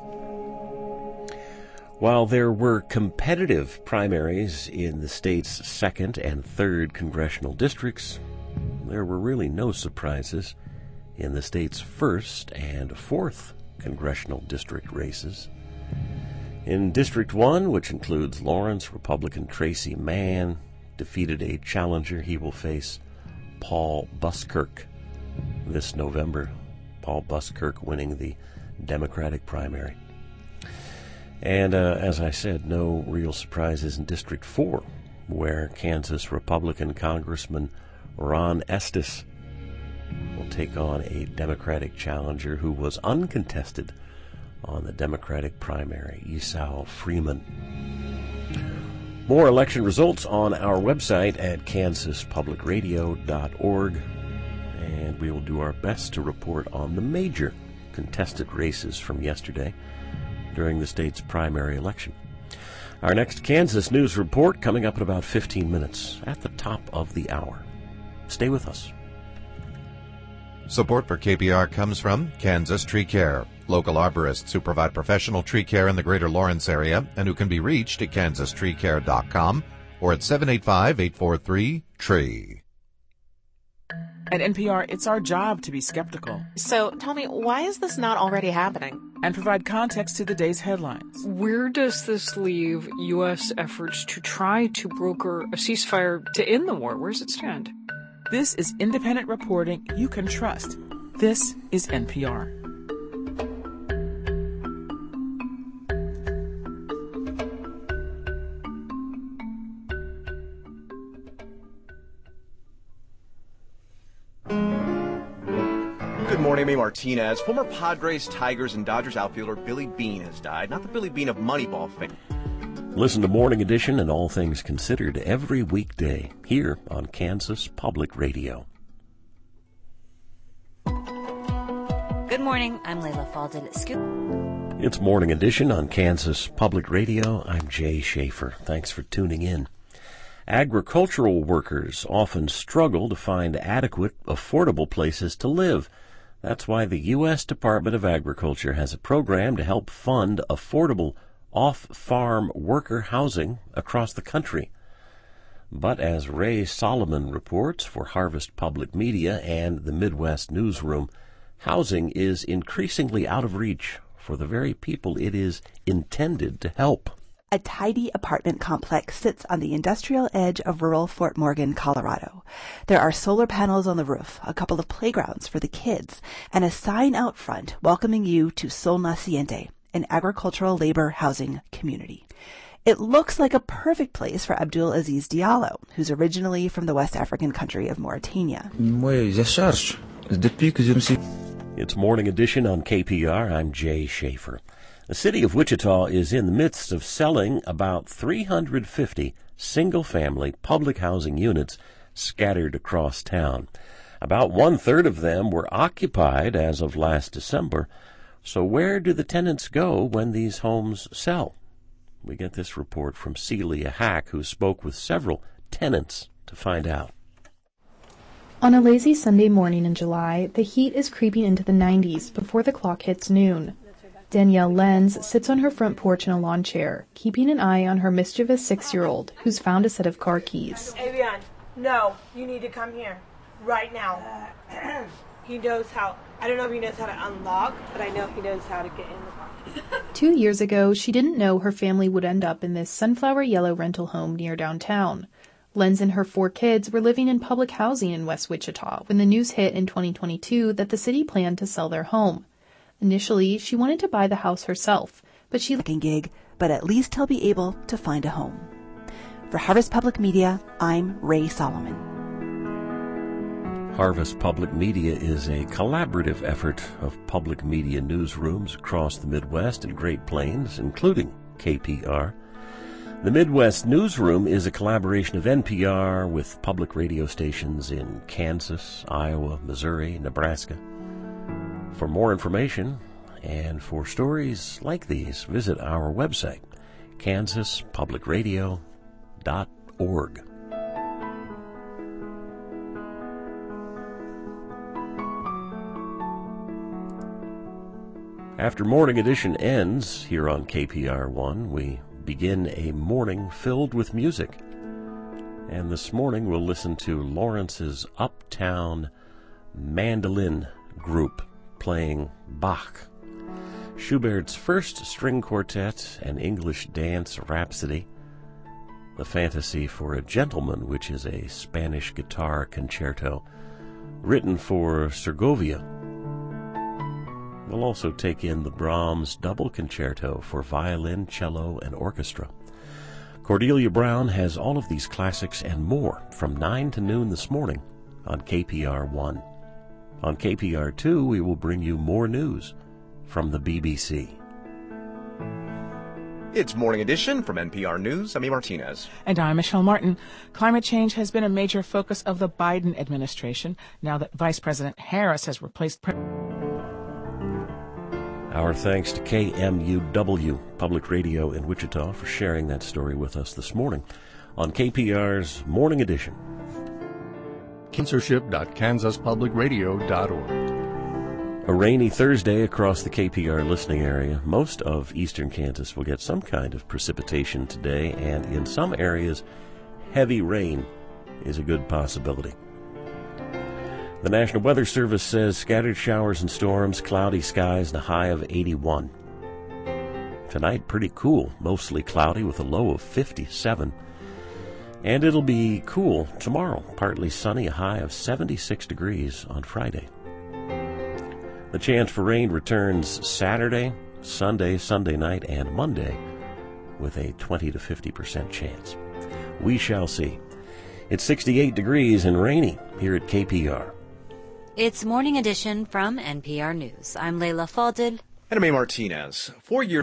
While there were competitive primaries in the state's second and third congressional districts, there were really no surprises in the state's first and fourth congressional district races. In District one, which includes Lawrence, Republican Tracy Mann defeated a challenger. He will face Paul Buskirk this November. Paul Buskirk winning the Democratic primary. And uh, as I said, no real surprises in District four, where Kansas Republican Congressman Ron Estes will take on a Democratic challenger who was uncontested on the Democratic primary, Esau Freeman. More election results on our website at kansas public radio dot org, and we will do our best to report on the major contested races from yesterday during the state's primary election. Our next Kansas News Report coming up in about fifteen minutes at the top of the hour. Stay with us. Support for K P R comes from Kansas Tree Care, local arborists who provide professional tree care in the greater Lawrence area and who can be reached at kansas tree care dot com or at seven eight five, eight four three, T R E E. At N P R, it's our job to be skeptical. So tell me, why is this not already happening? And provide context to the day's headlines. Where does this leave U S efforts to try to broker a ceasefire to end the war? Where does it stand? This is independent reporting you can trust. This is N P R. Good morning, I'm Amy Martinez. Former Padres, Tigers, and Dodgers outfielder Billy Beane has died. Not the Billy Beane of Moneyball fame. Listen to Morning Edition and All Things Considered every weekday here on Kansas Public Radio. Good morning, I'm Layla Falded. Scoop. It's Morning Edition on Kansas Public Radio. I'm Jay Schaefer. Thanks for tuning in. Agricultural workers often struggle to find adequate, affordable places to live. That's why the U S Department of Agriculture has a program to help fund affordable off-farm worker housing across the country. But as Ray Solomon reports for Harvest Public Media and the Midwest Newsroom, housing is increasingly out of reach for the very people it is intended to help. A tidy apartment complex sits on the industrial edge of rural Fort Morgan, Colorado. There are solar panels on the roof, a couple of playgrounds for the kids, and a sign out front welcoming you to Sol Naciente, an agricultural labor housing community. It looks like a perfect place for Abdul Aziz Diallo, who's originally from the West African country of Mauritania. It's Morning Edition on K P R. I'm Jay Schaefer. The city of Wichita is in the midst of selling about three hundred fifty single-family public housing units scattered across town. About one-third of them were occupied as of last December. So where do the tenants go when these homes sell? We get this report from Celia Hack, who spoke with several tenants to find out. On a lazy Sunday morning in July, the heat is creeping into the nineties before the clock hits noon. Danielle Lenz sits on her front porch in a lawn chair, keeping an eye on her mischievous six-year-old, who's found a set of car keys. Avian, no, you need to come here, right now. He knows how, I don't know if he knows how to unlock, but I know he knows how to get in the car. Two years ago, she didn't know her family would end up in this sunflower yellow rental home near downtown. Lenz and her four kids were living in public housing in West Wichita when the news hit in twenty twenty-two that the city planned to sell their home. Initially, she wanted to buy the house herself, but she looking gig, but at least he'll be able to find a home. For Harvest Public Media, I'm Ray Solomon. Harvest Public Media is a collaborative effort of public media newsrooms across the Midwest and Great Plains, including K P R. The Midwest Newsroom is a collaboration of N P R with public radio stations in Kansas, Iowa, Missouri, Nebraska. For more information and for stories like these, visit our website, kansas public radio dot org. After Morning Edition ends here on K P R one, we begin a morning filled with music. And this morning we'll listen to Lawrence's Uptown Mandolin Group playing Bach, Schubert's First String Quartet, an English Dance Rhapsody, The Fantasy for a Gentleman, which is a Spanish guitar concerto written for Segovia. We'll also take in the Brahms Double Concerto for violin, cello, and orchestra. Cordelia Brown has all of these classics and more from nine to noon this morning on K P R one. On K P R two, we will bring you more news from the B B C. It's Morning Edition from N P R News. I'm E. Martinez. And I'm Michelle Martin. Climate change has been a major focus of the Biden administration now that Vice President Harris has replaced President. Our thanks to K M U W Public Radio in Wichita for sharing that story with us this morning on K P R's Morning Edition. Censorship dot kansas public radio dot org. A rainy Thursday across the K P R listening area. Most of eastern Kansas will get some kind of precipitation today, and in some areas, heavy rain is a good possibility. The National Weather Service says scattered showers and storms, cloudy skies, and a high of eighty-one. Tonight, pretty cool, mostly cloudy with a low of fifty-seven. And it'll be cool tomorrow, partly sunny, a high of seventy-six degrees on Friday. The chance for rain returns Saturday, Sunday, Sunday night, and Monday with a twenty to fifty percent chance. We shall see. It's sixty-eight degrees and rainy here at K P R. It's Morning Edition from N P R News. I'm Leila Falded. And I'm A. Martinez. Four years.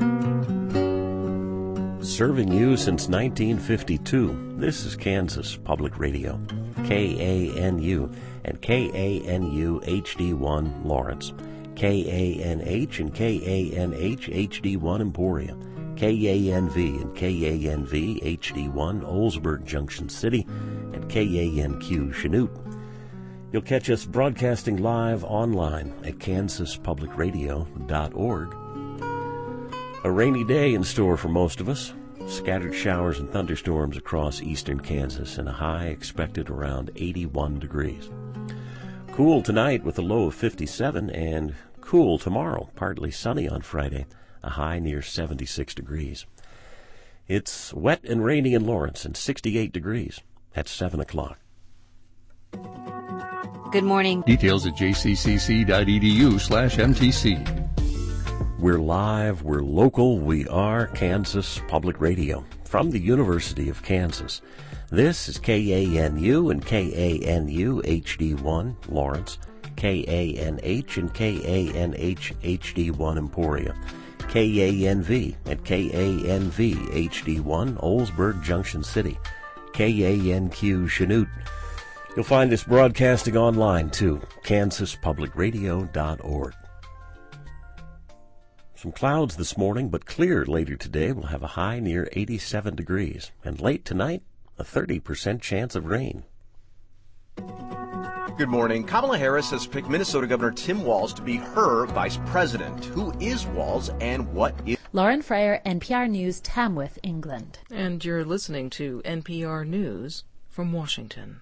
Serving you since nineteen fifty-two. This is Kansas Public Radio, K A N U, and K A N U H D one Lawrence, K A N H and K A N H H D one Emporia, K A N V and K A N V H D one Oldsburg Junction City, and K A N Q Chanute. You'll catch us broadcasting live online at kansas public radio dot org. A rainy day in store for most of us. Scattered showers and thunderstorms across eastern Kansas and a high expected around eighty-one degrees. Cool tonight with a low of fifty-seven, and cool tomorrow, partly sunny on Friday, a high near seventy-six degrees. It's wet and rainy in Lawrence and sixty-eight degrees at seven o'clock. Good morning. Details at j c c c dot e d u slash m t c. We're live, we're local, we are Kansas Public Radio from the University of Kansas. This is K A N U and K A N U H D one Lawrence, K A N H and K A N H H D one Emporia, K A N V at K A N V H D one Oldsburg Junction City, K A N Q Chanute. You'll find this broadcasting online too, kansas public radio dot org. Some clouds this morning, but clear later today. We'll have a high near eighty-seven degrees. And late tonight, a thirty percent chance of rain. Good morning. Kamala Harris has picked Minnesota Governor Tim Walz to be her vice president. Who is Walz and what is... Lauren Fryer, N P R News, Tamworth, England. And you're listening to N P R News from Washington.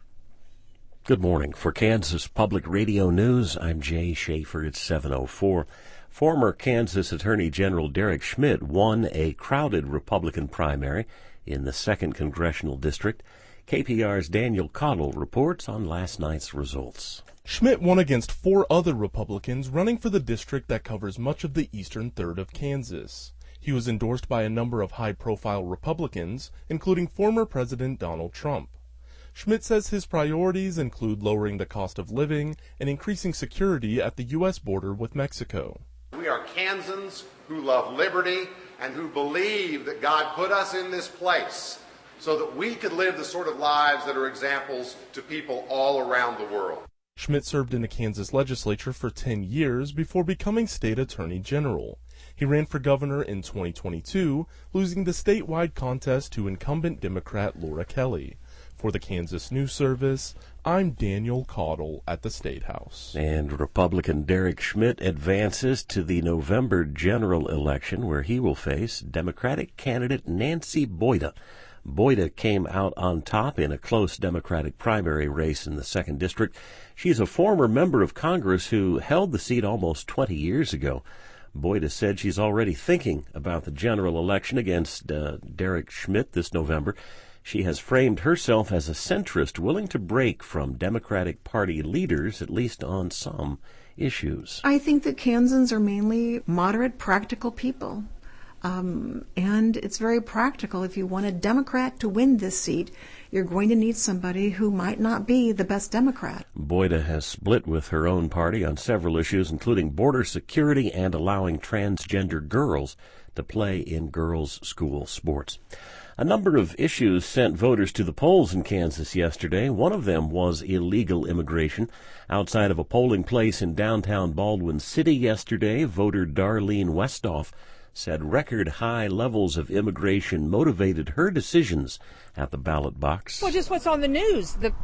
Good morning. For Kansas Public Radio News, I'm Jay Schaefer. It's seven oh four. Former Kansas Attorney General Derek Schmidt won a crowded Republican primary in the second Congressional District. K P R's Daniel Cottle reports on last night's results. Schmidt won against four other Republicans running for the district that covers much of the eastern third of Kansas. He was endorsed by a number of high-profile Republicans, including former President Donald Trump. Schmidt says his priorities include lowering the cost of living and increasing security at the U S border with Mexico. We are Kansans who love liberty and who believe that God put us in this place so that we could live the sort of lives that are examples to people all around the world. Schmidt served in the Kansas legislature for ten years before becoming state attorney general. He ran for governor in twenty twenty-two, losing the statewide contest to incumbent Democrat Laura Kelly. For the Kansas News Service, I'm Daniel Cottle at the State House. And Republican Derek Schmidt advances to the November general election, where he will face Democratic candidate Nancy Boyda. Boyda came out on top in a close Democratic primary race in the second District. She's a former member of Congress who held the seat almost twenty years ago. Boyda said she's already thinking about the general election against uh, Derek Schmidt this November. She has framed herself as a centrist willing to break from Democratic Party leaders, at least on some issues. I think that Kansans are mainly moderate, practical people. Um, and it's very practical. If you want a Democrat to win this seat, you're going to need somebody who might not be the best Democrat. Boyda has split with her own party on several issues, including border security and allowing transgender girls to play in girls' school sports. A number of issues sent voters to the polls in Kansas yesterday. One of them was illegal immigration. Outside of a polling place in downtown Baldwin City yesterday, voter Darlene Westhoff said record high levels of immigration motivated her decisions at the ballot box. Well, just what's on the news, the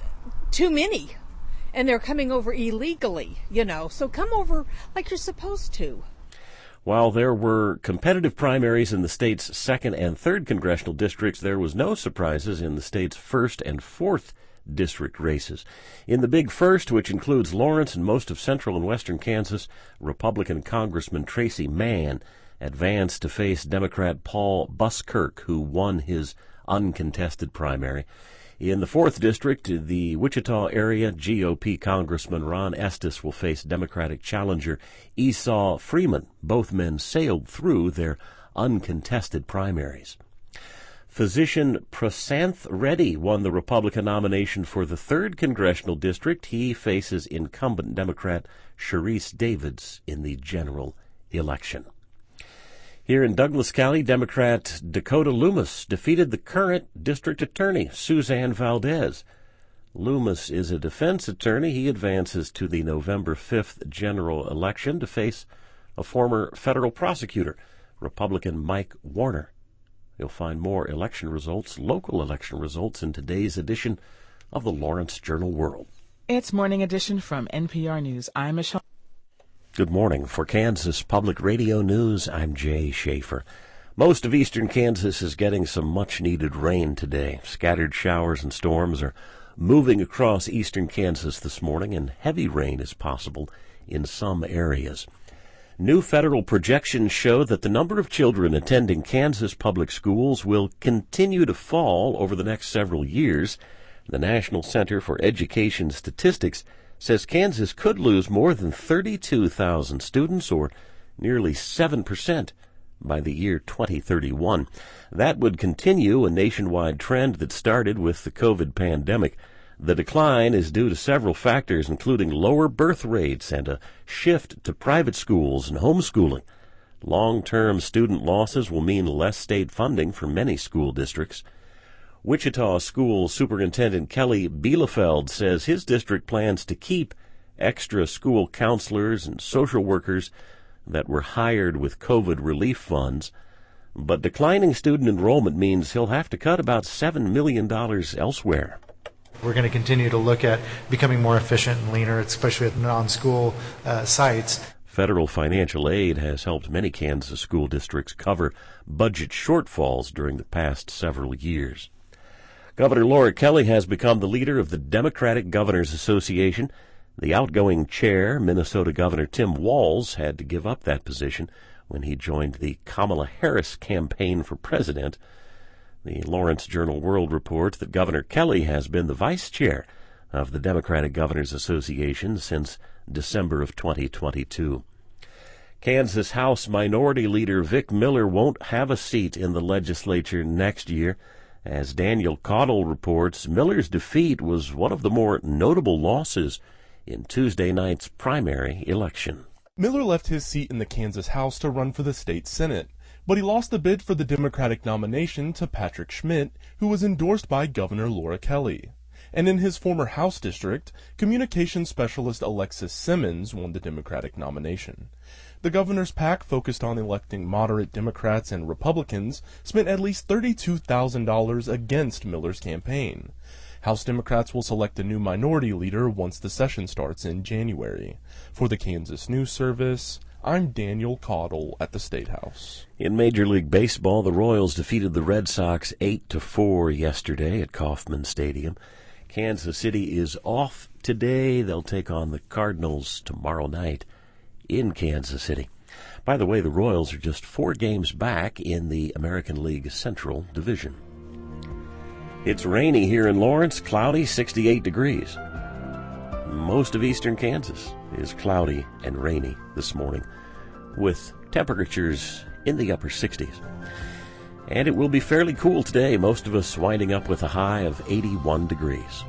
too many, and they're coming over illegally, you know, so come over like you're supposed to. While there were competitive primaries in the state's second and third congressional districts, there was no surprises in the state's first and fourth district races. In the Big First, which includes Lawrence and most of central and western Kansas, Republican Congressman Tracy Mann advanced to face Democrat Paul Buskirk, who won his uncontested primary. In the fourth district, the Wichita area, G O P Congressman Ron Estes will face Democratic challenger Esau Freeman. Both men sailed through their uncontested primaries. Physician Prasanth Reddy won the Republican nomination for the third congressional district. He faces incumbent Democrat Sharice Davids in the general election. Here in Douglas County, Democrat Dakota Loomis defeated the current district attorney, Suzanne Valdez. Loomis is a defense attorney. He advances to the November fifth general election to face a former federal prosecutor, Republican Mike Warner. You'll find more election results, local election results, in today's edition of the Lawrence Journal-World. It's Morning Edition from N P R News. I'm Michelle. Good morning. For Kansas Public Radio News, I'm Jay Schaefer. Most of eastern Kansas is getting some much-needed rain today. Scattered showers and storms are moving across eastern Kansas this morning, and heavy rain is possible in some areas. New federal projections show that the number of children attending Kansas public schools will continue to fall over the next several years. The National Center for Education Statistics says Kansas could lose more than thirty-two thousand students, or nearly seven percent, by the year twenty thirty-one. That would continue a nationwide trend that started with the COVID pandemic. The decline is due to several factors, including lower birth rates and a shift to private schools and homeschooling. Long-term student losses will mean less state funding for many school districts. Wichita School Superintendent Kelly Bielefeld says his district plans to keep extra school counselors and social workers that were hired with COVID relief funds. But declining student enrollment means he'll have to cut about seven million dollars elsewhere. We're going to continue to look at becoming more efficient and leaner, especially at non-school uh, sites. Federal financial aid has helped many Kansas school districts cover budget shortfalls during the past several years. Governor Laura Kelly has become the leader of the Democratic Governors Association. The outgoing chair, Minnesota Governor Tim Walz, had to give up that position when he joined the Kamala Harris campaign for president. The Lawrence Journal-World reports that Governor Kelly has been the vice chair of the Democratic Governors Association since December of twenty twenty-two. Kansas House Minority Leader Vic Miller won't have a seat in the legislature next year. As Daniel Caudle reports, Miller's defeat was one of the more notable losses in Tuesday night's primary election. Miller left his seat in the Kansas House to run for the state Senate, but he lost the bid for the Democratic nomination to Patrick Schmidt, who was endorsed by Governor Laura Kelly. And in his former House district, communications specialist Alexis Simmons won the Democratic nomination. The governor's PAC, focused on electing moderate Democrats and Republicans, spent at least thirty-two thousand dollars against Miller's campaign. House Democrats will select a new minority leader once the session starts in January. For the Kansas News Service, I'm Daniel Caudle at the State House. In Major League Baseball, the Royals defeated the Red Sox eight to four yesterday at Kauffman Stadium. Kansas City is off today. They'll take on the Cardinals tomorrow night in Kansas City. By the way, the Royals are just four games back in the American League Central Division. It's rainy here in Lawrence, cloudy, sixty-eight degrees. Most of eastern Kansas is cloudy and rainy this morning, with temperatures in the upper sixties. And it will be fairly cool today, most of us winding up with a high of eighty-one degrees.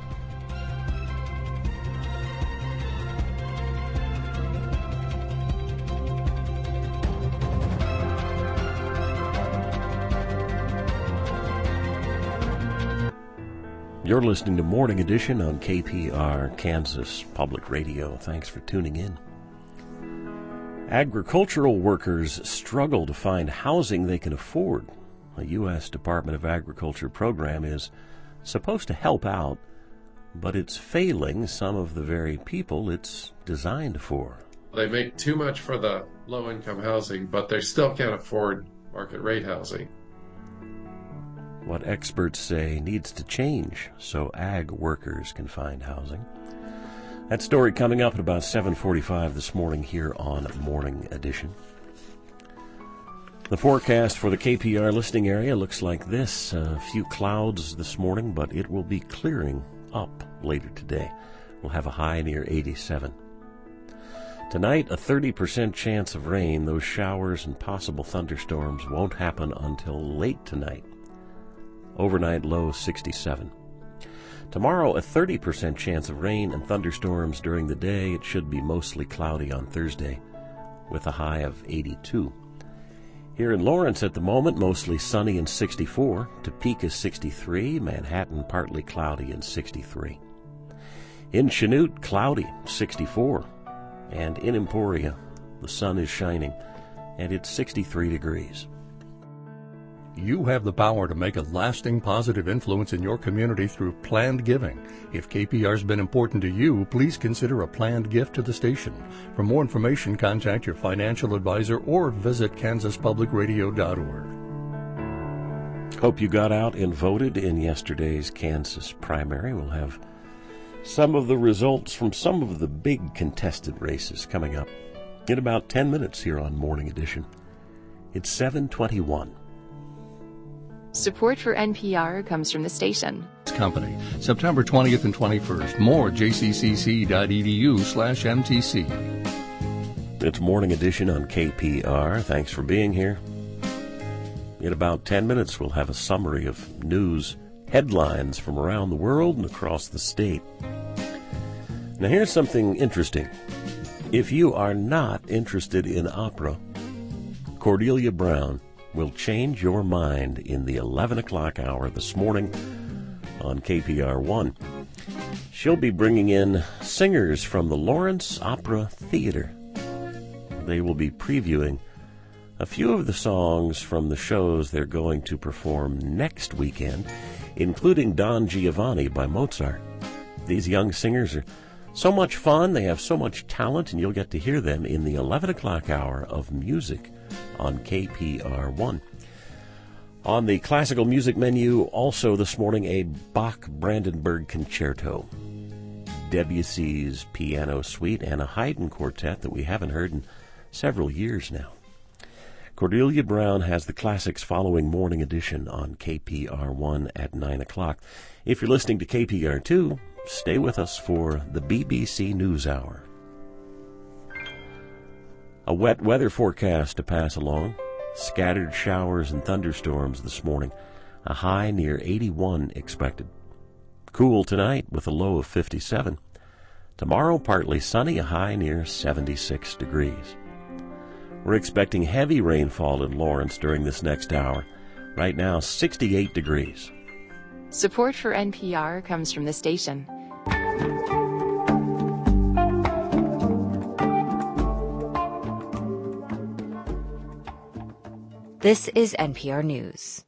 You're listening to Morning Edition on K P R Kansas Public Radio. Thanks for tuning in. Agricultural workers struggle to find housing they can afford. A U S Department of Agriculture program is supposed to help out, but it's failing some of the very people it's designed for. They make too much for the low-income housing, but they still can't afford market-rate housing. What experts say needs to change so ag workers can find housing. That story coming up at about seven forty-five this morning here on Morning Edition. The forecast for the K P R listening area looks like this. A few clouds this morning, but it will be clearing up later today. We'll have a high near eighty-seven. Tonight, a thirty percent chance of rain. Those showers and possible thunderstorms won't happen until late tonight. Overnight low sixty-seven. Tomorrow, a thirty percent chance of rain and thunderstorms during the day. It should be mostly cloudy on Thursday with a high of eighty-two. Here in Lawrence at the moment, mostly sunny and sixty-four. Topeka sixty-three. Manhattan partly cloudy and sixty-three. In Chanute, cloudy, sixty-four. And in Emporia, the sun is shining and it's sixty-three degrees. You have the power to make a lasting positive influence in your community through planned giving. If K P R's been important to you, please consider a planned gift to the station. For more information, contact your financial advisor or visit kansas public radio dot org. Hope you got out and voted in yesterday's Kansas primary. We'll have some of the results from some of the big contested races coming up in about ten minutes here on Morning Edition. It's seven twenty-one. Support for N P R comes from the station. Company, September twentieth and twenty-first. More j c c c dot e d u slash m t c. It's Morning Edition on K P R. Thanks for being here. In about ten minutes, we'll have a summary of news headlines from around the world and across the state. Now here's something interesting. If you are not interested in opera, Cordelia Brown will change your mind in the eleven o'clock hour this morning on K P R one. She'll be bringing in singers from the Lawrence Opera Theater. They will be previewing a few of the songs from the shows they're going to perform next weekend, including Don Giovanni by Mozart. These young singers are so much fun, they have so much talent, and you'll get to hear them in the eleven o'clock hour of music on K P R one. On the classical music menu, also this morning, a Bach-Brandenburg Concerto, Debussy's Piano Suite, and a Haydn Quartet that we haven't heard in several years now. Cordelia Brown has the classics following Morning Edition on K P R one at nine o'clock. If you're listening to K P R two, stay with us for the B B C NewsHour. A wet weather forecast to pass along. Scattered showers and thunderstorms this morning. A high near eighty-one expected. Cool tonight with a low of fifty-seven. Tomorrow partly sunny, a high near seventy-six degrees. We're expecting heavy rainfall in Lawrence during this next hour. Right now, sixty-eight degrees. Support for N P R comes from the station. This is N P R News.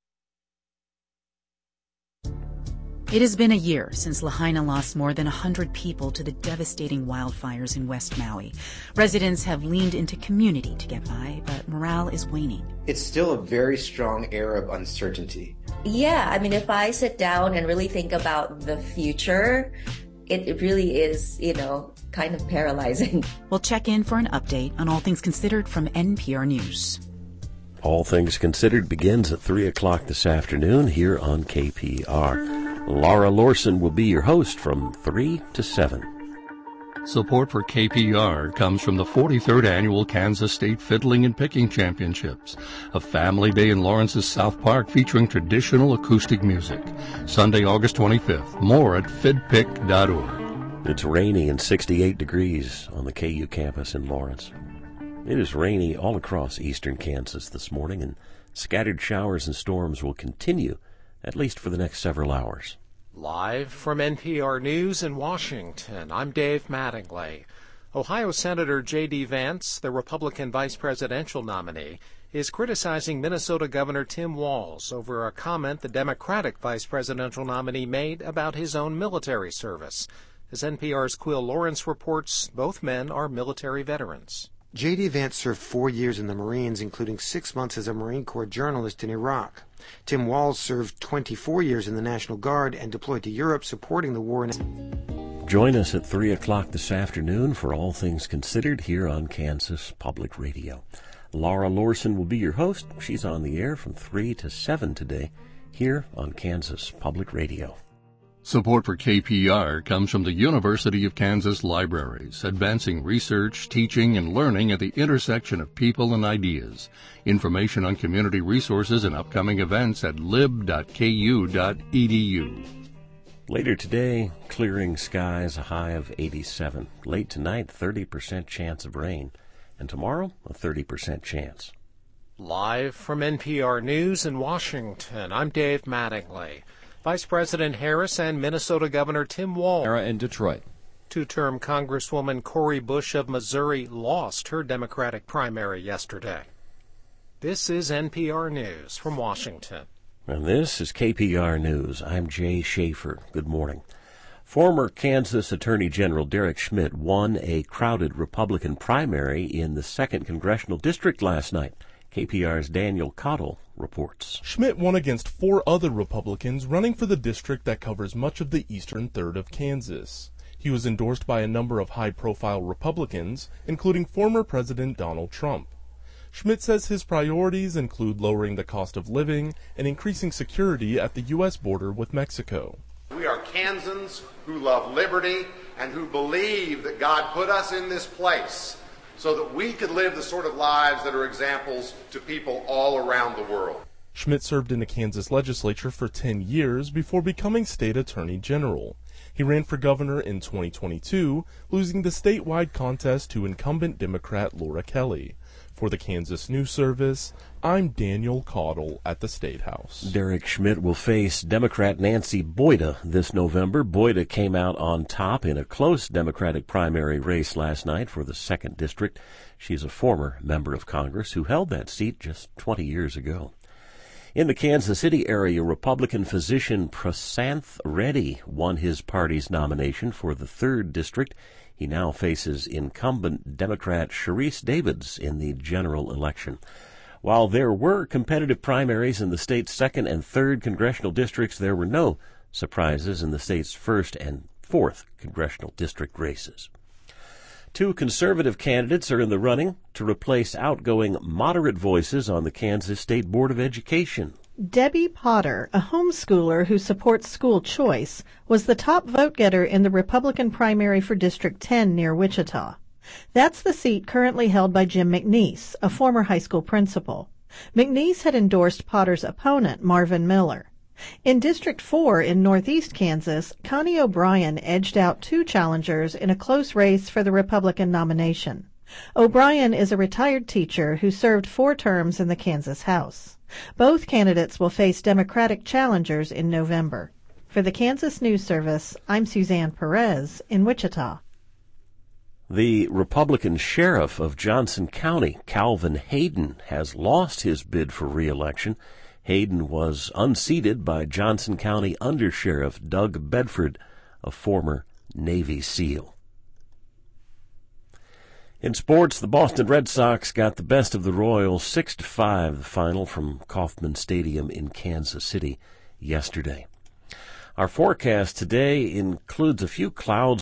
It has been a year since Lahaina lost more than one hundred people to the devastating wildfires in West Maui. Residents have leaned into community to get by, but morale is waning. It's still a very strong air of uncertainty. Yeah, I mean, if I sit down and really think about the future, it, it really is, you know, kind of paralyzing. We'll check in for an update on All Things Considered from N P R News. All Things Considered begins at three o'clock this afternoon here on K P R. Laura Lorson will be your host from three to seven. Support for K P R comes from the forty-third Annual Kansas State Fiddling and Picking Championships, a family day in Lawrence's South Park featuring traditional acoustic music. Sunday, August twenty-fifth. More at fidpick dot org. It's rainy and sixty-eight degrees on the K U campus in Lawrence. It is rainy all across eastern Kansas this morning, and scattered showers and storms will continue at least for the next several hours. Live from N P R News in Washington, I'm Dave Mattingly. Ohio Senator J D. Vance, the Republican vice presidential nominee, is criticizing Minnesota Governor Tim Walz over a comment the Democratic vice presidential nominee made about his own military service. As N P R's Quill Lawrence reports, both men are military veterans. J D. Vance served four years in the Marines, including six months as a Marine Corps journalist in Iraq. Tim Walz served twenty-four years in the National Guard and deployed to Europe supporting the war in... Join us at three o'clock this afternoon for All Things Considered here on Kansas Public Radio. Laura Lorson will be your host. She's on the air from three to seven today here on Kansas Public Radio. Support for K P R comes from the University of Kansas Libraries, advancing research, teaching, and learning at the intersection of people and ideas. Information on community resources and upcoming events at lib dot k u dot e d u. Later today, clearing skies, a high of eighty-seven. Late tonight, thirty percent chance of rain. And tomorrow, a thirty percent chance. Live from N P R News in Washington, I'm Dave Mattingly. Vice President Harris and Minnesota Governor Tim Walz in Detroit. Two-term Congresswoman Cori Bush of Missouri lost her Democratic primary yesterday. This is N P R News from Washington. And this is K P R News. I'm Jay Schaefer. Good morning. Former Kansas Attorney General Derek Schmidt won a crowded Republican primary in the second Congressional District last night. K P R's Daniel Cottle reports. Schmidt won against four other Republicans running for the district that covers much of the eastern third of Kansas. He was endorsed by a number of high-profile Republicans, including former President Donald Trump. Schmidt says his priorities include lowering the cost of living and increasing security at the U S border with Mexico. We are Kansans who love liberty and who believe that God put us in this place so that we could live the sort of lives that are examples to people all around the world. Schmidt served in the Kansas legislature for ten years before becoming state attorney general. He ran for governor in twenty twenty-two, losing the statewide contest to incumbent Democrat Laura Kelly. For the Kansas News Service, I'm Daniel Caudle at the State House. Derek Schmidt will face Democrat Nancy Boyda this November. Boyda came out on top in a close Democratic primary race last night for the second District. She's a former member of Congress who held that seat just twenty years ago. In the Kansas City area, Republican physician Prasanth Reddy won his party's nomination for the third District. He now faces incumbent Democrat Sharice Davids in the general election. While there were competitive primaries in the state's second and third congressional districts, there were no surprises in the state's first and fourth congressional district races. Two conservative candidates are in the running to replace outgoing moderate voices on the Kansas State Board of Education. Debbie Potter, a homeschooler who supports school choice, was the top vote-getter in the Republican primary for District ten near Wichita. That's the seat currently held by Jim McNeese, a former high school principal. McNeese had endorsed Potter's opponent, Marvin Miller. In District four in northeast Kansas, Connie O'Brien edged out two challengers in a close race for the Republican nomination. O'Brien is a retired teacher who served four terms in the Kansas House. Both candidates will face Democratic challengers in November. For the Kansas News Service, I'm Suzanne Perez in Wichita. The Republican sheriff of Johnson County, Calvin Hayden, has lost his bid for re-election. Hayden was unseated by Johnson County Undersheriff Doug Bedford, a former Navy SEAL. In sports, the Boston Red Sox got the best of the Royals, six to five, the final from Kauffman Stadium in Kansas City yesterday. Our forecast today includes a few clouds